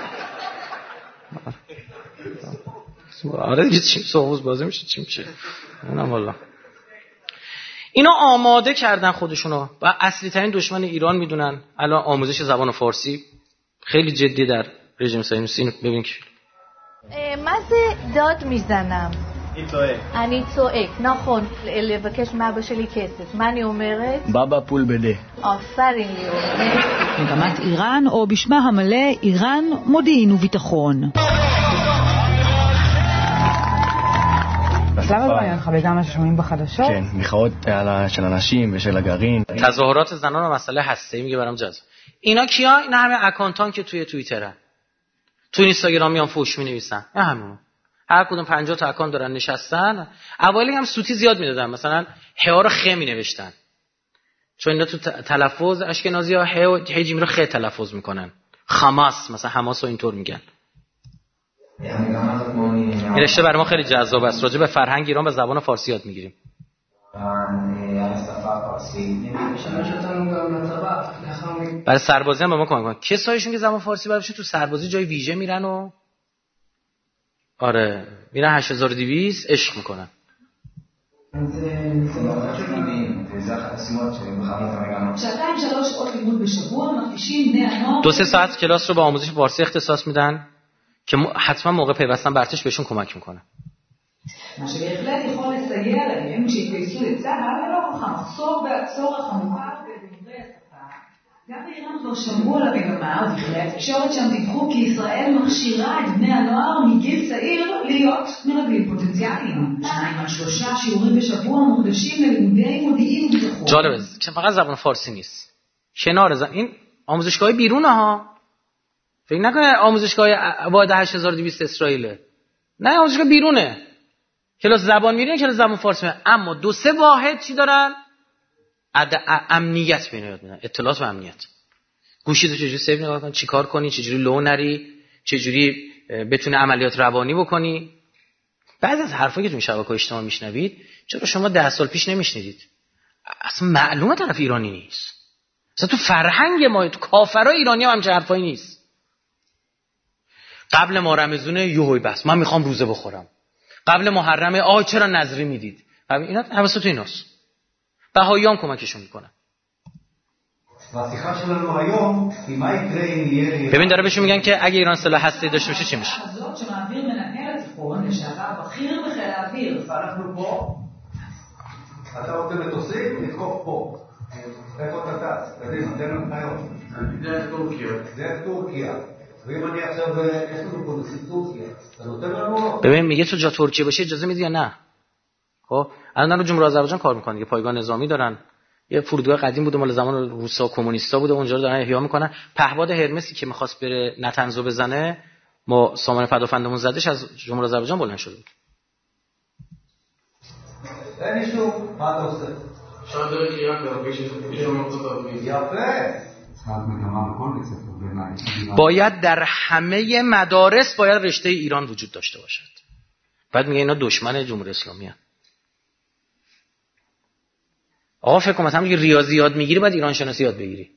S1: آره دیگه چی سرخپوست بازی میشه چی میشه اونم والا. اینا آماده کردن خودشونو و اصلی ترین دشمن ایران میدونن. الان آموزش زبان فارسی خیلی جدی در رژیم صهیونیستی. ببین که
S4: مزه داد میزنم אני צועק, נכון, לבקש מאבא שלי כסף. מה אני אומרת?
S5: בבא פול בדה.
S4: אפרים לי אומרת.
S6: מגמת איראן, או בשמה המלא, איראן מודיעין וביטחון.
S7: למה בעניין לך בגלל מה ששומעים בחדשות?
S5: כן, מחאות של אנשים ושל הגרעין.
S1: تظاهرات زنان و مسئله هسته‌ای میگه برام جذاب. اینا کیا؟ اینا همه اکانتان که توی توییترن. تو اینستاگرام میان فوش می‌نویسن. نه همون. هر کدوم 50 تا اکانت دارن نشستن. اوایل هم سوتی زیاد میدادن، مثلا ه رو خ می‌نوشتن. چون اینا تو تلفظ اشکنازی‌ها ه و هجیم رو خ تلفظ میکنن. خماس مثلا حماس رو اینطور میگن. این رشته برای ما خیلی جذاب است. راجع به فرهنگ ایران و زبان فارسی یاد میگیریم. برای سربازی هم به ما کمک می‌کنه. کسایشون که زبان فارسی بلدن تو سربازی جای ویژه میرن و آره میرن 8200 عشق میکنن. دو سه ساعت کلاس رو به آموزش فارسی اختصاص میدن که حتما موقع پیوستن به ارتش بهشون کمک میکنه.
S6: מה שבהחלט יכול לסייע להם שיתגייסו לצה"ל ולא המחסור והצורך המוכר בלימודי השפה. גם באיראן כבר שמעו על המגמה, ובכלי התקשורת שם דיווחו כי ישראל מכשירה את בני הנוער מגיל צעיר להיות מרגלים פוטנציאליים. 2-3 שיעורים בשבוע מוקדשים ללימודי מודיעין וביטחון.
S1: جالبه که فقط زبان فارسی نیست. کنار این آموزشگاه بیرونه ها. فکر نکنه آموزشگاه واحد 8200 اسرائیله. نه آموزشگاه بیرونه. کلاس زبان میرین، کلاس زبان فارسی میرین. اما 2-3 واحد چی دارن؟ امنیت میاد میدن، اطلاعات و امنیت. گوشی تو چجوری سیو نگاه کنی، چیکار کنی، چجوری لو نری، چجوری بتونه عملیات روانی بکنی. بعضی از حرفایی که تو شبکه‌های اجتماعی میشنوید چرا شما 10 سال پیش نمیشنیدید؟ اصلا معلومه طرف ایرانی نیست. اصلا تو فرهنگ ما، تو کافرای ایرانی هم همچین حرفایی نیست. قبل ما رمضان یهوی بس من میخوام روزه بخورم. قبل محرم چرا نظری میدید؟ اینا حواست تو ایناست. بهاییان کمکشون میکنن. ببین داره بهشون میگن که اگه ایران سلاح هسته‌ای داشته باشه چی میشه؟ ببین میگه تو جا ترکیه باشه اجازه میدی یا نه؟ خب الان رو جمهوری آذربایجان کار میکنن، یه پایگاه نظامی دارن، یه فرودگاه قدیم بوده مال زمان روسا کمونیستا بوده، اونجا رو دارن احیا میکنن. پهباد هرمسی که میخواست بره نتنزو بزنه، ما سامان پدافندمون زدش، از جمهوری آذربایجان بلند شده بود. باید در همه مدارس باید رشته ایران وجود داشته باشد. بعد میگه اینا دشمن جمهوری اسلامی هستند. آقا فکر کنم مثلا میگه ریاضی یاد میگیری باید ایران شناسی یاد بگیری.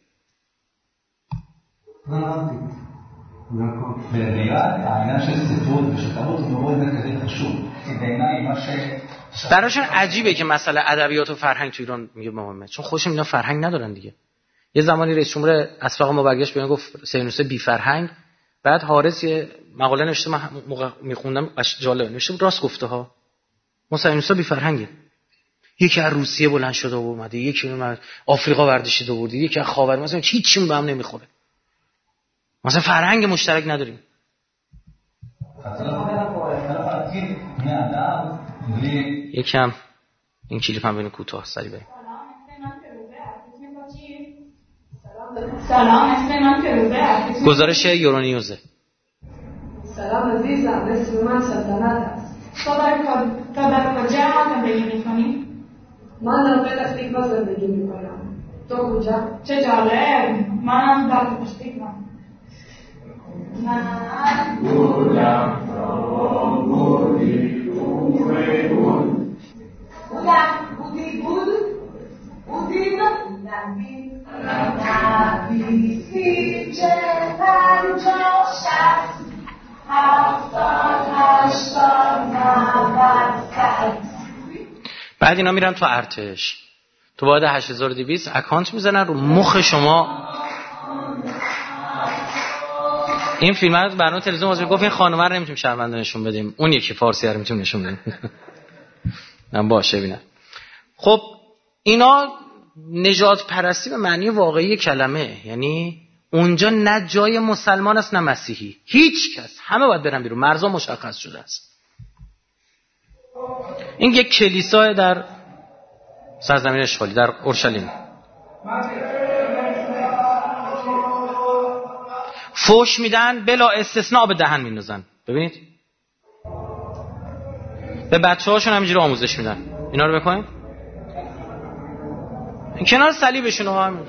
S1: براشون عجیبه که مسئله ادبیات و فرهنگ تو ایران میگه مهمه، چون خودشون اینا فرهنگ ندارن دیگه. یه زمانی رئیس جمهور اسبق ما برگشت بهمون گفت صهیونیست بی فرهنگ. بعد حارس یه مقاله نوشته، من موقع میخوندم جالب نوشته، راست گفته ها، ما صهیونیستا بی فرهنگیم. یکی از روسیه بلند شده و اومده، یکی از آفریقا ورداشته آورده، یکی از خاورمیانه، مثلا هیچی به هم نمیخوره. مثلا فرهنگ مشترک نداریم. یکم این کلیپ هم ببین کوتاه سری بریم.
S8: سلام، اسم من فروزه.
S1: گزارش یورونیوزه.
S8: سلام عزیزم، اسم من سلطنت است. تا در کجا زندگی می‌کنی؟ من در پتاه تکوا زندگی می‌کنم. تو کجا؟ چه جالب. من در پتاه تکوا. من بودم
S1: بعد اینا میرن تو ارتش، تو باید 8200 اکانت میزنن رو مخ شما. این فیلم رو برنامه تلویزیون واسه گفت این خانومه رو نمیتونیم شرمنده نشون بدیم، اون یکی فارسی رو میتونیم نشون بدیم. من باشه ببینم. خب اینا نجات پرستی به معنی واقعی کلمه، یعنی اونجا نه جای مسلمان است نه مسیحی، هیچ کس، همه باید برن بیرون، مرزا مشخص شده است. این یک کلیسا در سرزمین اشغالی در اورشلیم. فوش میدن بلا استثناء، به دهن میندازن. ببینید به بچه‌هاشون همینجوری آموزش میدن اینا رو بکنید. این کنار صلیبشون ها همین.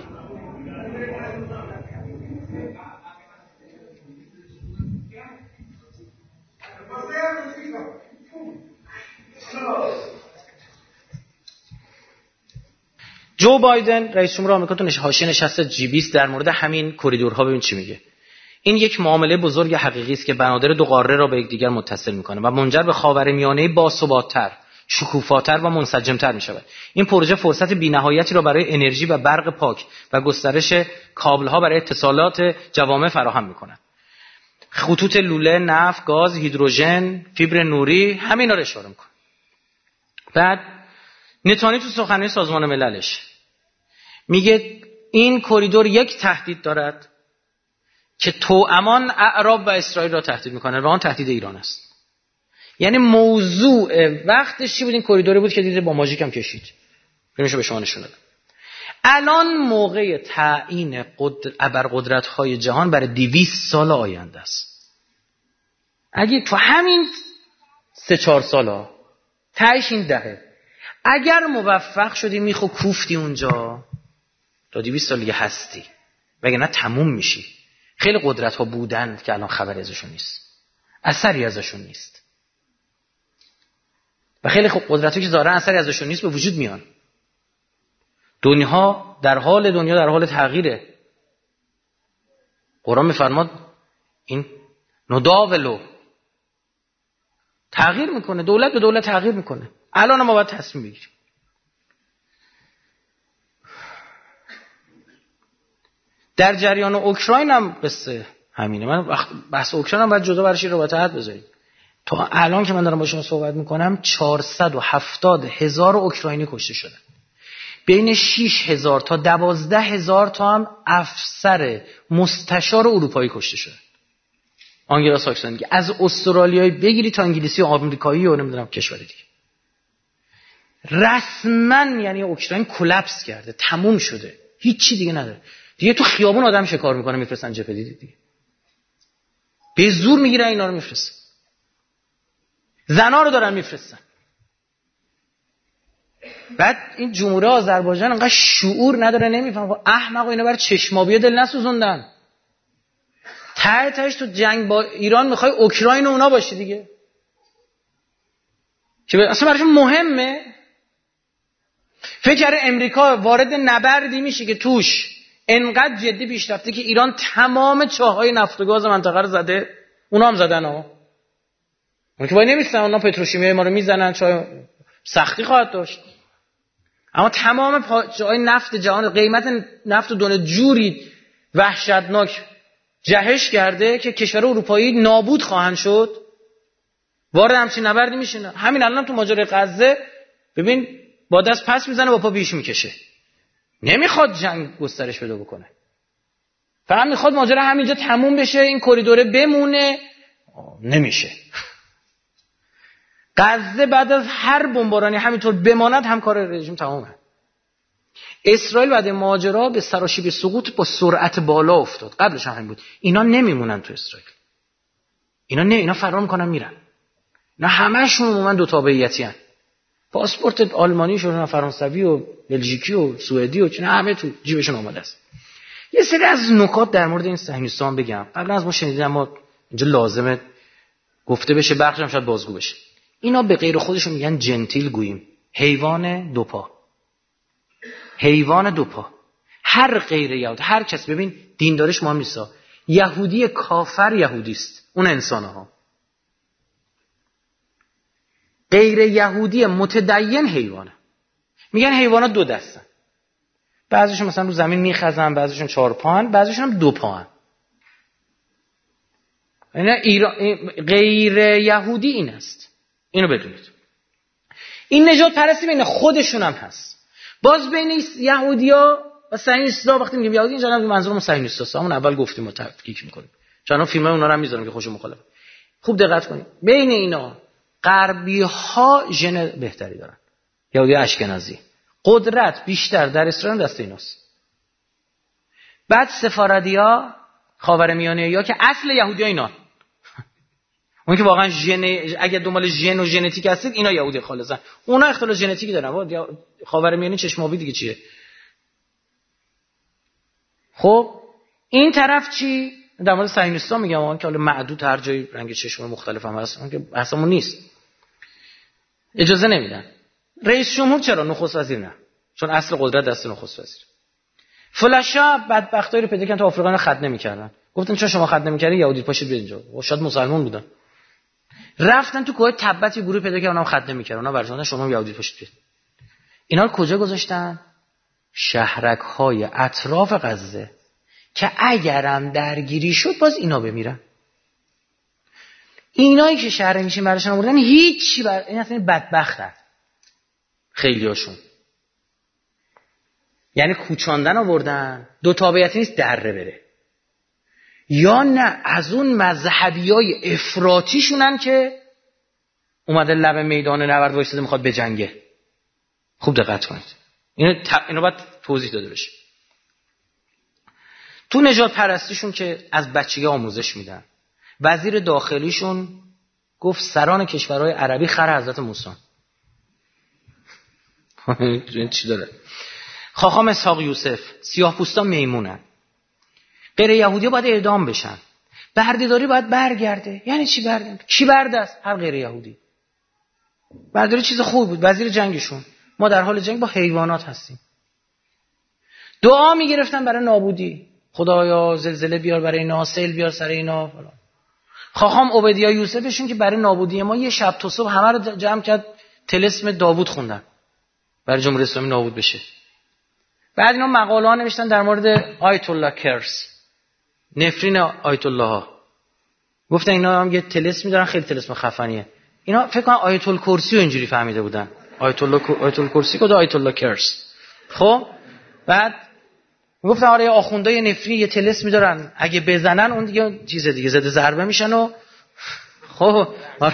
S1: جو بایدن رئیس جمهور آمریکا تو حاشیه نشسته G20 در مورد همین کریدورها ببین چی میگه. این یک معامله بزرگ حقیقی است که بنادر دو قاره را به یکدیگر متصل میکنه و منجر به خاورمیانه باثبات‌تر، شکوفاتر و منسجم‌تر میشود. این پروژه فرصت بی‌نهایتی را برای انرژی و برق پاک و گسترش کابل‌ها برای اتصالات جوامع فراهم میکند. خطوط لوله، نفت، گاز، هیدروژن، فیبر نوری، همینا رو اشاره میکنه. بعد نتانی تو سخنرانی سازمان مللش میگه این کریدور یک تهدید دارد که توامان اعراب و اسرائیل را تهدید میکنه و آن تهدید ایران است. یعنی موضوع وقتش چی بود؟ این کریدوری بود که دیده با ماژیک هم کشید. ببینیشو به شما نشون دادم. الان موقع تعیین ابرقدرت‌های جهان برای 200 سال آینده است. اگه تو همین 3-4 سالا تهش این دهه اگر موفق شدی میخو کوفتی اونجا تا 200 سال دیگه هستی، وگرنه تموم میشی. خیلی قدرت ها بودن که الان خبری ازشون نیست، اثری ازشون نیست، و خیلی قدرت ها که ظاهرا اثری ازشون نیست به وجود میان. دنیا در حال تغییره. قرآن میفرماد این نداولو تغییر میکنه، دولت به دولت تغییر میکنه. الان ما باید تصمیم بگیریم. در جریان اوکراین هم قصه همینه. من بحث اوکراین هم باید جدا برش رابطه حد بذارید. تا الان که من دارم با شما صحبت میکنم 470,000 اوکراینی کشته شدن. بین 6,000 تا 12,000 تا هم افسر مستشار اروپایی کشته شدن. آنگلا ساکسون که از استرالیایی بگیری تا انگلیسی و آمریکایی و نمیدونم کشور دیگه. رسما یعنی اوکراین کلاپس کرده، تموم شده، هیچی دیگه نداره. دیگه تو خیابون آدم شکار میکنه میفرستن جبهه دیگه. به زور میگیرن اینا رو میفرستن. زنا رو دارن میفرستن. بعد این جمهوری آذربایجان انقدر شعور نداره، نمیفهمه. احمقا اینا برای چشمابی دل نسوزوندن. تهش تو جنگ با ایران میخوای اوکراین و اونا باشی دیگه. که اصلا براشون مهمه. فکر امریکا وارد نبردی میشه که توش انقدر جدی پیش رفته که ایران تمام چاهای نفت و گاز منطقه رو زده. اونا هم زدن ها. اون که وای نمیستن، اونا پتروشیمیای ما رو میزنن، چای سختی خواهد داشت. اما تمام جای نفت جهان، قیمت نفت و دنیا جوری وحشتناک جهش کرده که کشور اروپایی نابود خواهند شد. وارد همچین نبردی میشن. همین الان تو ماجرای غزه ببین با دست پس میزنه با پا پیش میکشه. نمیخواد جنگ گسترش پیدا بکنه، فقط میخواد ماجرا همینجا تموم بشه، این کریدوره بمونه. نمیشه. غزه بعد از هر بمبارانی همینطور بماند هم کار رژیم تمامه. اسرائیل بعد ماجرا به سراشیبی سقوط با سرعت بالا افتاد. قبلش هم همین بود. اینا نمیمونن تو اسرائیل. اینا فرار میکنن میرن. اینا همشون عموما دو تابعیتی ان. پاسپورت آلمانی شون، فرانسوی و بلژیکی و سوئدی و چینا همه تو جیبشون آماده است. یه سری از نکات در مورد این صهیونیستان بگم. قبلا از ما شنیدیم اما اینجا لازمه گفته بشه، بخشش هم شاید بازگو بشه. اینا به غیر خودشون میگن جنتیل گوییم، حیوان دو پا. حیوان دو پا. هر غیر یهود، هر کس، ببین دیندارش مهم نیست. یهودی کافر یهودی است، اون انسانه ها. غیر یهودی متدین حیوانه. میگن حیوانات دو دستن. بعضیشون مثلا رو زمین میخزن، بعضیشون 4 پاهن، بعضیشون هم 2 پاهن. غیر یهودی این است. اینو بدونید. این نجات پرستی بین خودشون هم هست. باز بین یهودیا و صهیونیست‌ها وقتی میگیم یهودی اینجا منظورم صهیونیست‌ها، همون اول گفتیم و تفکیک می‌کنیم. چون فیلمای اونا رو هم میذارم که خوش مخالف. خوب دقت کنید. بین اینا غربی‌ها ژن بهتری دارن. یهودی اشکنازی. قدرت بیشتر در اسرائیل دست ایناست. بعد سفاردی‌ها، خاورمیانه‌ای‌ها که اصل یهودی‌ها اینا. اون که واقعا ژن، اگه دنبال ژن و ژنتیک هستید اینا یهودی خالصن. اونا اختلاف ژنتیکی دارن. خاورمیانه چشم‌آبی دیگه چیه؟ خب این طرف چی؟ در مورد صهیونیست‌ها میگم، اون که حالا معدود هر جای رنگ چشم مختلف هم هست، اون که بحثمون نیست. اجازه نمیدن. رئیس جمهور چرا؟ نخست وزیر نه. چون اصل قدرت دست نخست وزیر. فلاشا بدبختایی رو پیدا کردن تو آفریقا، خط نمی‌کردن. گفتن چون شما خط نمی‌کردین یهودی پاشید بیاید اینجا. شاید مسلمان بودن. رفتن تو کوه تبت گروه پیدا کردن اونم خط نمی‌کردن. اونا برجاندن شما یهودی پاشید بیاید. اینا رو کجا گذاشتن؟ شهرک‌های اطراف غزه که اگرم درگیری شد باز اینا بمیرن. اینایی که شهر میشین براشون آوردن هیچی این اصلا بدبختن. خیلیاشون. یعنی کوچاندن آوردن، دو تابعیتی نیست دره بره. یا نه از اون مذهبیای افراطیشونن که اومده لب میدان نبرد وایساده میخواد بجنگه. خوب دقت کنید. اینو باید توضیح داده بشه. تو نجات پرستیشون که از بچگی آموزش میدن، وزیر داخلیشون گفت سران کشورهای عربی خر حضرت موسی. این چی داره؟ خاخام اسحاق یوسف، سیاه‌پوستا میمونن. غیر یهودی باید اعدام بشن. بردهداری باید برگرده. یعنی چی برگرده؟ کی برده است؟ هر غیر یهودی. بردهداری چیز خوب بود. وزیر جنگشون، ما در حال جنگ با حیوانات هستیم. دعا میگرفتن برای نابودی. خدایا زلزله بیار برای اینا، سیل بیار سر اینا فلان. خاخام عبیدیا یوسفشون که برای نابودی ما یه شب تا صبح همه رو جمع کرد، طلسم داوود خوندن برای جمهوری اسلامی نابود بشه. بعد اینا مقاله ها نوشتن در مورد آیت الله کرس، نفرین آیت الله ها. گفتن اینا هم یه طلسمی دارن، خیلی طلسم خفنیه. اینا فکر کنم آیت الکرسی رو اینجوری فهمیده بودن. آیت الکرسی کد آیت الله کرس. خب بعد گفتن آره آخوندای نفرین یه طلسمی دارن، اگه بزنن اون دیگه چیز دیگه زده ضربه میشن و خب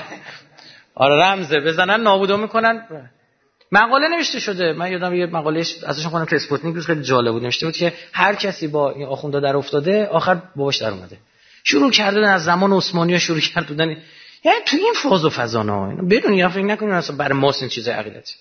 S1: آره رمزه، بزنن نابودا میکنن. مقاله نوشته شده، من یادم یه مقاله ازشون خوندم تو اسپوتنیک روز، خیلی جالب بود. نوشته بود که هر کسی با این آخوندا در افتاده آخر باباش در اومده. شروع کردن از زمان عثمانی‌ها شروع کردن، یعنی تو این فاز و فضانا بدون یا فکر نکنین اصلا برای ماست این چیزای عقیدتی.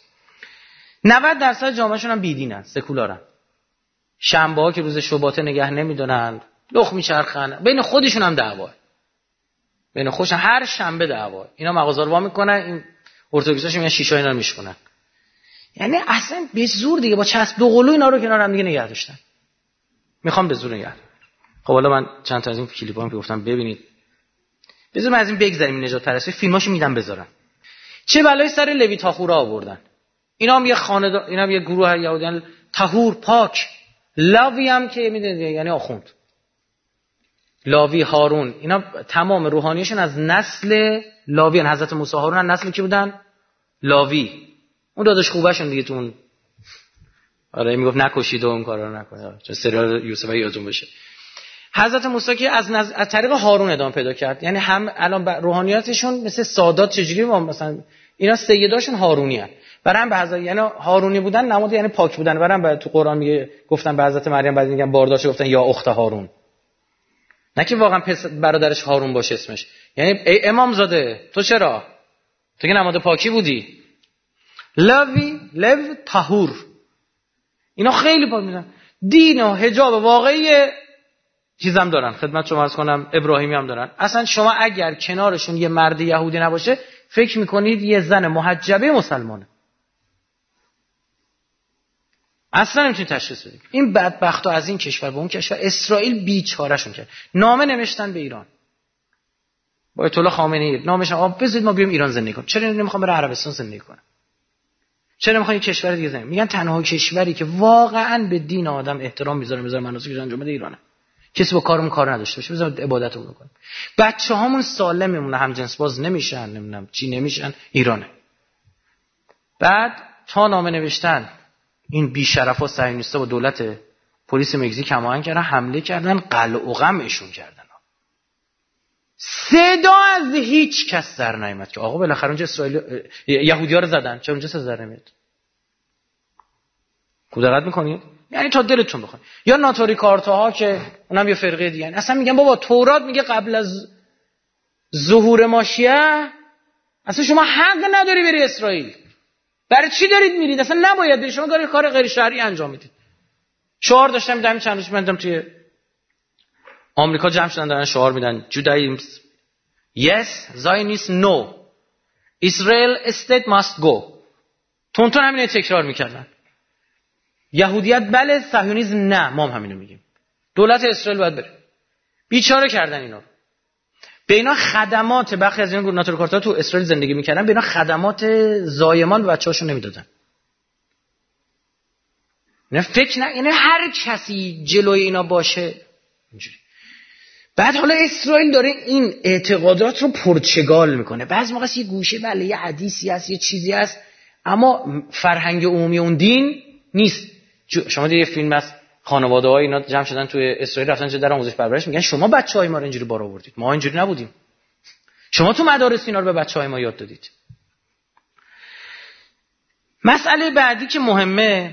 S1: 90% جامعهشون هم بیدینن، سکولارن. شنبه‌ها که روز شباطه نگه نمی‌دارن، لخ میچرخن، بین خودشون هم دعوا. بین خودشون هر شنبه دعوا. اینا مغازه رو وا میکنن، این ارتدوکس‌ها میان شیشه اینا رو میشکنن. یعنی اصلا به زور دیگه با چسب دو قلو اینا رو کنار هم دیگه نگه داشتن. میخوام به زور نگه. خب حالا من چند تا از این کلیپام که گفتم ببینید. بذار من از این بگذریم. این نجات پرستی فیلماشو میدم بذارن. چه بلایی سر لوی تاخورا آوردن. اینا هم یه خانه، اینا هم یه گروه یهودیان طهور پاک. لاوی هم که میدونید یعنی آخوند. لاوی هارون، اینا تمام روحانیشون از نسل لاویان. حضرت موسی هارون از نسل کی بودن؟ لاوی. اون داداش خوبشون دیگه تو اون آره میگفت نکشید و اون کارا رو نکنید، چه سریال یوسف یادتون باشه. حضرت موسی که از طریق هارون ادامه پیدا کرد، یعنی هم الان روحانیاتشون مثل سادات چجوری مثلا اینا سیداشون هارونیان، برای هم به حضرت یعنی هارونی بودن نماد یعنی پاک بودن، برای هم تو قرآن میگه گفتن به حضرت مریم بعد میگن بارداشت گفتن یا اخت هارون، نه که واقعا برادرش هارون باشه اسمش، یعنی ای امام زاده تو چرا تو که نماد پاکی بودی، لو طهور. اینا خیلی پاک میدن، دین و حجاب واقعی چیزام دارن، خدمت شما عرض کنم ابراهیمی هم دارن. اصلا شما اگر کنارشون یه مرد یهودی نباشه فکر میکنید یه زن محجبه مسلمانه، اصلا نمیتونید تشخیص بدید. این بدبختا از این کشور به اون کشور، اسرائیل بیچارهشون کرد. نامه نوشتن به ایران، با آیت الله خامنه‌ای نامش بذارید ما بیام ایران زندگی کنیم. چرا نمیخوام برم عربستان زندگی کنم؟ چرا نمیخوام یه کشور دیگه زندگی؟ میگن تنها کشوری که واقعا به دین آدم احترام میذاره مناسکش انجام بده ایرانه. کسی با کارمون کار نداشته باشه، بذار عبادتمون بکنیم. بچه‌هامون سالم میمونه، هم جنس باز نمیشن، نمیدونم چی نمیشن، ایرانه. بعد تا نامه نوشتن این بی‌شرفا صهیونیست‌ها با دولت پلیس مکزیک هماهنگ کردن، حمله کردن، قلع و قمعشون کردن. صدا از هیچ کس در نیامد که آقا بالاخره اونجا اسرائیل یهودی‌ها رو زدن، چرا اونجا صدا در نمیاد؟ خوب دقت می‌کنید؟ یعنی تا دلتون بخواد. یا ناتوری کارتاها که اونم یه فرقه دیگه، اصلا میگن بابا تورات میگه قبل از ظهور ماشیه اصلا شما حق نداری بری اسرائیل. برای چی دارید میرید؟ اصلا نباید برید، شما دارید کار غیر شرعی انجام میدید. شعار داشتم میدم چند روز مندم توی آمریکا جمع شدن دارن شعار میدن Judaism yes, Zionism no, Israel state must go. تون همینو تکرار میکردن. یهودیت بله، صهیونیسم نه، ما هم همینو میگیم. دولت اسرائیل باید بره. بیچاره کردن اینا. به اینا خدمات، بخی از اینا گورناتور کارتا تو اسرائیل زندگی میکردن، به اینا خدمات زایمان به بچه‌هاشون نمیدادن. نه فکر نه، یعنی هر کسی جلوی اینا باشه اینجوری. بعد حالا اسرائیل داره این اعتقادات رو پرچگال میکنه. بعضی موقع یه گوشه بله یه حدیثی هست، یه چیزی هست، اما فرهنگ عمومی اون دین نیست. شما دیگه فیلم هست خانواده‌ها اینا جمع شدن توی اسرائیل رفتن چه در آموزش پرورش، میگن شما بچه‌های ما رو اینجوری بار آوردید، ما اینجوری نبودیم. شما تو مدارس اینا رو به بچه‌های ما یاد دادید. مسئله بعدی که مهمه،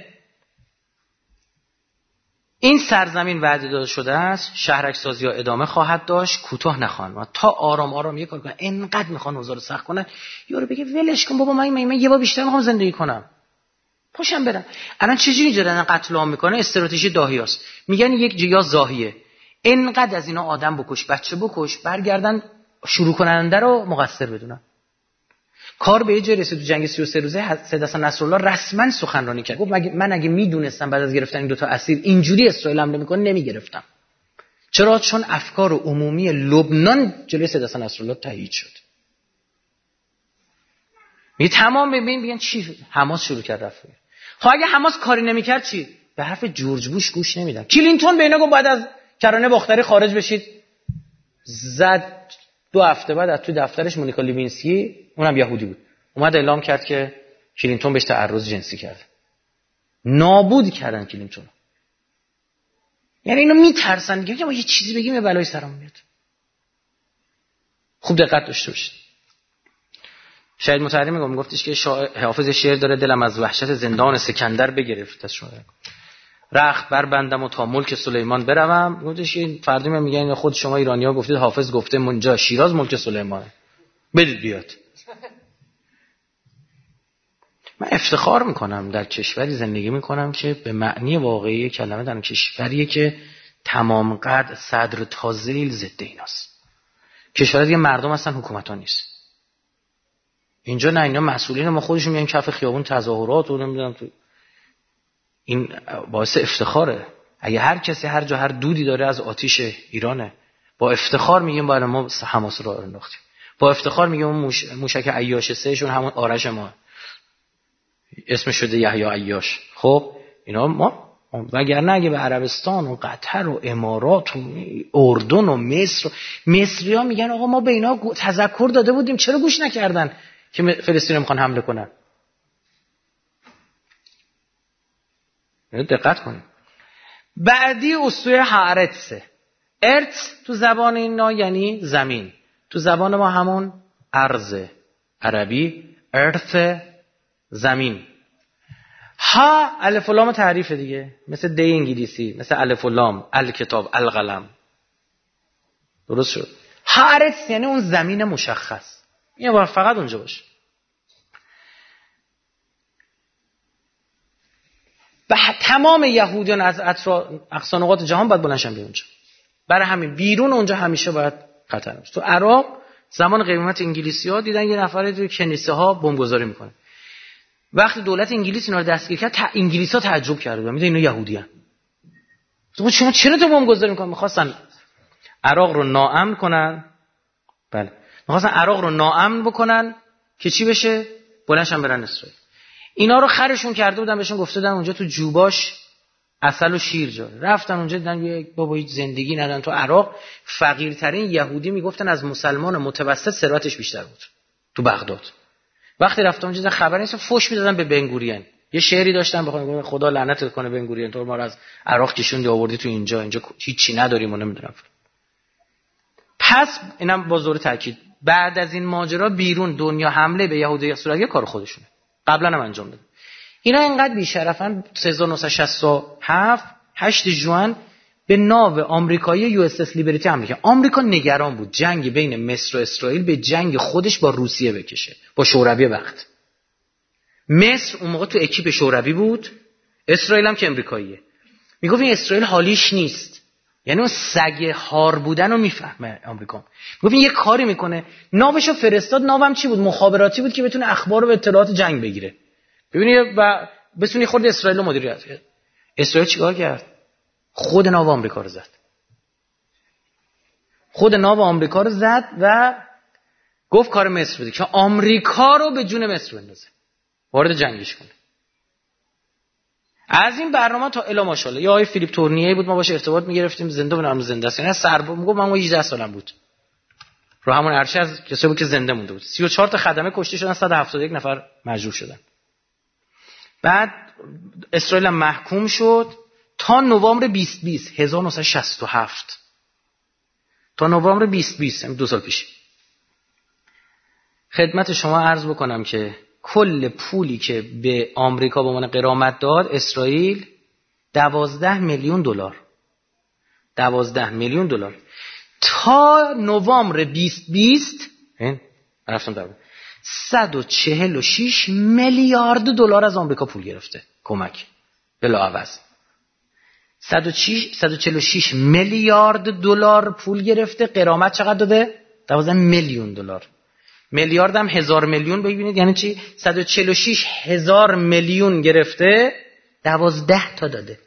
S1: این سرزمین وعده داده شده است، شهرک سازی‌ها ادامه خواهد داشت، کوتاه نخواهند. تا آرام آرام یه کار کنن. اینقدر میخوان اوضاع رو سخت کنن، یارو بگه ولش کن بابا، من یه بار بیشتر میخوام زندگی کنم، پاشم برم. الان چجوری دارن قتل عام میکنه؟ استراتژی داهیاست. میگن یک جیا زاهیه، اینقدر از اینا آدم بکش، بچه بکش، برگردن شروع کننده رو مقصر بدونن. کار به یه جای رسید تو جنگ 33 روزه سید حسن نصرالله رسما سخنرانی کرد، گفت من اگه میدونستم بعد از گرفتن این دو تا اسیر اینجوری اسرائیل حمله میکنه نمیگرفتم. چرا؟ چون افکار عمومی لبنان جلوی سید حسن نصرالله تایید شد. می تمام ببین چی حماس شروع کرد رفت. خب اگه حماس کاری نمیکرد چی؟ به حرف جورج بوش گوش نمیدن. کلینتون به اینا گفت بعد از کرانه باختری خارج بشید، زد 2 هفته بعد از تو دفترش مونیکا لیوینسکی، اونم یهودی بود، اومد اعلام کرد که کلینتون بهش تعرض جنسی کرد. نابود کردن کلینتون. یعنی اینا میترسن دیگه ما یه چیزی بگیم یه بلای سرمون میاد. خوب دقت داشته باشید. شاید مترجم میگفتش که حافظ شعر داره دلم از وحشت زندان سکندر بگرفت از شما. رخت بربندم و تا ملک سلیمان بروم. گفتش که فردا میگن خود شما ایرانی‌ها گفتید حافظ گفته منجا شیراز ملک سلیمانه، بدید بیاد. من افتخار میکنم در کشوری زندگی میکنم که به معنی واقعی کلمه در کشوریه که تمام قد صدر تازیل ضد ایناست. کشوری دیگه مردم اصلا حکومت ها نیست. اینجا نه، اینا مسئولین ما خودشون میان کف خیابون تظاهرات و نمیدونم تو. این باعث افتخاره. اگه هر کسی هر جا هر دودی داره از آتیش ایرانه، با افتخار میگیم باید ما حماس رو انداختیم. با افتخار میگیم موشک عیاش 3 شون همون آرش ما اسم شده یحیی عیاش. خب اینا ما وگرنه اگه به عربستان و قطر و امارات و اردن و مصر، مصری‌ها میگن آقا ما به اینا تذکر داده بودیم چرا گوش نکردن که فلسطین رو میخوان حمله کنن. دقت کنید. بعدی اسطوره هارتسه. ارتس تو زبان اینا یعنی زمین، تو زبان ما همون ارض عربی، ارث زمین. ها الف و لام تعریف دیگه، مثل دی انگلیسی، مثل الف و لام، الکتاب، القلم. درست شد. هارتس یعنی اون زمین مشخص، یه بار فقط اونجا باشه. و تمام یهودیان از اقصا نقاط جهان باید بلند شن به اونجا. برای همین بیرون اونجا همیشه باید خطر باشه. تو عراق زمان قیامت انگلیسی‌ها دیدن یه نفر توی کنیسه‌ها بمبگذاری میکنه. وقتی دولت انگلیس اینا رو دستگیر کرد، انگلیس‌ها تعجب کردن، میگن اینا یهودیان. تو شما چرا تو بمبگذاری میکنن؟ می‌خواستن عراق رو ناامن کنن. بله. می‌خواستن عراق رو ناامن بکنن که چی بشه؟ بلندشن برن اسرائیل. اینا رو خرشون کرده بودن، بهشون گفته بودن اونجا تو جوباش عسل و شیر جاره. رفتن اونجا دیدن یک بابا هیچ زندگی ندارن. تو عراق فقیرترین یهودی میگفتن از مسلمان متوسط ثروتش بیشتر بود تو بغداد. وقتی رفتن اونجا خبر نیست، فوش میدادن به بنگوریان. یه شعری داشتن بخوام خدا لعنتت کنه بنگوریان، تو ما رو از عراق کشوندی آوردی تو اینجا هیچی نداریم و نمیدونم. پس اینم با زور تاکید بعد از این ماجرا بیرون دنیا حمله به یهودی صورت کار خودشونه. قبلا هم انجام دادن. اینا اینقدر بی‌شرفن. 1967 8 ژوئن به ناو آمریکایی یو اس اس لیبرتی آمریکا نگران بود جنگ بین مصر و اسرائیل به جنگ خودش با روسیه بکشه، با شوروی. وقت مصر اون موقع تو اکیپ شوروی بود، اسرائیل هم که امریکاییه. میگفت این اسرائیل حالیش نیست، یعنی اون سگ هار بودن رو میفهمه آمریکا. میگفت این یه کاری میکنه، ناوشو فرستاد. ناوم چی بود؟ مخابراتی بود که بتونه اخبار و اطلاعات جنگ بگیره. ببینید و بتونی خود اسرائیل رو مدیریت کنه. اسرائیل چیکار کرد؟ خود ناو آمریکا رو زد. خود ناو آمریکا رو زد و گفت کار مصر بوده که آمریکا رو به جون مصر بندازه، وارد جنگش کنه. از این برنامه تا الا ماشاءالله. یا آقای فیلیپ تورنیه بود، ما باشه ارتباط میگرفتیم، زنده بود، زنده است. یعنی سرباز میگفت من 18 سالم بود. رو همون ارشد از کسایی بود که زنده مونده بود. 34 تا خدمه کشته شدن، 171 نفر مجروح شدن. بعد اسرائیل محکوم شد تا نوامبر 2020 1967. تا نوامبر 2020 یعنی 2 سال پیش. خدمت شما عرض بکنم که کل پولی که به آمریکا به عنوان غرامت داد اسرائیل 12 میلیون دلار. 12 میلیون دلار تا نوامبر 2020 رفتم در 146 میلیارد دلار از آمریکا پول گرفته کمک بلاعوض. 146 میلیارد دلار پول گرفته. غرامت چقدر داده؟ 12 میلیون دلار. میلیارد هم 1000 میلیون. ببینید یعنی چی؟ 146 هزار میلیون گرفته، 12 تا داده.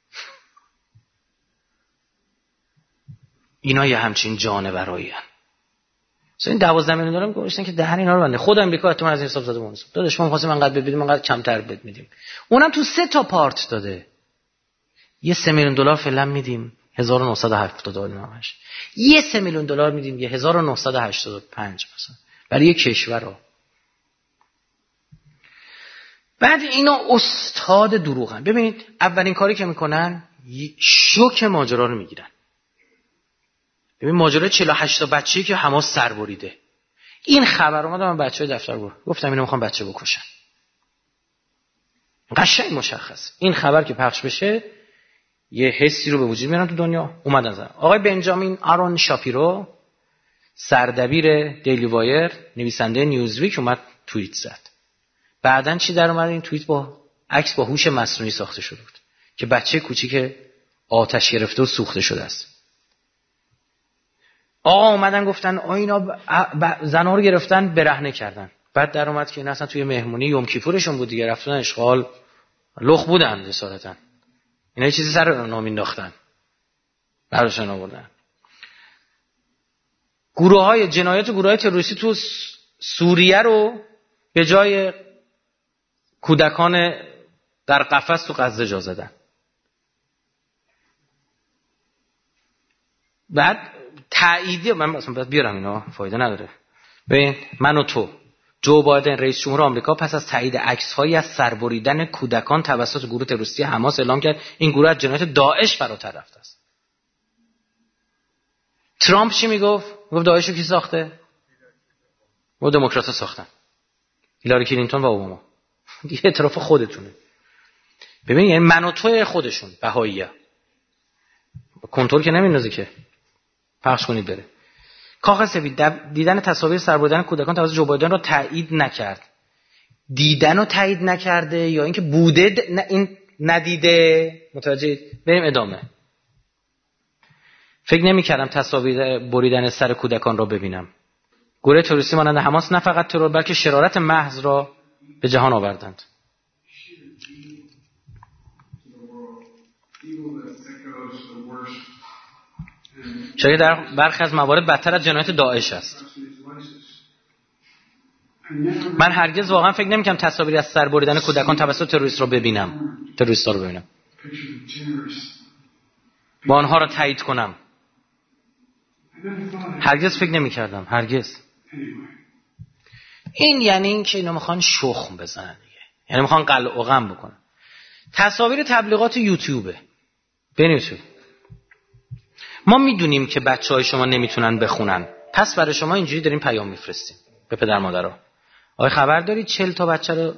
S1: اینا یه همچین جانورایی هن. این 12 میلیون دلار گذاشتن که دهن اینا رو بنده. خود امریکا احتمال از حساب زده مونس. داداش ما می‌خواستیم انقدر بدیم، انقدر کمتر بد میدیم. اونم تو 3 تا پارت داده. یه 3 میلیون دلار فعلا میدیم 1970 دلارش. یه 3 میلیون دلار میدیم یه 1985 مثلا. برای یک کشور ها. بعد اینا استاد دروغن. ببینید اولین کاری که میکنن شوک ماجرا رو میگیرن. ببین ماجرا 48 تا بچه‌ای که حماس سر بریده. این خبر اومد من بچه‌های دفتر گفتم اینو میخوام بچه بکشن. قشنگ مشخص. این خبر که پخش بشه یه حسی رو به وجود میارن تو دنیا. اومدن زدن. آقای بنجامین آرون شاپیرو سردبیر دیلی وایر، نویسنده نیوزویک اومد توییت زد. بعدن چی در اومد؟ این توییت با عکس با هوش مصنوعی ساخته شده بود که بچه کوچیک آتش گرفته و سوخته شده است. آقا اومدن گفتن اینا زنا رو گرفتن برهنه کردن. بعد در اومد که این اصلا توی مهمونی یوم کیپورشون بود دیگه، رفتن اشغال لخ بودن جسارتاً. اینا یه چیزی سر اونا مینداختن. برداشتن آوردن. گروه‌های جنایات و گروه‌های تروریستی تو سوریه رو به جای کودکان در قفس تو غزه جا زدن. بعد تاییدیه من مثلا باید بیارم اینا فایده نداره. ببین من و تو جو بایدن رئیس جمهور آمریکا پس از تایید عکس‌هایی از سربریدن کودکان توسط گروه تروریستی حماس اعلام کرد این گروه از جنایت داعش فراتر رفته است. ترامپ چی میگفت؟ میگفت داعش رو کی ساخته؟ و دموکرات‌ها ساختن. هیلاری کلینتون و اوباما. دیگه اعتراف خودتونه. ببین یعنی من و تو خودشون بهاییه. کنترل که نمیندازی که. پخش کنید بره. کاخ سفید دیدن تصاویر سربریدن کودکان توسط جو بایدن را تایید نکرد. دیدن رو تایید نکرده یا اینکه بوده این ندیده. متوجه؟ بریم ادامه. فکر نمی‌کردم تصاویر بریدن سر کودکان را ببینم. گروه تروریستی مانند حماس نه فقط ترور بلکه شرارت محض را به جهان آوردند. شاید در برخی از موارد بدتر از جنایت داعش است. من هرگز واقعا فکر نمی‌کردم تصاویری از سربریدن کودکان توسط تروریست رو ببینم. تروریستا رو ببینم. با آنها را تایید کنم. هرگز فکر نمی‌کردم. هرگز. این یعنی این که اینا میخوان شخم بزنن دیگه. یعنی میخوان قلع و قم بکنن. تصاویر تبلیغات یوتیوبه. ببینید ما میدونیم که بچه‌های شما نمیتونن بخونن. پس برای شما اینجوری داریم پیام میفرستیم به پدر مادرها. آقای خبر دارید 40 تا بچه رو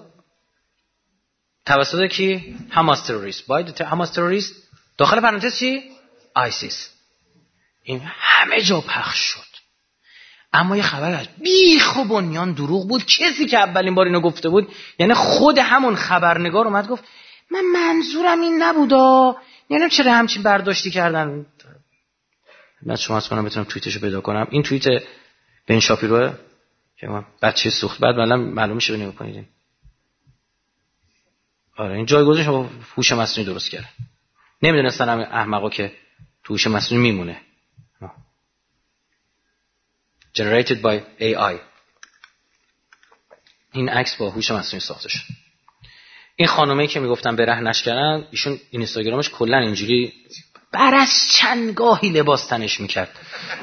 S1: توسط کی؟ حماس تروریست. باید حماس تروریست داخل پرانتز چی؟ آیسیس. این همه جا پخش شد. اما یه خبر از بیخ و بنیان دروغ بود. کسی که اولین بار اینو گفته بود یعنی خود همون خبرنگار اومد گفت من منظورم این نبودا. یعنی چرا همچین برداشتی کردن؟ من شما از کنم بتونم توییتشو پیدا کنم. این توییت بن شاپیروه که من بچه سوخت بعد معلوم میشه نگاه کنید. آره این جایگزینش با هوش مصنوعی درست کرد. نمیدونستن همه احمقا که هوش مصنوعی میمونه. Generated by AI. این عکس با هوش مصنوعی ساخته شد. این خانومه‌ای که میگفتن برهنش کردن ایشون اینستاگرامش کلا اینجوری برس چندگاهی لباس تنش میکرد.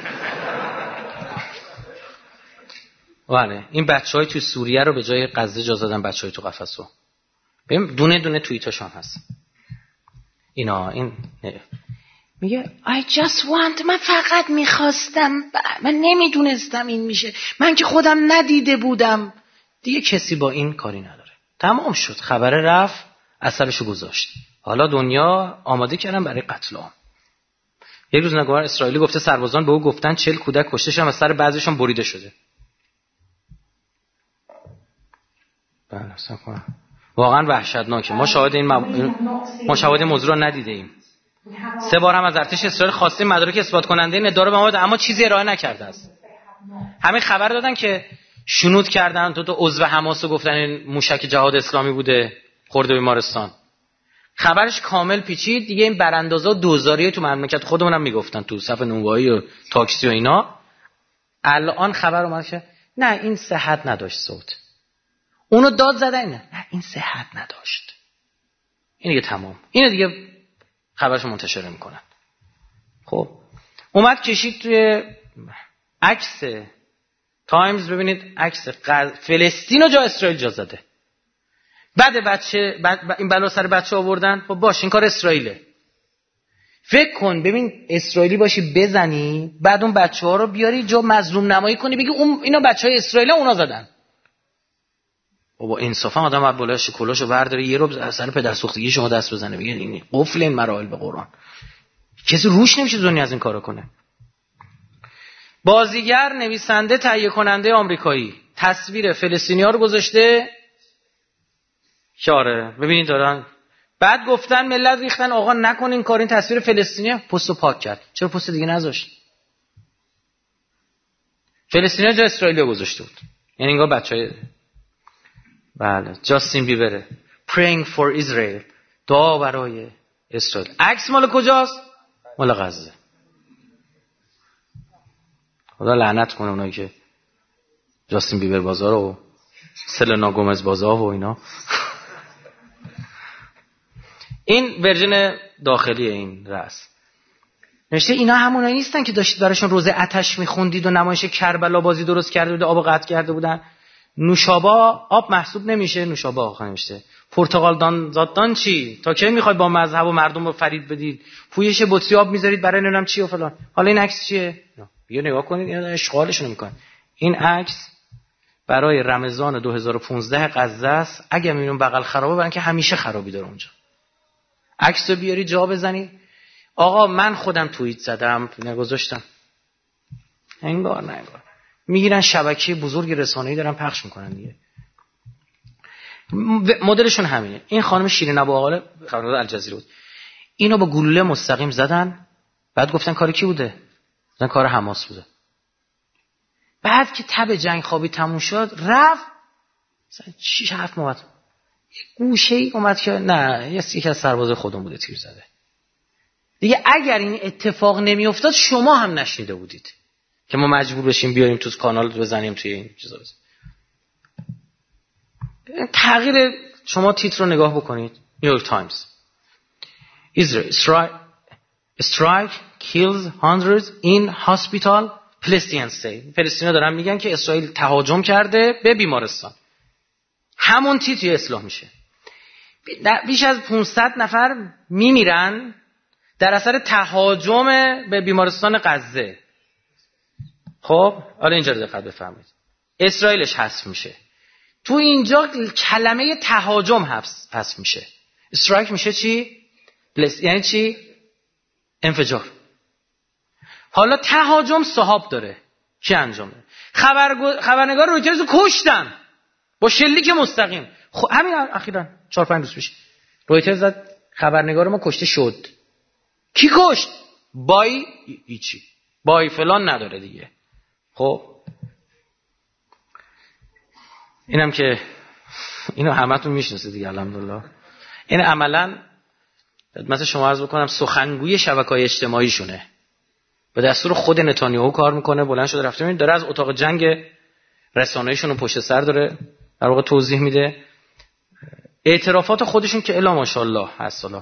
S1: بله این بچهای تو سوریه رو به جای غزه جا دادن بچهای تو قفسو. ببین دونه دونه توییتاشون هست. اینا این میگه I just want من فقط میخواستم من نمیدونستم این میشه من که خودم ندیده بودم. دیگه کسی با این کاری نداره. تمام شد. خبر رفت اثرشو گذاشت. حالا دنیا آماده کردن برای قتل عام. یک روزنامه‌نگار اسرائیلی گفته سربازان به او گفتن 40 کودک کشته شدن و سر بعضیشون بریده شده. بله سکوه. واقعا وحشتناکه. ما شاهد این موضوع رو ندیده ایم. 3 بار هم از ارتش اسرائیل خواستیم مدارک اثبات کننده این ادعا رو به ما بده اما چیزی ارائه نکرده است. همین خبر دادن که شنود کردن تو عضو حماس رو گفتن این موشک جهاد اسلامی بوده خورده بیمارستان. خبرش کامل پیچید دیگه. این براندازا و دوزاری تو مملکت خودمون هم میگفتن تو صف نونوایی و تاکسی و اینا. الان خبر اومد که نه این صحت نداشت صوت. اونو داد زدن نه این صحت نداشت. این دیگه تمام. اینو دیگه خبرشو منتشر میکنن. خب اومد کشید توی عکس تایمز. ببینید عکس فلسطین رو جا اسرائیل جا زده. بعد این بلا سر بچه آوردن. خب باش این کار اسرائیله. فکر کن ببین اسرائیلی باشی بزنی بعد اون بچه ها رو بیاری جا مظلوم نمایی کنی بگی اینا بچه های اسرائیل اونا زدن. بابا انصافا آدم باید بالای شکلاشو برداره یه رو سر پدر سوختگی شما دست بزنه بگه این قفل این مراحل به قرآن. کسی روش نمیشه دنیا از این کارو کنه. بازیگر نویسنده تهیه کننده آمریکایی تصویر فلسطینی‌ها رو گذاشته که آره ببینید دارن. بعد گفتن ملت ریختن آقا نکنین کار این تصویر فلسطینی. پستو پاک کرد. چرا پست دیگه نذاشت؟ فلسطینی‌ها جا اسرائیل گذاشته بود. یعنی انگار بچهای بله جاستین بیبره praying for Israel دعا برای اسرائیل. عکس مال کجاست؟ مال غزه. خدا لعنت کنه اونایی که جاستین بیبر بازار و سلنا گومز بازار و اینا. این ورژن داخلی این رأس نوشته اینا همونایی نیستن که داشتید براشون روزه آتش میخوندید و نمایش کربلا بازی درست کرده بود آب قطع کرده بودن. نوشابه آب محسوب نمیشه، نوشابه آب نمیشه. پرتقال دان چی؟ تا کی میخوای با مذهب و مردم رو فرید بدید؟ پویش بطری آب میذارید برای نمیدونم چی و فلان. حالا این عکس چیه؟ بیا نگاه کنید، اینا اشغالشون میکنن. این عکس برای رمضان 2015 غزه است. اگه میبینون بغل خرابه، برای اینکه همیشه خرابی داره اونجا. عکس رو بیاری جا بزنید. آقا من خودم توییت زدم، نگذاشتم. این بار میگیرن شبکه بزرگ رسانه‌ای دارن پخش میکنن دیگه. مدلشون همینه. این خانم شیرین ابوعقل خبرنگار الجزیره بود. اینو با گلوله مستقیم زدن، بعد گفتن کار کی بوده؟ گفتن کار حماس بوده. بعد که تب جنگ خوابی تموم شد، رفت مثلا 6-7 ماه گوشه‌ای اومد که نه، یکی از سرباز خودمون بوده تیر زده. دیگه اگر این اتفاق نمیافتاد شما هم نشنیده بودید که ما مجبور بشیم بیاریم تو کانال بزنیم توی این چیزا. تغییر شما تیتر رو نگاه بکنید. نیویورک تایمز. Israel strike kills hundreds in hospital Palestinian state. فلسطینی‌ها دارن میگن که اسرائیل تهاجم کرده به بیمارستان. همون تیتر اصلاح میشه. بیش از 500 نفر میمیرن در اثر تهاجم به بیمارستان غزه. خب حالا اینجا رو دقت بفرمایید. اسرائیلش حذف میشه. تو اینجا کلمه تهاجم حذف میشه. استرایک میشه چی؟ یعنی چی؟ انفجار. حالا تهاجم صحاب داره. کی انجام ده؟ خبرنگار رویترز رو کشتن با شلیک مستقیم. همین اخیراً 4-5 روز پیش رویترز زد خبرنگار ما کشته شد. کی کشت؟ بای ایچی. بای فلان نداره دیگه. خب اینم که اینو همتون میشناسید دیگه الحمدلله. این عملاً مثلا شما عرض بکنم سخنگوی شبکه‌های اجتماعی شونه. به دستور خود نتانیاهو کار میکنه. بلند شده رفته میبینید داره از اتاق جنگ رسانه‌ایشون رو پشت سر داره در واقع توضیح میده. اعترافات خودشون که الا ماشاءالله هست. حالا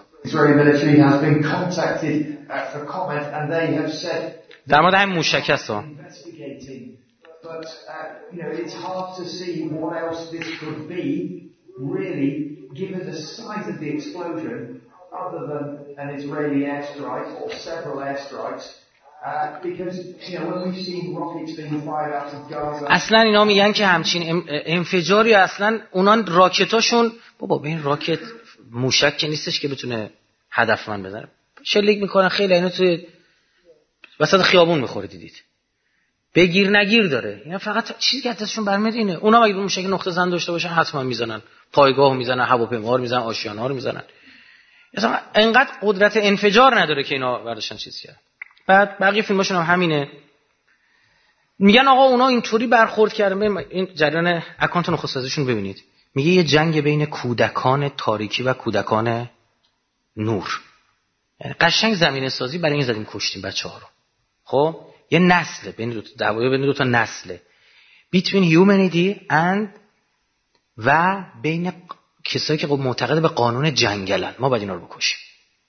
S1: در مورد همین موشک هست ها.
S9: But it's hard to see what else this could be, really, given the size of the explosion, other than an Israeli airstrike or several airstrikes, because when we've seen rockets being fired out of Gaza.
S1: اصلا اینا میگن که همچین انفجاری اصلا اونان راکتاشون بابا به این راکت موشک که نیستش که بتونه هدفمند بزنه. شلیک میکنن خیلی اینو توی وسط خیابون میخوره دیدید. بگیر نگیر داره. اینا فقط چیزی که ازشون برمیاد اینه. اونا اگه موشک نقطه زن داشته باشن حتما میزنن. پایگاه میزنن، هواپیما رو میزنن، آشیانه‌ها رو میزنن. مثلا انقدر قدرت انفجار نداره که اینا برداشتن چیزی کرد. بعد بقیه فیلماشون هم همینه. میگن آقا اونا اینطوری برخورد کردن. این جریان اکانت نخست ازشون ببینید. میگه یه جنگ بین کودکان تاریکی و کودکان نور. یعنی قشنگ زمینه سازی برای این زدیم کشتیم بچه‌ها رو. خب یه نسله بین دو تا نسله between humanity and و بین کسایی که معتقد به قانون جنگلن. ما باید اینا رو بکشیم.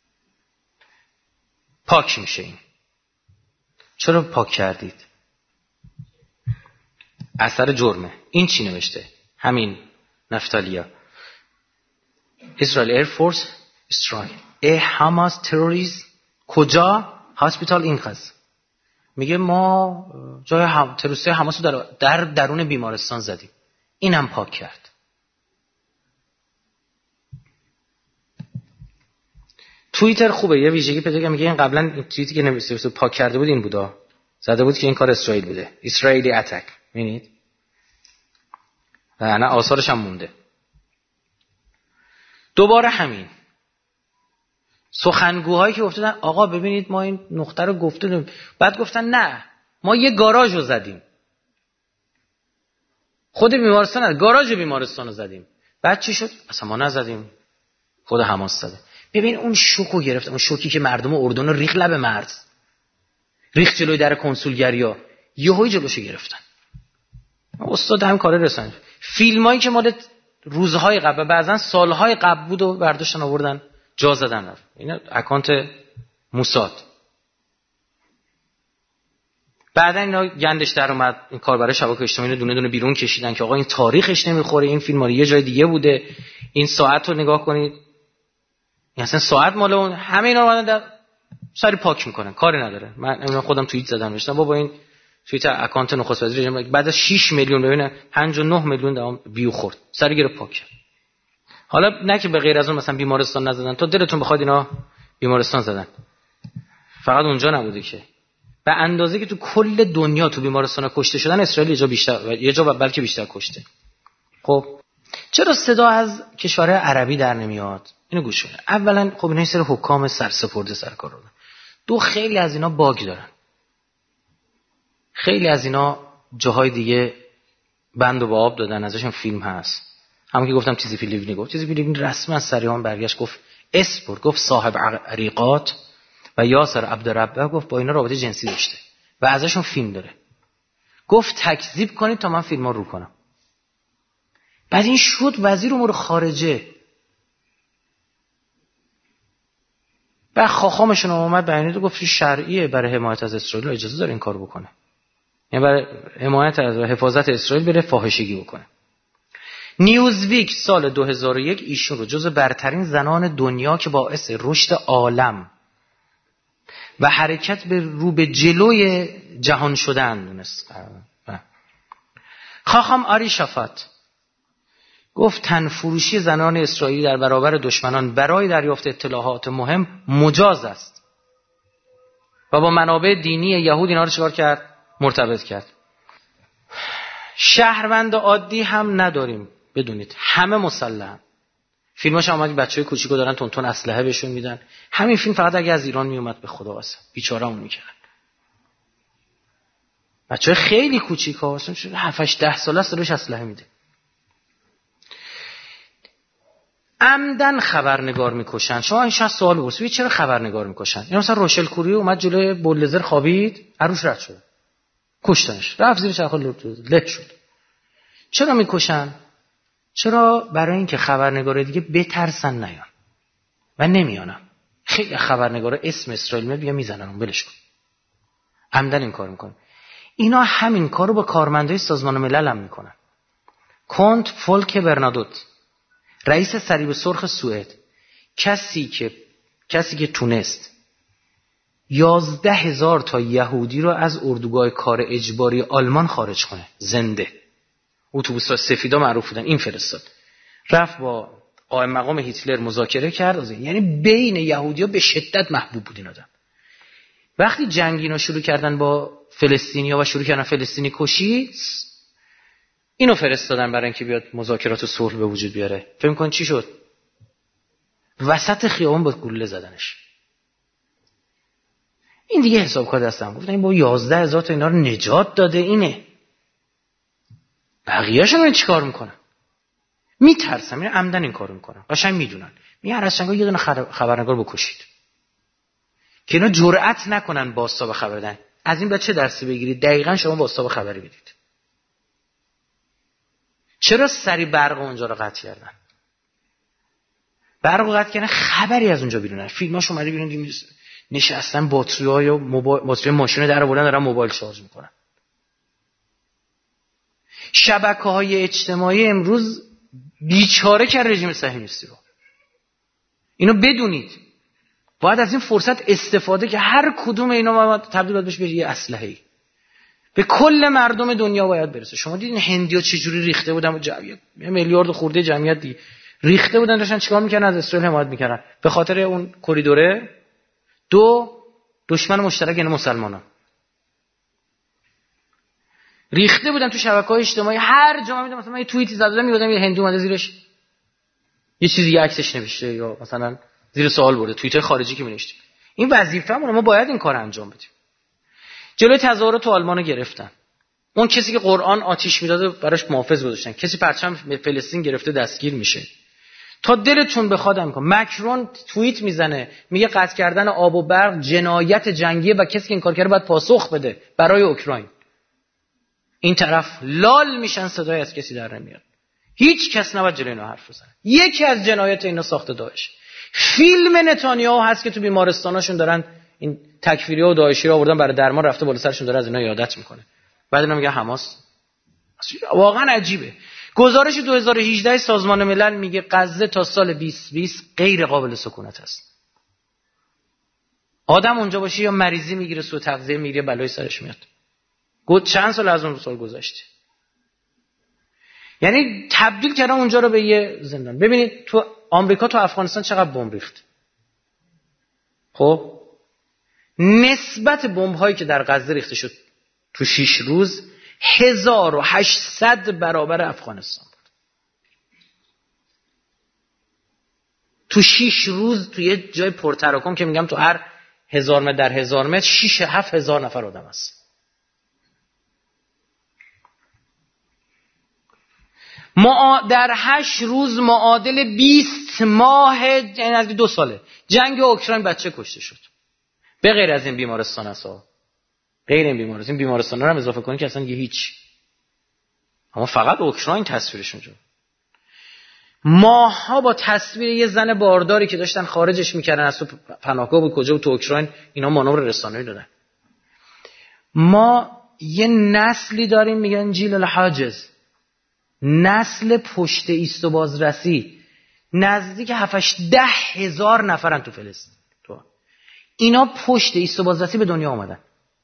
S1: پاک میشه این. چرا پاک کردید؟ اثر جرمه. این چی نوشته؟ همین نفتالیا. Israel Air Force strike a Hamas terrorist کجا؟ هاسپیتال اینقدر. میگه ما جای تروریستی حماس رو در درون بیمارستان زدیم. اینم پاک کرد. توییتر خوبه یه ویژگی پیدا کرد. میگه این قبلا توییتی که نوشته پاک کرده بود این بودا. زده بود که این کار اسرائیل بوده. اسرائیلی اتک. میبینید؟ نه آثارش هم مونده. دوباره همین. سخنگوهایی که گفتن آقا ببینید ما این نقطه رو گفتیم، بعد گفتن نه ما یه گاراژ رو زدیم. خود بیمارستان نه، گاراژ بیمارستان رو زدیم. بعد چی شد؟ اصلا ما نزدیم، خود حماس زده. ببین اون شوکو گرفت، اون شوکی که مردم اردن رو ریخت لب مرز، ریخت جلوی در کنسولگری‌ها، یهویی جلوشو گرفتن. استاد هم کار رسانه. فیلمایی که مال روزهای قبل بعضن سالهای قبل بود و برداشتن آوردن جا زدن رفت. اینا اکانت موساد. بعدا اینا گندش در اومد، این کار برای شبکه اجتماعی دونه دونه بیرون کشیدن که آقا این تاریخش نمیخوره، این فیلم مال یه جای دیگه بوده، این ساعت رو نگاه کنید، این اصلا ساعت مال اون. همه اینا رو اومدن در سری پاک میکنن، کاری نداره. من خودم توییت زدم نوشتم بابا این توییت اکانت نخست وزیر بعد از 6 میلیون ببینه 59 میلیون دوام ویو خورد، سری گره پاک. حالا نه که به غیر از اون مثلا بیمارستان نزدن، تو دلتون بخواد اینا بیمارستان زدن، فقط اونجا نبوده که به اندازه که تو کل دنیا تو بیمارستانا کشته شدن، اسرائیل یه جا بلکه بیشتر کشته. خب چرا صدا از کشورهای عربی در نمیاد؟ اینو گوش کنید. اولا خب اینا سر حکام سرسپرده سرکار رو. دو، خیلی از اینا باگ دارن، خیلی از اینا جاهای دیگه بند و با آب دادن، ازشون فیلم هست. همون که گفتم تیزی لیونی گفت، تیزی لیونی رسما سریعان برگشت گفت اسپورت، گفت صاحب عریقات و یاسر عبدالرب گفت با اینا رابطه جنسی داشته و ازشون فیلم داره. گفت تکذیب کنید تا من فیلم‌ها رو کنم. بعد این شد وزیر امور خارجه. بعد خاخامشون اومد بیانیه داد گفت شرعیه برای حمایت از اسرائیل، اجازه داره این کارو بکنه، یعنی برای حمایت از حفاظت اسرائیل بره فاحشگی بکنه. نیوزویک سال 2001 ایشون رو جزو برترین زنان دنیا که باعث رشد عالم و حرکت به رو به جلوی جهان شدن دونست. خاخام آری شافات گفت تنفروشی زنان اسرائیلی در برابر دشمنان برای دریافت اطلاعات مهم مجاز است و با منابع دینی یهود اینا رو چیکار کرد؟ مرتبط کرد. شهروند عادی هم نداریم بدونید، همه مسلحن. فیلماش اومد بچهای کوچیکو دارن تون اسلحه بهشون میدن. همین فیلم فقط اگه از ایران میومد به خدا واسه بیچاره‌مون میکردن. بچهای خیلی کوچیکا واسه 7-8-10 ساله است روش اسلحه میده. عمدن خبرنگار میکشن. شما این 60 سوال بپرسید چرا خبرنگار میکشن؟ یا مثلا روشل کوری اومد جلوی بولدوزر خوابید، عروش رد شد، کشتنش، رفت زیر چرخ لت شد. چرا میکشن؟ چرا؟ برای اینکه خبرنگار دیگه بترسن نیان و نمیانم. خیلی خبرنگارا اسم اسرائیل میاد میزنن اون ولش کن. عمدن این کار میکنن. اینا همین کارو با کارمندای سازمان ملل هم میکنن. کنت فولک برنادوت رئیس صلیب سرخ سوئد، کسی که تونست 11,000 تا یهودی رو از اردوگاه کار اجباری آلمان خارج کنه زنده. اتوبوس‌ها سفیدا معروف بودن، این فرستاد. رفت با قائم مقام هیتلر مذاکره کرد، یعنی بین یهودی‌ها به شدت محبوب بود این آدم. وقتی جنگ اینا شروع کردن با فلسطینی‌ها و شروع کردن فلسطینی کشی، اینو فرستادن برای اینکه بیاد مذاکرات و صلح به وجود بیاره. فکر می‌کنید چی شد؟ وسط خیابان با گلوله زدنش. این دیگه حساب کار دستم گفتن این با 11,000 تا اینا رو نجات داده اینه. بقیه‌شون رو چیکار میکنن؟ میترسن، میرن عمدن این کارو میکنن. قشنگ میدونن. میان از چنگا یه دونه خبرنگار بکشید. که اینا جرئت نکنن بازتاب خبر بدن. از این بعد چه درسی بگیرید؟ دقیقاً شما بازتاب خبری بدید. چرا سری برق اونجا رو قطع کردن؟ برق قطع کردن خبری از اونجا بیرون نره. فیلماش اومده بیرون نشستن باتری‌های باتری ماشین رو در آوردن دارن موبایل شارژ میکنن. شبکه‌های اجتماعی امروز بیچاره کرد رژیم صهیونیستی رو. اینو بدونید. باید از این فرصت استفاده که هر کدوم اینا تبدیل بشه به یه اسلحه‌ای. به کل مردم دنیا باید برسه. شما دیدین هندی‌ها چجوری ریخته بودن، 1 میلیارد خورده جمعیت ریخته بودن، داشتن چیکار می‌کردن؟ از اسرائیل حمایت می‌کردن به خاطر اون کریدوره. 2 دشمن مشترک یعنی مسلمانان. ریخته بودن تو شبکه‌های اجتماعی، هر جا می‌دیدم مثلا من یه توییتی زدم می‌بودم یه هندو اومده زیرش یه چیزی یه عکسش نوشته یا مثلا زیر سوال برده، توییتر خارجی که می‌نوشته. این وظیفه‌مونه، ما باید این کار انجام بدیم. جلوی تظاهرات تو آلمان گرفتن. اون کسی که قرآن آتیش می‌داده براش محافظ گذاشتن. کسی پرچم فلسطین گرفته دستگیر میشه. تا دلتون بخواد میکنه. مکرون توییت میزنه میگه قطع کردن آب و برق جنایت جنگیه و کسی که این کار کرده باید پاسخ بده برای اوکراین. این طرف لال میشن، صدای از کسی در نمیاد. هیچ کس نباید جلوی اینا حرف بزنه. یکی از جنایت اینا ساخت داعش. فیلم نتانیاهو هست که تو بیمارستاناشون دارن این تکفیری‌ها و داعشی رو آوردن برای درمان، رفته بالا سرشون داره از اینا یادت میکنه. بعد اینا میگه حماس. واقعا عجیبه. گزارش 2018 سازمان ملل میگه غزه تا سال 2020 غیر قابل سکونت است. آدم اونجا باشه یا مریضی میگیره، سوء تغذیه میگیره، بلای سرش میاد. چند سال از اون سال گذشته. یعنی تبدیل کردن اونجا رو به یه زندان. ببینید تو آمریکا تو افغانستان چقدر بمب ریخت. خب نسبت بمب‌هایی که در غزه ریخته شد تو 6 روز 1800 برابر افغانستان بود. تو 6 روز تو یه جای پرتراکم که میگم تو هر 1000 متر در 1000 متر 6-7 هزار نفر آدم هست. در 8 روز معادل 20 ماه، یعنی از 2 ساله جنگ اوکراین بچه کشته شد. به غیر از این بیمارستان هستا، غیر این بیمارستان، این بیمارستان رو هم اضافه کنی که اصلا یه هیچ. اما فقط اوکراین تصویرش اونجا. ماها با تصویر یه زن بارداری که داشتن خارجش میکردن از تو پناهگاه بود کجا بود تو اوکراین، اینا مانور رسانه‌ای دادن. ما یه نسلی داریم میگن جیل الحاجز، نسل پشت ایست و بازرسی، نزدیک 7-10 هزار نفرن تو فلسطین. تو اینا پشت ایست و بازرسی به دنیا آمدن.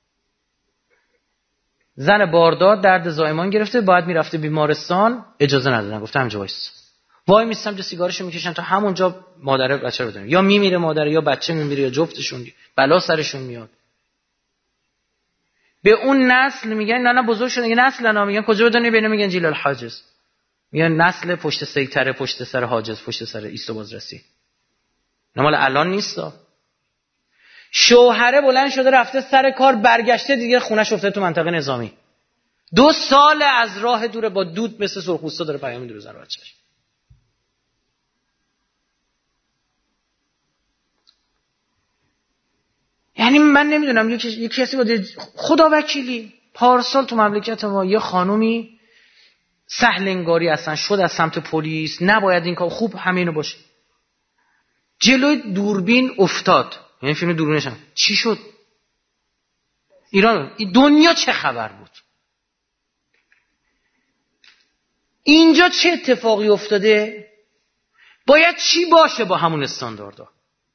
S1: زن باردار درد زایمان گرفته، باید میرفته بیمارستان، اجازه ندادن، گفته همینجا وایس. وای میستم، سیگارشو میکشن تا همونجا مادر بچه رو بدن. یا میمیره مادر، یا بچه میمیره، یا جفتشون بلا سرشون میاد. به اون نسل میگن نه بزرگ شده، میگن نسل انا، میگن کجا بدونی، بینه میگن جیل الحاجز، میگن نسل پشت سیطره، پشت سر حاجز، پشت سر ایست و بازرسی. مال الان نیستا. شوهره بلند شده رفته سر کار، برگشته دیگه خونه‌ش افتاده تو منطقه نظامی. 2 سال از راه دوره، با دود مثل سرخپوستا داره پیام میده بزنه بچه‌ش. یعنی من نمیدونم یه کسی بوده، خدا وکیلی پارسال تو مملکت ما یه خانومی سهل انگاری اصلا شد از سمت پلیس، نباید این کار، خوب همینو باشه، جلوی دوربین افتاد. یعنی فیلم دوربینش هم چی شد؟ ایران، دنیا چه خبر بود؟ اینجا چه اتفاقی افتاده؟ باید چی باشه با همون استانداردها؟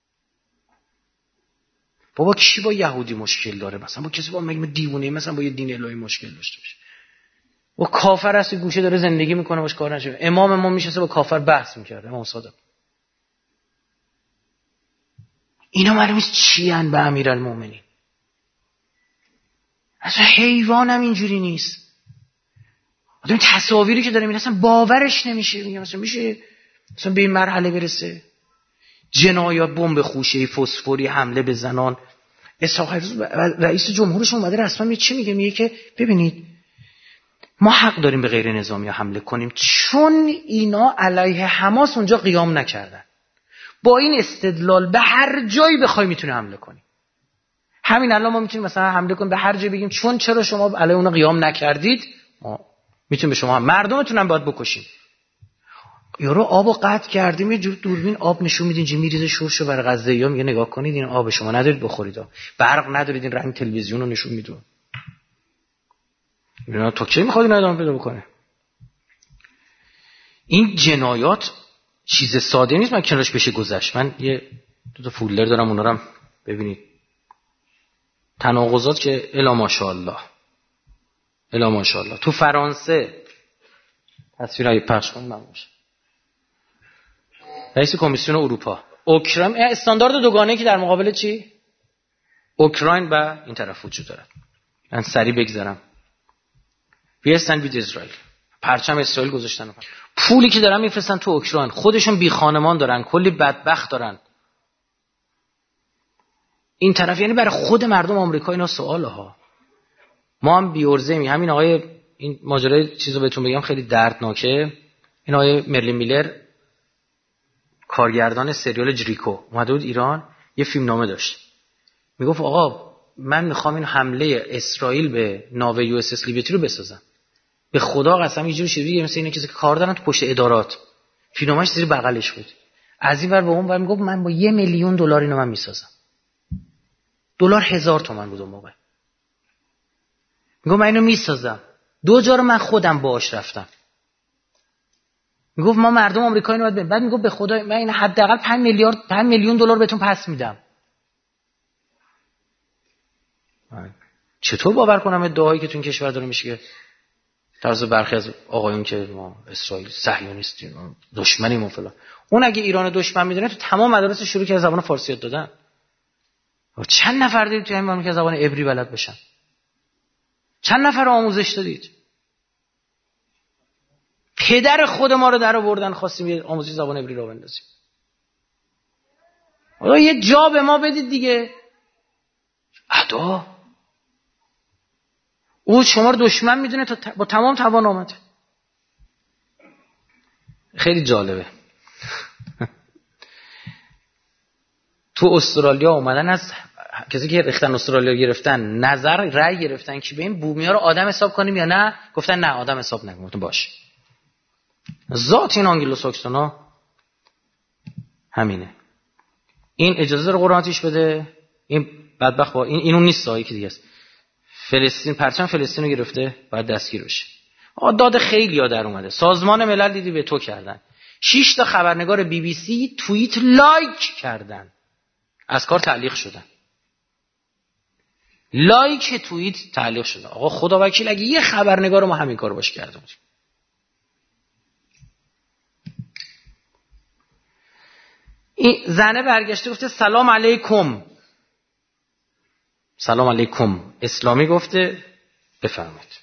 S1: بابا کی با یهودی مشکل داره؟ مثلا با کسی با مگه دیوونه، مثلا با یه دین الهی مشکل داشته باشه؟ با کافر هستی گوشه داره زندگی میکنه باش کار نشه. امام ما میشسته با کافر بحث میکرده، امام صادق. اینا معلوم نیست چی ان به امیرالمومنین. اصلا حیوان هم اینجوری نیست. آدم تصاویری که داره میبینه اصلا باورش نمیشه. میگم مثلا میشه مثلا به این مرحله برسه؟ جنایات، بمب خوشه فسفوری، حمله به زنان. اسحاق رئیس جمهورش اومده رسما چی میگه که ببینید ما حق داریم به غیر نظامی حمله کنیم چون اینا علیه حماس اونجا قیام نکردن. با این استدلال به هر جایی بخوای میتونه حمله کنی. همین الان ما میتونیم مثلا حمله کنیم به هر جایی، بگیم چون چرا شما علیه اونا قیام نکردید ما میتونیم به شما، مردمتون هم باید بکشیم. یارو آبو قطع کردیم، یه جور دوربین آب نشون میدین چی میریزه شورشو بر غزه‌ای‌ها، میگه نگاه کنید این آب شما ندارید بخورید، برق ندارید، این رنگ تلویزیون رو نشون میده. اینا تو کی میخواد ادامه پیدا بکنه؟ این جنایات چیز ساده نیست من کنارش بشه گذشت. من یه 2 فولدر دارم، اونا رو هم ببینید. تناقضات که الا ماشاءالله، الا ماشاءالله. تو فرانسه تصویرای پخش کن من باشه. رئیس کمیسیون اروپا، اوکراین، استاندارد دوگانه‌ای که در مقابل چی؟ اوکراین و این طرف وجود داره. من سریع بگذرم. بیستن بید اسرائیل، پرچم اسرائیل گذاشتن. پولی که دارن میفرستن تو اوکراین، خودشون بی خانمان دارن، کلی بدبخت دارن. این طرف یعنی برای خود مردم آمریکا اینا سواله ها. ما هم بیورزه‌ایم. همین آقای این ماجرای چیزو بهتون بگم خیلی دردناکه. این آقای مرلین میلر کارگردان سریال جریکو اومده بود ایران، یه فیلم نامه داشت. میگفت آقا من میخوام این حمله اسرائیل به ناو یو اس اس لیبرتی رو بسازم. به خدا قسم یه جوری شده مثل اینا کسی که کار دارن تو پشت ادارات. فیلماش زیر بغلش بود. از این ور به اون ور میگفت من با $1,000,000 اینو من میسازم. دلار 1000 تومان بود اون موقع. میگم من اینو میسازم. 2 جا رو من خودم باهاش رفتم. میگفت ما مردم آمریکایی رو باید بریم. بعد میگفت به خدا من این حداقل 5 میلیون دلار بهتون پس میدم. چطور باور کنم ادعایی که تو این کشور داره میشه که توسط برخی از آقایون که ما اسرائیل صهیونیستیم دشمنیم و فلان، اون اگه ایران دشمن میدونه تو تمام مدارس شروع کرد زبان فارسی یاد دادن. چند نفر دید تو همین که زبان عبری بلد بشن؟ چند نفر آموزش دادید؟ پدر خود ما رو در آوردن خواستیم آموزش زبان عبری رو بندازیم. حالا یه جا به ما بدید دیگه. ادا او شما رو دشمن میدونه تا با تمام توان آمده. خیلی جالبه. تو استرالیا اومدن از کسی که ریختن استرالیا گرفتن نظر رأی گرفتن که به این بومی‌ها رو آدم حساب کنیم یا نه. گفتن نه آدم حساب نکنیم. گفتم باشه. ذات این آنگلو ساکسونا همینه. این اجازه رو قرآن آتیش بده. این بدبخت با اینون نیست یکی دیگه است. فلسطین پرچم فلسطین رو گرفته باید دستگیر بشه. داد خیلی ها در اومده. سازمان ملل دیدی به تو کردن. 6 تا خبرنگار بی بی سی توییت لایک کردن. از کار تعلیق شدن. لایک توییت تعلیق شدن. آقا خدا وکیل اگه یه خبرنگار ما همین کارو باش کرده بودیم. این زنه برگشته گفته سلام علیکم. سلام علیکم اسلامی گفته بفرمایید.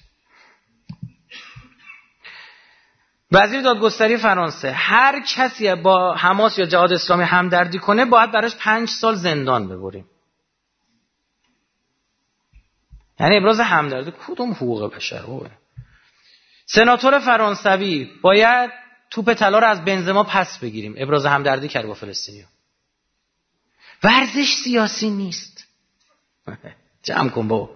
S1: وزیر دادگستری فرانسه هر کسی با حماس یا جهاد اسلامی همدردی کنه باید براش 5 سال زندان ببریم. یعنی ابراز همدردی کدوم حقوق بشر بوده؟ سناتور فرانسوی باید توپ طلا رو از بنزما پس بگیریم. ابراز همدردی کرد با فلسطینی‌ها. ورزش سیاسی نیست. جمع کن بابا.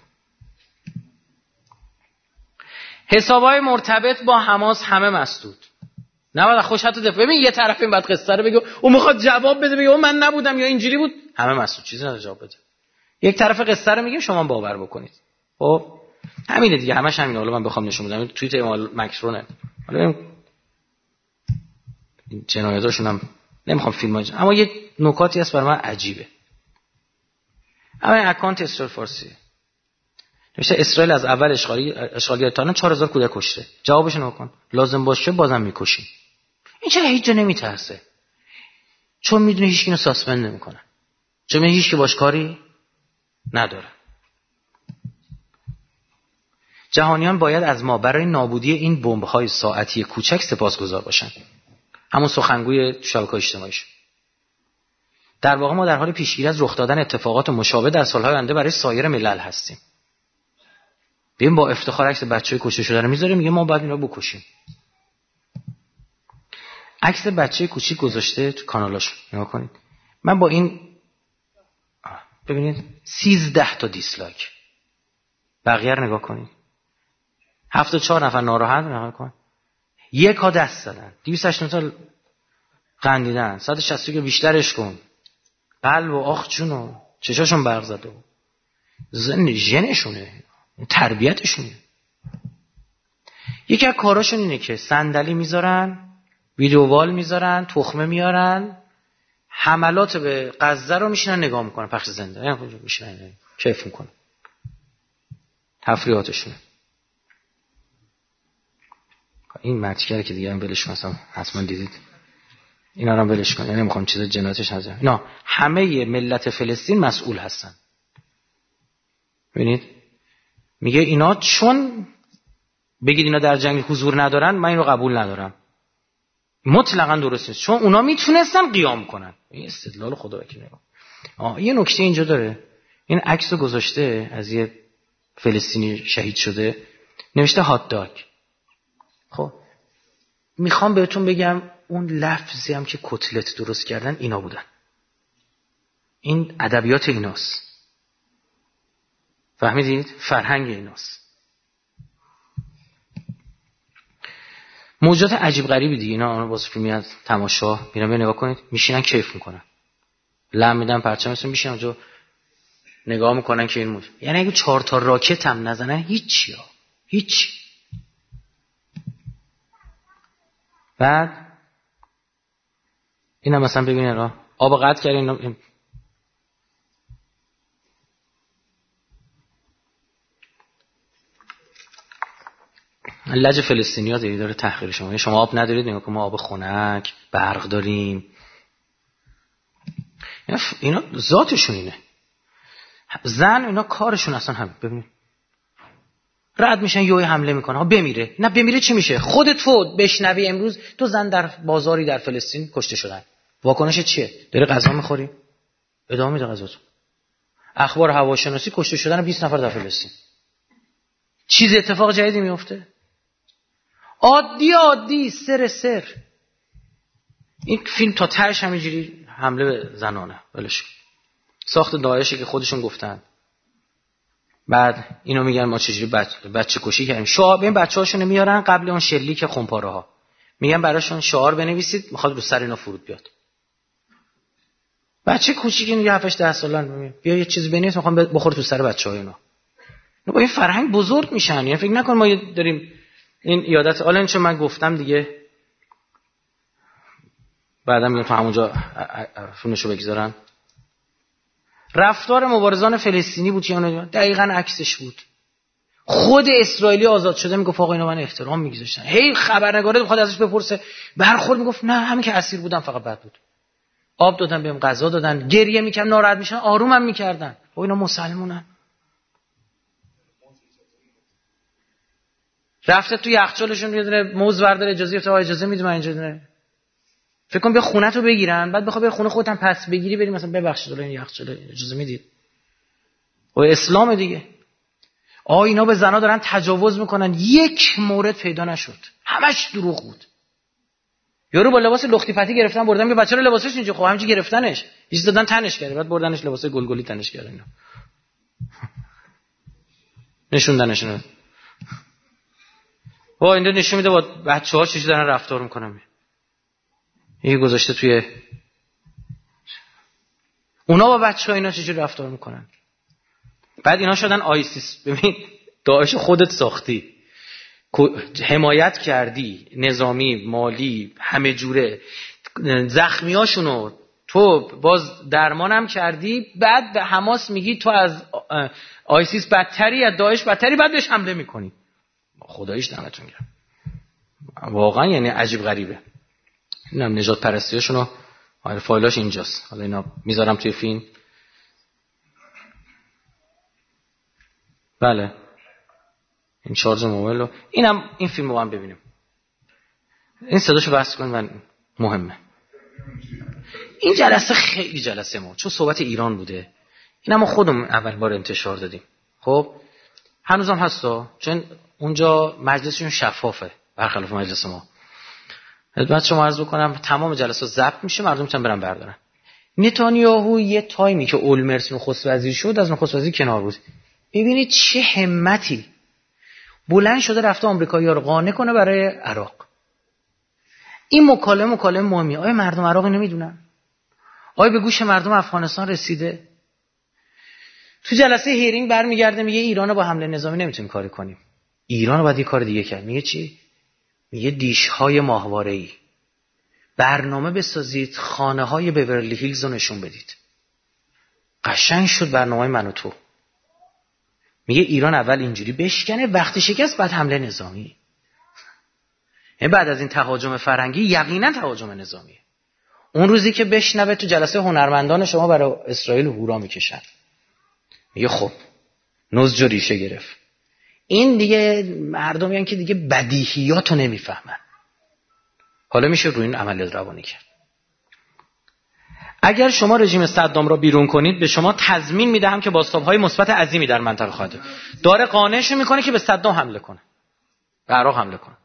S1: حسابای مرتبط با حماس همه مسدود. نباید خوشحال دفعه. ببین یه طرف این بعد قصه رو بگه اون میخواد جواب بده بگه من نبودم یا اینجوری بود. همه مسدود چیزی نداره جواب بده. یک طرف قصه رو میگیم شما باور بکنید. خب همینه دیگه همش همینه. حالا من بخوام نشون بدم توییت ایمال مکرونه. حالا این جنایتاشون هم نمیخوام فیلم ها اما یه نکاتی هست برای من عجیبه. اما این اکانت اسرائیل فارسی نوشته اسرائیل از اول اشغالگری تا الان 4000 کودک کشته. جوابش نگاه کن. لازم باشه بازم میکشیم. این چرا هیچ جا نمیترسه؟ چون میدونه هیچ کینو ساسپند نمیکنه. چون هیچ کی باش کاری نداره. جهانیان باید از ما برای نابودی این بمب‌های ساعتی کوچک سپاسگزار باشن. همون سخنگوی شبکه‌های اجتماعیش. در واقع ما در حال پیشگیری از رخ دادن اتفاقات مشابه در سال‌های آینده برای سایر ملل هستیم. ببین با افتخار عکس بچه‌ای کشته شده رو میذاره میگه ما باید اینا بکشیم. عکس بچه کوچیک گذاشته تو کانالاش نگاه کنید. من با این ببینید 13 تا دیسلایک. بقیه رو نگاه کنید. 74 نفر ناراحت نگاه کن. یک ها دست زدن. 289 تا قندیدن. 160 که بیشترش کن. قلب و آخ جونو چشاشون برق زده. ژنشونه. تربیتشونه. یکی از کاراشون اینه که صندلی میذارن، ویدیو وال میذارن، تخمه میارن، حملات به غزه رو میشینن نگاه میکنن پخش زنده. یعنی میشینن کیف میکنن. تفریحاتشونه. این مرتیکه که دیگه هم ولش کن اصلا حتما دیدید. اینا رو هم ولش کن. یعنی نمیخوام چیز جنایتش نذارم. اینا همه ملت فلسطین مسئول هستن. ببینید میگه اینا چون بگید اینا در جنگ حضور ندارن من این رو قبول ندارم. مطلقاً درست نیست. چون اونا میتونستن قیام کنن. این استدلال خدا وکیل نگاه. یه نکته اینجا داره. این عکس رو گذاشته از یه فلسطینی شهید شده. نوشته هات داگ. خب میخوام بهتون بگم اون لفظی هم که کتلت درست کردن اینا بودن. این ادبیات ایناست. فهمیدید؟ فرهنگ ایناست. موجودات عجیب غریبی دیگه اینا واسه فیلمی از تماشا میرن نگاه کنید میشینن کیف میکنن. لم میدن پرچمشون میشینن اونجا نگاه میکنن که این یعنی اگه 4 تا راکت هم نزنن هیچ. بعد اینا مثلا ببینید آب قطع کردن، لج فلسطینی‌ها داره تحقیر شما آب ندارید، نگاه کن ما آب خنک، برق داریم. اینا ذاتشون اینه. زن اینا کارشون اصلا همین. ببینید رد میشن یهو حمله میکنه، بمیره. نه بمیره چی میشه؟ خودت فوت بشنوی امروز تو زن در بازاری در فلسطین کشته شدن، واکنش چیه؟ داری غذا میخوری؟ ادامه میده غذاتو. اخبار هواشناسی کشته شدن 20 نفر در فلسطین. چیز اتفاق جدیدی میفته؟ عادی سر. این فیلم تا تهش همینجوری حمله به زنانه. ولش ساخت داعشه که خودشون گفتن. بعد اینو میگن ما چجوری بچه کشی کردیم. شعار این بچه‌هاشون میارن قبل اون شلیک خونپاره ها. میگن براشون شعار بنویسید میخواد رو سر اینا فرود بیاد. بچه کوچیکی میگه 7-10 سالن بیا یه چیزی بنویس میخوام بخور تو سر بچه‌ها اینا. با این فرهنگ بزرگ میشن. یعنی فکر نکن ما داریم این یادت حالا این چه من گفتم دیگه بعدا میگم تو همونجا فیلمشو بگذارن. رفتار مبارزان فلسطینی بود که اون دقیقاً عکسش بود. خود اسرائیلی آزاد شده میگفت آقا اینا من احترام میگذاشتن. هی خبرنگاره میخواد ازش بپرسه برخورد میگفت نه همین که اسیر بودم فقط بد بود. آب دادن بهم غذا دادن، گریه میکردم ناراحت میشن آرومم میکردن. و اینا مسلمونن. رفته تو یخچالشون یه دونه موز برداره اجازه گرفته اجازه میدم اینجا دونه. فکر کنم بیا خونه‌تو بگیرن بعد بخوای بری خونه خودت هم پس بگیری بریم مثلا ببخشید این یخچال اجازه میدید. و اسلام دیگه. اینا به زنا دارن تجاوز میکنن. یک مورد پیدا نشد. همش دروغ بود. یارو با لباس لختی پتی گرفتن بردن که بچه‌ها لباسش اینجا خب همینجوری گرفتنش. چیز دادن تنش کرده بعد بردنش لباس گلگلی تنش کردن اینا. نشوندنش اینا. اینو نشون میده با بچه‌ها چجوری دارن رفتار میکنن. یه گذاشته توی اونا با بچه‌ها اینا چجوری رفتار میکنن. بعد اینا شدن آیسیس. ببین داعش خودت ساختی، حمایت کردی، نظامی، مالی، همه جوره، زخمیاشونو تو باز درمانم کردی، بعد به حماس میگی تو از آیسیس بدتری، از داعش بدتری، بعد بهش حمله میکنی. خداییش دمتون گرم. واقعا یعنی عجیب غریبه. اینم نجات پرستیاشونو فایلاش اینجاست. حالا اینا میذارم توی فیلم. بله این شارژ موبایل رو این فیلم رو هم ببینیم. این صداشو بس کنیم و مهمه. این جلسه خیلی جلسه ما چون صحبت ایران بوده. این ما خودمون اول بار انتشار دادیم. خب هنوزم هستا چون اونجا مجلسشون شفافه برخلاف مجلس ما. خدمت شما عرض بکنم تمام جلسات ضبط میشه، مردم میتونن برن بردارن. نتانیاهو یه تایمی که اولمرت نخست وزیر شد از نخست وزیر کنار بود. ببینید چه همتی بلند شده رفته آمریکایی‌ها رو قانع کنه برای عراق. این مکالمه مهمی. آیا مردم عراق اینو میدونن؟ آیا به گوش مردم افغانستان رسیده؟ تو جلسه هیرینگ برمیگرده میگه ایرانو با حمله نظامی نمیتونیم کاری کنیم. ایرانو باید یه کار دیگه کرد. میگه چی؟ میگه دیش‌های ماهواره‌ای برنامه بسازید، خانه‌های بیورلی هیلز رو نشون بدید. قشنگ شد برنامه من و تو. میگه ایران اول اینجوری بشکنه، وقتی شکست بعد حمله نظامی. بعد از این تهاجم فرنگی یقینا تهاجم نظامی. اون روزی که بشنوه تو جلسه هنرمندان شما برای اسرائیل هورا میکشن. میگه خب نوز جو ریشه گرفت. این دیگه مردم یعنی که دیگه بدیهیاتو نمیفهمن. حالا میشه روی این عملیات روانی کرد. اگر شما رژیم صدام را بیرون کنید به شما تضمین میدهم که بازتاب‌های مثبت عظیمی در منطقه خواهد. داره قانعش میکنه که به صدام حمله کنه. به عراق حمله کنه.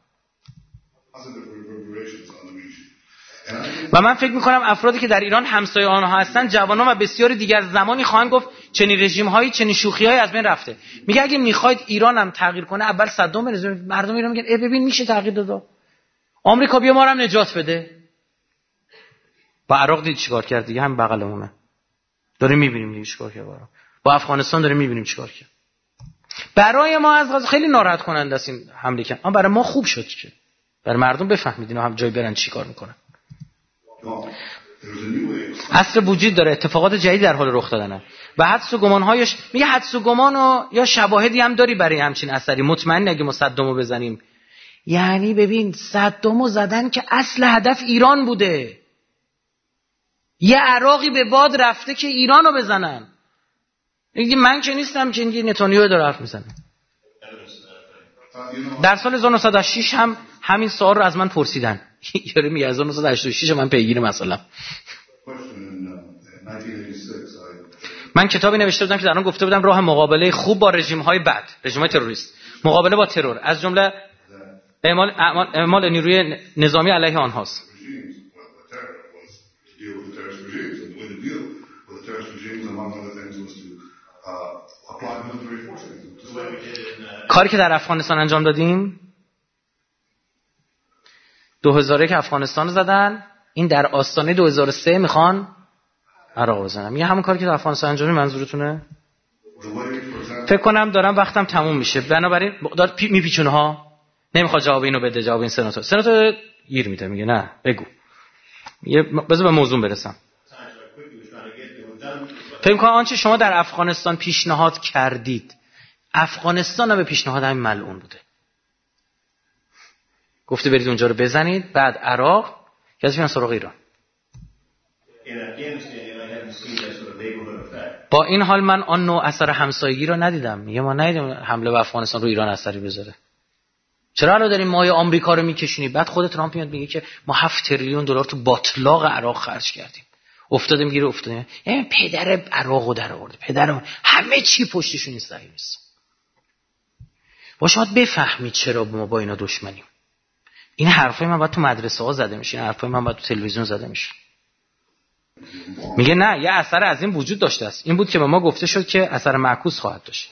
S1: و من فکر میکنم افرادی که در ایران همسایه آنها هستن جوانان و بسیاری دیگر زمانی خواهند گفت چنین رژیم‌هایی چنین شوخی‌هایی از بین رفته. میگه اگه میخواید ایران هم تغییر کنه اول صدام بنزید. مردم ایران میگن ببین میشه تغییر داد. آمریکا بیا ما رو هم نجات بده. با عراق دید چیکار کرد دیگه، هم بغلمونه. داریم میبینیم دیگه چیکار کرد. با افغانستان داریم میبینیم چیکار کرد. برای ما از غذا خیلی ناراحت کننده است این حمله کردن، اما برای ما خوب شد که برای مردم بفهمید اینا هم جای برن چیکار میکنن. عصر وجود داره، اتفاقات جدید در حال رخ دادنه و حدس و گمان‌هایش. میگه حدس و گمان یا شواهدی هم داری برای همچین اثری؟ مطمئن اگه ما صدامو بزنیم، یعنی ببین صدامو زدن که اصل هدف ایران بوده، یه عراقی به باد رفته که ایرانو بزنن. میگه من که نیستم که این نتانیاهو داره حرف میزنه. در سال 1906 هم همین سوال رو از من پرسیدن. یاره میگه 1986 من پیگیر مسئله. من کتابی نوشته بودم که در آن گفته بودم راه مقابله خوب با رژیم‌های بد، رژیم‌های تروریست، مقابله با ترور از جمله اعمال نیروی نظامی علیه آنهاست. کاری که در افغانستان انجام دادیم 2001 که افغانستان رو زدن، این در آستانه 2003 میخوان عراق بزنن. یه همون کاری که در افغانستان انجام دادیم. منظورتونه؟ فکر کنم دارم وقتم تموم میشه، بنابراین دار میپیچونه ها. نمیخواد جواب اینو بده، جواب این سناتور گیر میده، میگه نه بگو، بذار به موضوع برسم. فکر کنم آنچه شما در افغانستان پیشنهاد کردید، افغانستان هم به پیشنهاد همین ملعون بوده. گفته برید اونجا رو بزنید، بعد عراق کسی میان سراغ ایران. با این حال من آن نوع اثر همسایگی رو ندیدم. میگه ما ندیدیم حمله به افغانستان رو ایران اثری بذاره. چرا الان داریم مایه آمریکا رو میکشونی؟ بعد خود ترامپ میاد میگه که ما 7 تریلیون دلار تو باطلاق عراق خرج کردیم. افتادیم گیر افتادیم. یعنی پدر عراقو در آورده. پدرم همه چی پشتشون صحیح نیست. شاید بفهمید چرا ما با اینا دشمنیم. این حرفای من باید تو مدرسه ها زده میشه، این حرفای من باید تو تلویزیون زده میشه. میگه نه، یه اثر از این وجود داشته است. این بود که به ما گفته شد که اثر معکوس خواهد داشت.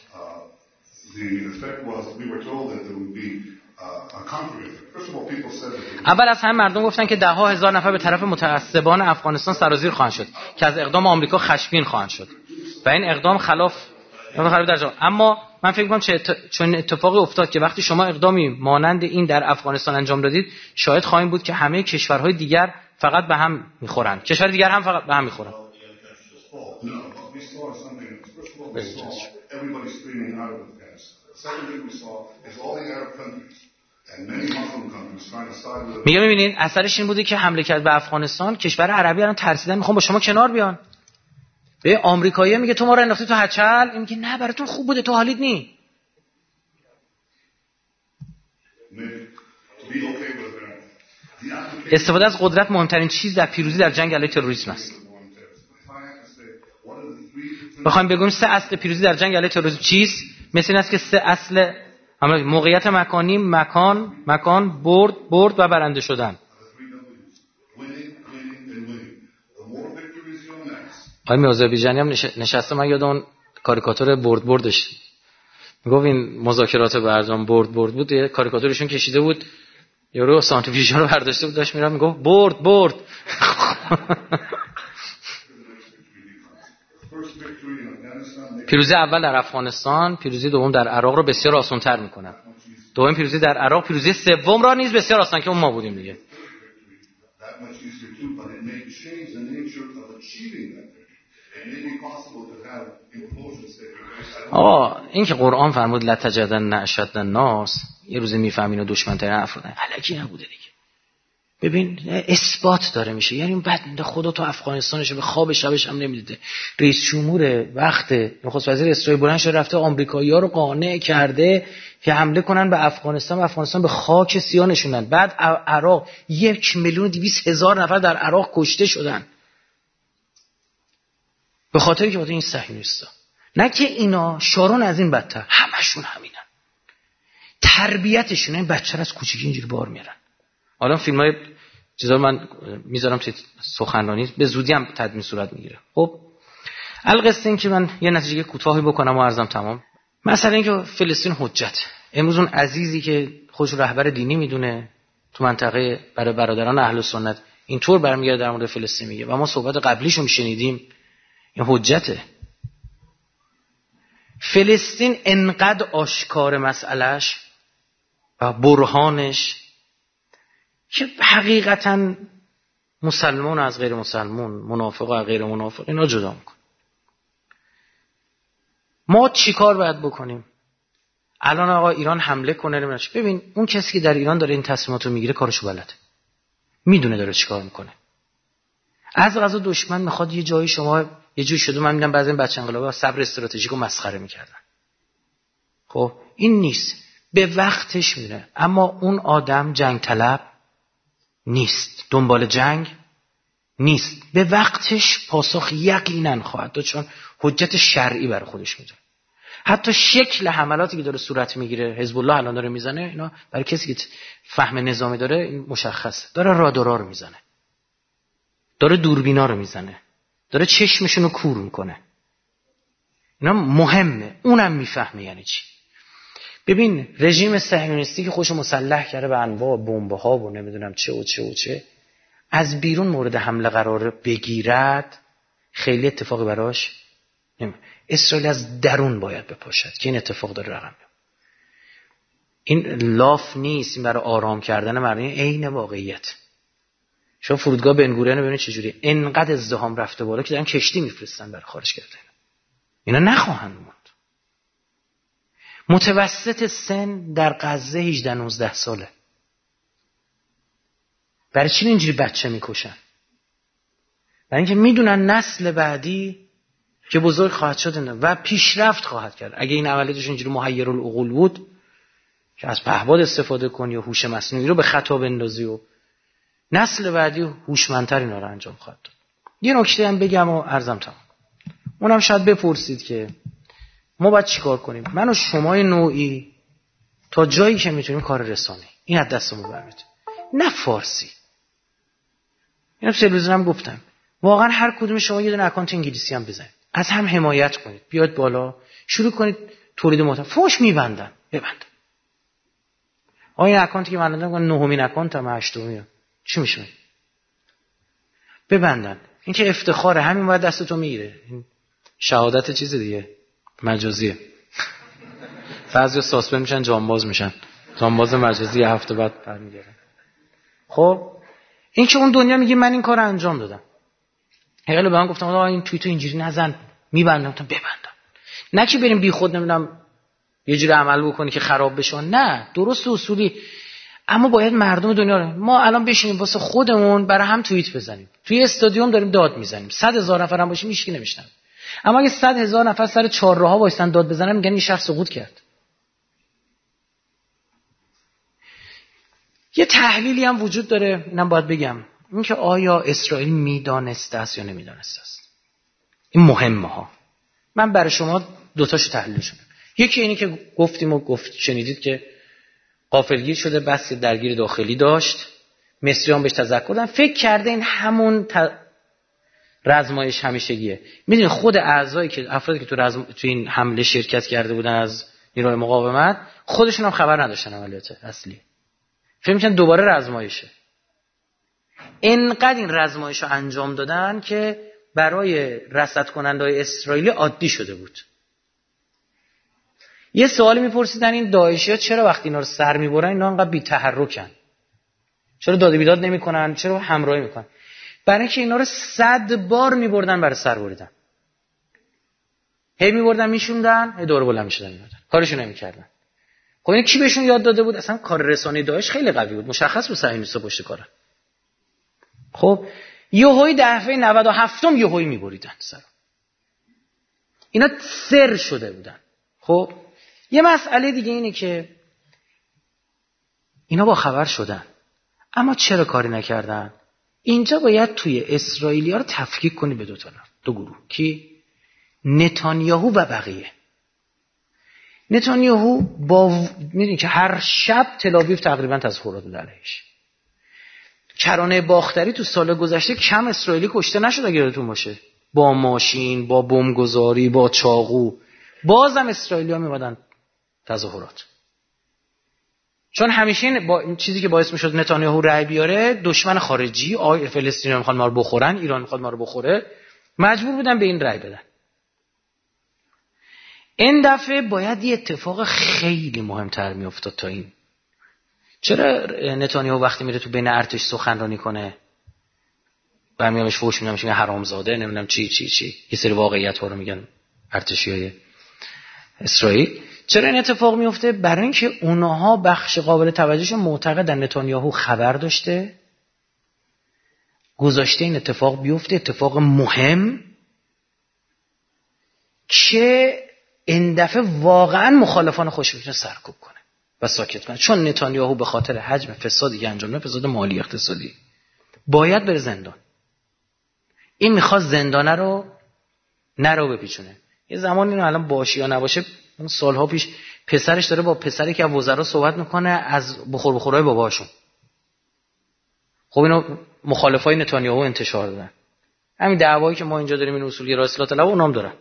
S1: اول از همه مردم گفتن که 10,000 نفر به طرف متعصبان افغانستان سرازیر خواهند شد که از اقدام آمریکا خشمگین خواهند شد و این اقدام خلاف اما من فکر می‌کنم چون اتفاقی افتاد که وقتی شما اقدامی مانند این در افغانستان انجام دادید، شاهد خواهیم بود که همه کشورهای دیگر فقط به هم می‌خورند. کشور دیگر هم فقط به هم می‌خورند. میگه ببینید اثرش این بوده که حمله کرد به افغانستان، کشور عربی الان ترسیدن، میخوان با شما کنار بیان. به آمریکایی‌ها میگه تو ما رو انداختی تو هچل، این میگه نه براتون خوب بوده، تو حالید نی. استفاده از قدرت مهمترین چیز در پیروزی در جنگ علیه تروریسم است. بخوایم بگیم 3 اصل پیروزی در جنگ علیه تروریسم چیست؟ مثل این است که 3 اصل موقعیت مکانی، مکان، برد و برنده شدن. آقای آذربایجانی هم نشسته، من یاد اون کاریکاتور بردش میگفت این مذاکرات برجام برد بود، یه کاریکاتورشون کشیده بود، یارو سانتریفیوژ رو برداشته بود داشت میرفت میگفت برد. پیروزی اول در افغانستان، پیروزی دوم در عراق رو بسیار آسان‌تر میکنه. دوم پیروزی در عراق، پیروزی سوم را نیز بسیار آسان که اون ما بودیم دیگه. این که قرآن فرمود لا تجدن اشد الناس، یه روزی میفهمین و دشمن ترین افراد الکی نبوده دیگه. ببین اثبات داره میشه، یعنی بعد خدا تو افغانستانش به خواب شبش هم نمیدیده. رئیس جمهور وقت نخست وزیر اسرائیل بلند شده رفته آمریکایی‌ها رو قانع کرده که حمله کنن به افغانستان و افغانستان به خاک سیاه نشوندن. بعد عراق 1,200,000 نفر در عراق کشته شدن به خاطری که با این صهیونیست‌ها. نه که اینا شارون از این بدتر، همشون همینن. تربیتشون این بچه را از کوچیکی اینجوری بار میارن. حالا فیلمای چیزا من میذارم توی سخنرانی، به زودی هم تدوین صورت میگیره. خب القصه این که من یه نتیجه کوتاهی بکنم و عرضم تمام. مثلا اینکه فلسطین حجت، امروز اون عزیزی که خودش رهبر دینی میدونه تو منطقه برای برادران اهل سنت اینطور برمیگرده در مورد فلسطین میگه و ما صحبت قبلیشو میشنیدیم، این حجته. فلسطین انقدر آشکار مسئلهش و برهانش که حقیقتاً مسلمان از غیر مسلمان، منافق از غیر منافق اینا جدا میکنه. ما چی کار باید بکنیم؟ الان آقا ایران حمله کنه نمیدونم. ببین اون کسی که در ایران داره این تصمیماتو میگیره کارشو بلده، میدونه داره چی کار میکنه. از قضا دشمن میخواد یه جایی شما یه جوری شده، من میگم بعضی بچه انقلابا صبر استراتژیکو مسخره میکردن. خب این نیست، به وقتش میره. اما اون آدم جنگ طلب نیست، دنبال جنگ نیست، به وقتش پاسخ یقینا خواهد داد، چون حجت شرعی برای خودش میذاره. حتی شکل حملاتی که داره صورت میگیره، حزب الله الان داره میزنه، اینا برای کسی که فهم نظامی داره این مشخصه. داره رادارا رو میزنه، داره دوربینا رو میزنه، داره چشمشون رو کور میکنه. اینا مهمه، اونم میفهمه یعنی چی. ببین رژیم صهیونیستی که خودش مسلح کرده به انواع بمب‌ها و نمیدونم چه و چه و چه، از بیرون مورد حمله قرار بگیرد خیلی اتفاقی براش نمیفته. اسرائیل از درون باید بپاشد که این اتفاق داره رقم میاره. این لاف نیست، این برای آرام کردن مردم، عین واقعیت. شما فرودگاه بن گوریون رو ببینید چجوریه، انقدر ازدحام رفته بالا که دارن کشتی میفرستن برای خارج کردن. اینا نخواهند موند. متوسط سن در غزه 18-19 ساله. برای چی اینجوری بچه میکشن؟ برای اینکه میدونن نسل بعدی که بزرگ خواهد شد و پیشرفت خواهد کرد. اگه این عملیاتش اینجوری محیرالعقول بود که از پهباد استفاده کنی و هوش مصنوعی رو به خطا بندازی و نسل بعدی هوشمندتر اینا رو انجام خواهد داد. یه نکته هم بگم و عرضم تمام. اونم شاید بپرسید که ما باید چیکار کنیم؟ من و شما نوعی تا جایی که میتونیم کار رسانه این از دستمون برمیاد، نه فارسی. اینا تلویزیون هم گفتم، واقعا هر کدوم شما یه دونه اکانت انگلیسی هم بزنید، از هم حمایت کنید، بیاد بالا شروع کنید تولید محتوا. فوش میبندن، ببندن. این اکانتی که من دادم نهمین اکانتم، هشتمیم، چی میشه؟ ببندن. این که افتخاره، همین باید دستتو میگیره. این شهادت چیز دیگه مجازیه. بعضیا ساسپند میشن، جانباز میشن، جانباز مجازی، هفته بعد برمیگردن. خب این که اون دنیا میگه من این کارو انجام دادم، خیلی به من گفتم آقا این توییتو اینجوری نزن، میبندم. تا ببندم، نه که بریم بی خود نمیدونم یه جوری عمل بکنی که خراب بشه، نه، درست اصولی. اما باید مردم دنیا رو، ما الان بشینیم واسه خودمون برای هم توییت بزنیم، توی استادیوم داریم داد میزنیم، 100,000 نفر هم باشیم هیچ کی نمیشنوه. اما اگه 100,000 نفر سر چهارراها وایسن داد بزنن، میگن این شهر سقوط کرد. یه تحلیلی هم وجود داره، اینم باید بگم، این که آیا اسرائیل میدانسته است یا نمیدانسته است. این مهمه ها. من برای شما دوتاشو تحلیلش میکنم. یکی اینی که گفتیم و شنیدید که غافلگیر شده، بس درگیر داخلی داشت، مصریان بهش تذکر دادن، فکر کرده این همون رزمایش همیشگیه. میدونید خود اعضایی که افرادی که تو این حمله شرکت کرده بودن از نیروهای مقاومت، خودشون هم خبر نداشتن عملیات اصلی، فکر می‌کردن دوباره رزمایشه. اینقدر این رزمایشو انجام دادن که برای رصد کننده‌های اسرائیلی عادی شده بود. یه سوالی میپرسیدن این داعشی‌ها چرا وقتی اینا رو سر میبرن اینا انقدر بی‌تحرکن؟ چرا داد و بیداد نمی‌کنن؟ چرا همراهی می‌کنن؟ برای اینکه اینا رو 100 بار می‌بردن برای سر بریدن. هی می‌بردن میشوندن، هی دور بلند می‌شدن می‌بردن. کارشو نمی‌کردن. خب این کی بهشون یاد داده بود؟ اصلا کار رسانه‌ای داعش خیلی قوی بود، مشخص بود صهیونیست‌ها پشت کارن. خب یهویی دفعه 97م یهویی می‌بریدن سر. اینا سر شده بودن. خب یه مسئله دیگه اینه که اینا با خبر شدن، اما چرا کاری نکردن؟ اینجا باید توی اسرائیلی‌ها رو تفکیک کنی به دو گروه. کی؟ نتانیاهو و بقیه. نتانیاهو میدونی که هر شب تل‌آویو تقریبا تظاهرات علیهش. کرانه باختری تو سال گذشته کم اسرائیلی کشته نشد اگه یادتون باشه، با ماشین، با بمبگذاری، با چاقو. بازم اسرائیلی‌ها میومدن تظاهرات، چون همیشه با این چیزی که باعث میشد نتانیاهو رأی بیاره، دشمن خارجی، فلسطینی‌ها میخوان ما رو بخورن، ایران میخواد ما رو بخوره، مجبور بودن به این رأی بدن. این دفعه باید یه اتفاق خیلی مهمتر میافتاد تا این. چرا نتانیاهو وقتی میره تو بین ارتش سخنرانی کنه برمیامش فوش میدم میگه حرامزاده نمیدونم چی یه سری واقعیت ها رو میگن ارتشیای اسرائیل؟ چرا این اتفاق میفته؟ برای اینکه اونها بخش قابل توجهشون معتقدن نتانیاهو خبر داشته، گذاشته این اتفاق بیفته، اتفاق مهم که این دفعه واقعا مخالفان خودش میتونه سرکوب کنه و ساکت کنه. چون نتانیاهو به خاطر حجم فسادی که انجام میده، فساد مالی اقتصادی، باید بره زندان. این میخواد زندانه رو نرو بپیچونه. یه زمانی اینو الان باشه یا نباشه، اون سالها پیش پسرش داره با پسری که از وزرا صحبت میکنه از بخورهای باباشون. خب اینو مخالفای نتانیاهو انتشار دادن. همین دعوایی که ما اینجا داریم این اصولگرا اصلاح طلب اونام دارن.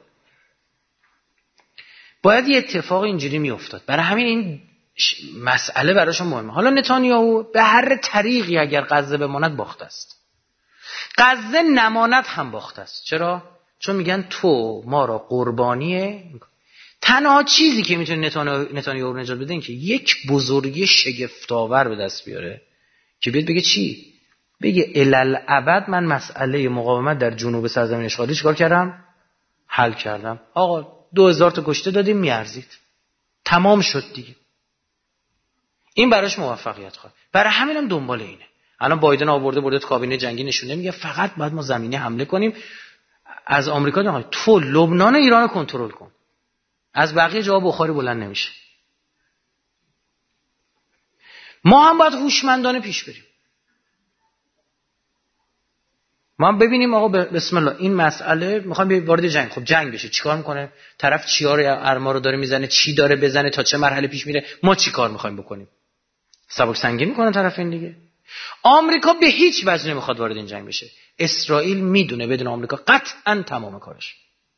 S1: باید یه اتفاق اینجوری میافتاد. برای همین این مسئله براشون مهمه. حالا نتانیاهو به هر طریقی اگر غزه بماند باخته است. غزه نماند هم باخته است. چرا؟ چون میگن تو ما را قربانیه. تنها چیزی که میتونه نتانیاهو رو نجات بده این که یک بزرگی شگفت‌آور به دست بیاره که بیاد بگه چی؟ بگه الالعبد من مسئله مقاومت در جنوب سرزمین اشغالی چیکار کردم؟ حل کردم. آقا 2000 تا کشته دادیم میارزید. تمام شد دیگه. این براش موفقیت خواهد. برای همینم دنبال اینه. الان بایدن برده تو کابینه جنگی نشونه میگه فقط باید ما زمینی حمله کنیم. از آمریکا میگه تو لبنان و ایران رو کنترل کن. از بقیه جاها بخاری بلند نمیشه. ما هم باید هوشمندانه پیش بریم. ما هم ببینیم آقا بسم الله این مسئله میخوایم وارد جنگ. خب جنگ بشه چیکار میکنه؟ طرف چیا رو ارما رو داره میزنه، چی داره بزنه، تا چه مرحله پیش میره، ما چیکار میخوایم بکنیم؟ سبک سنگین میکنه طرف این دیگه. آمریکا به هیچ وجه نمیخواد وارد این جنگ بشه. اسرائیل میدونه بدون آمریکا قطعا تمام کارش.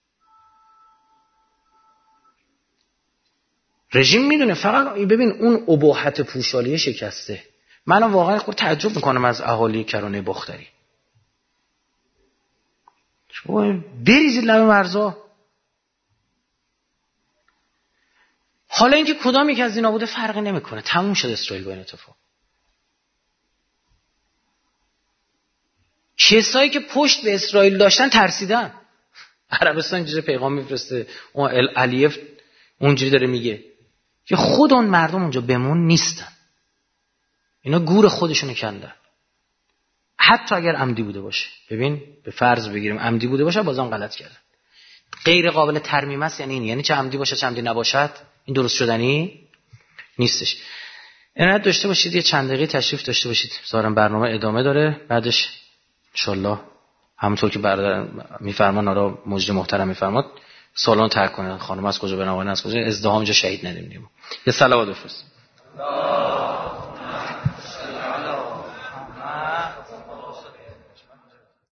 S1: رژیم میدونه. فقط ببین اون اباحت پوشالی شکسته. من واقعا خود تعجب میکنم از اهالی کرانه بختری. بریزید لب مرزا. حالا اینکه کدام یک از اینا بوده فرقی نمیکنه. تموم شد اسرائیل با این اتفاق. کسایی که پشت به اسرائیل داشتن ترسیدن. عربستان اینجوری پیغام میفرسته، اون علیف اونجوری داره میگه که خود اون مردم اونجا بمون نیستن. اینا گور خودشونو کندن. حتی اگر عمدی بوده باشه. ببین به فرض بگیریم عمدی بوده باشه بازم غلط کردن. غیر قابل ترمیم است. یعنی چه عمدی باشه چه عمدی نباشد این درست شدنی نیستش. عنایت داشته باشید یه چند دقیقه تشریف داشته باشید. ظاهرا برنامه ادامه داره. بعدش انشالله همونطور که برادر میفرمان آرا مجری محترم میفرماد سالن ترک کنه. خانم از کجا برن از کجا ازدحام اینجا شهید ندیم. یه صلوات بفرست.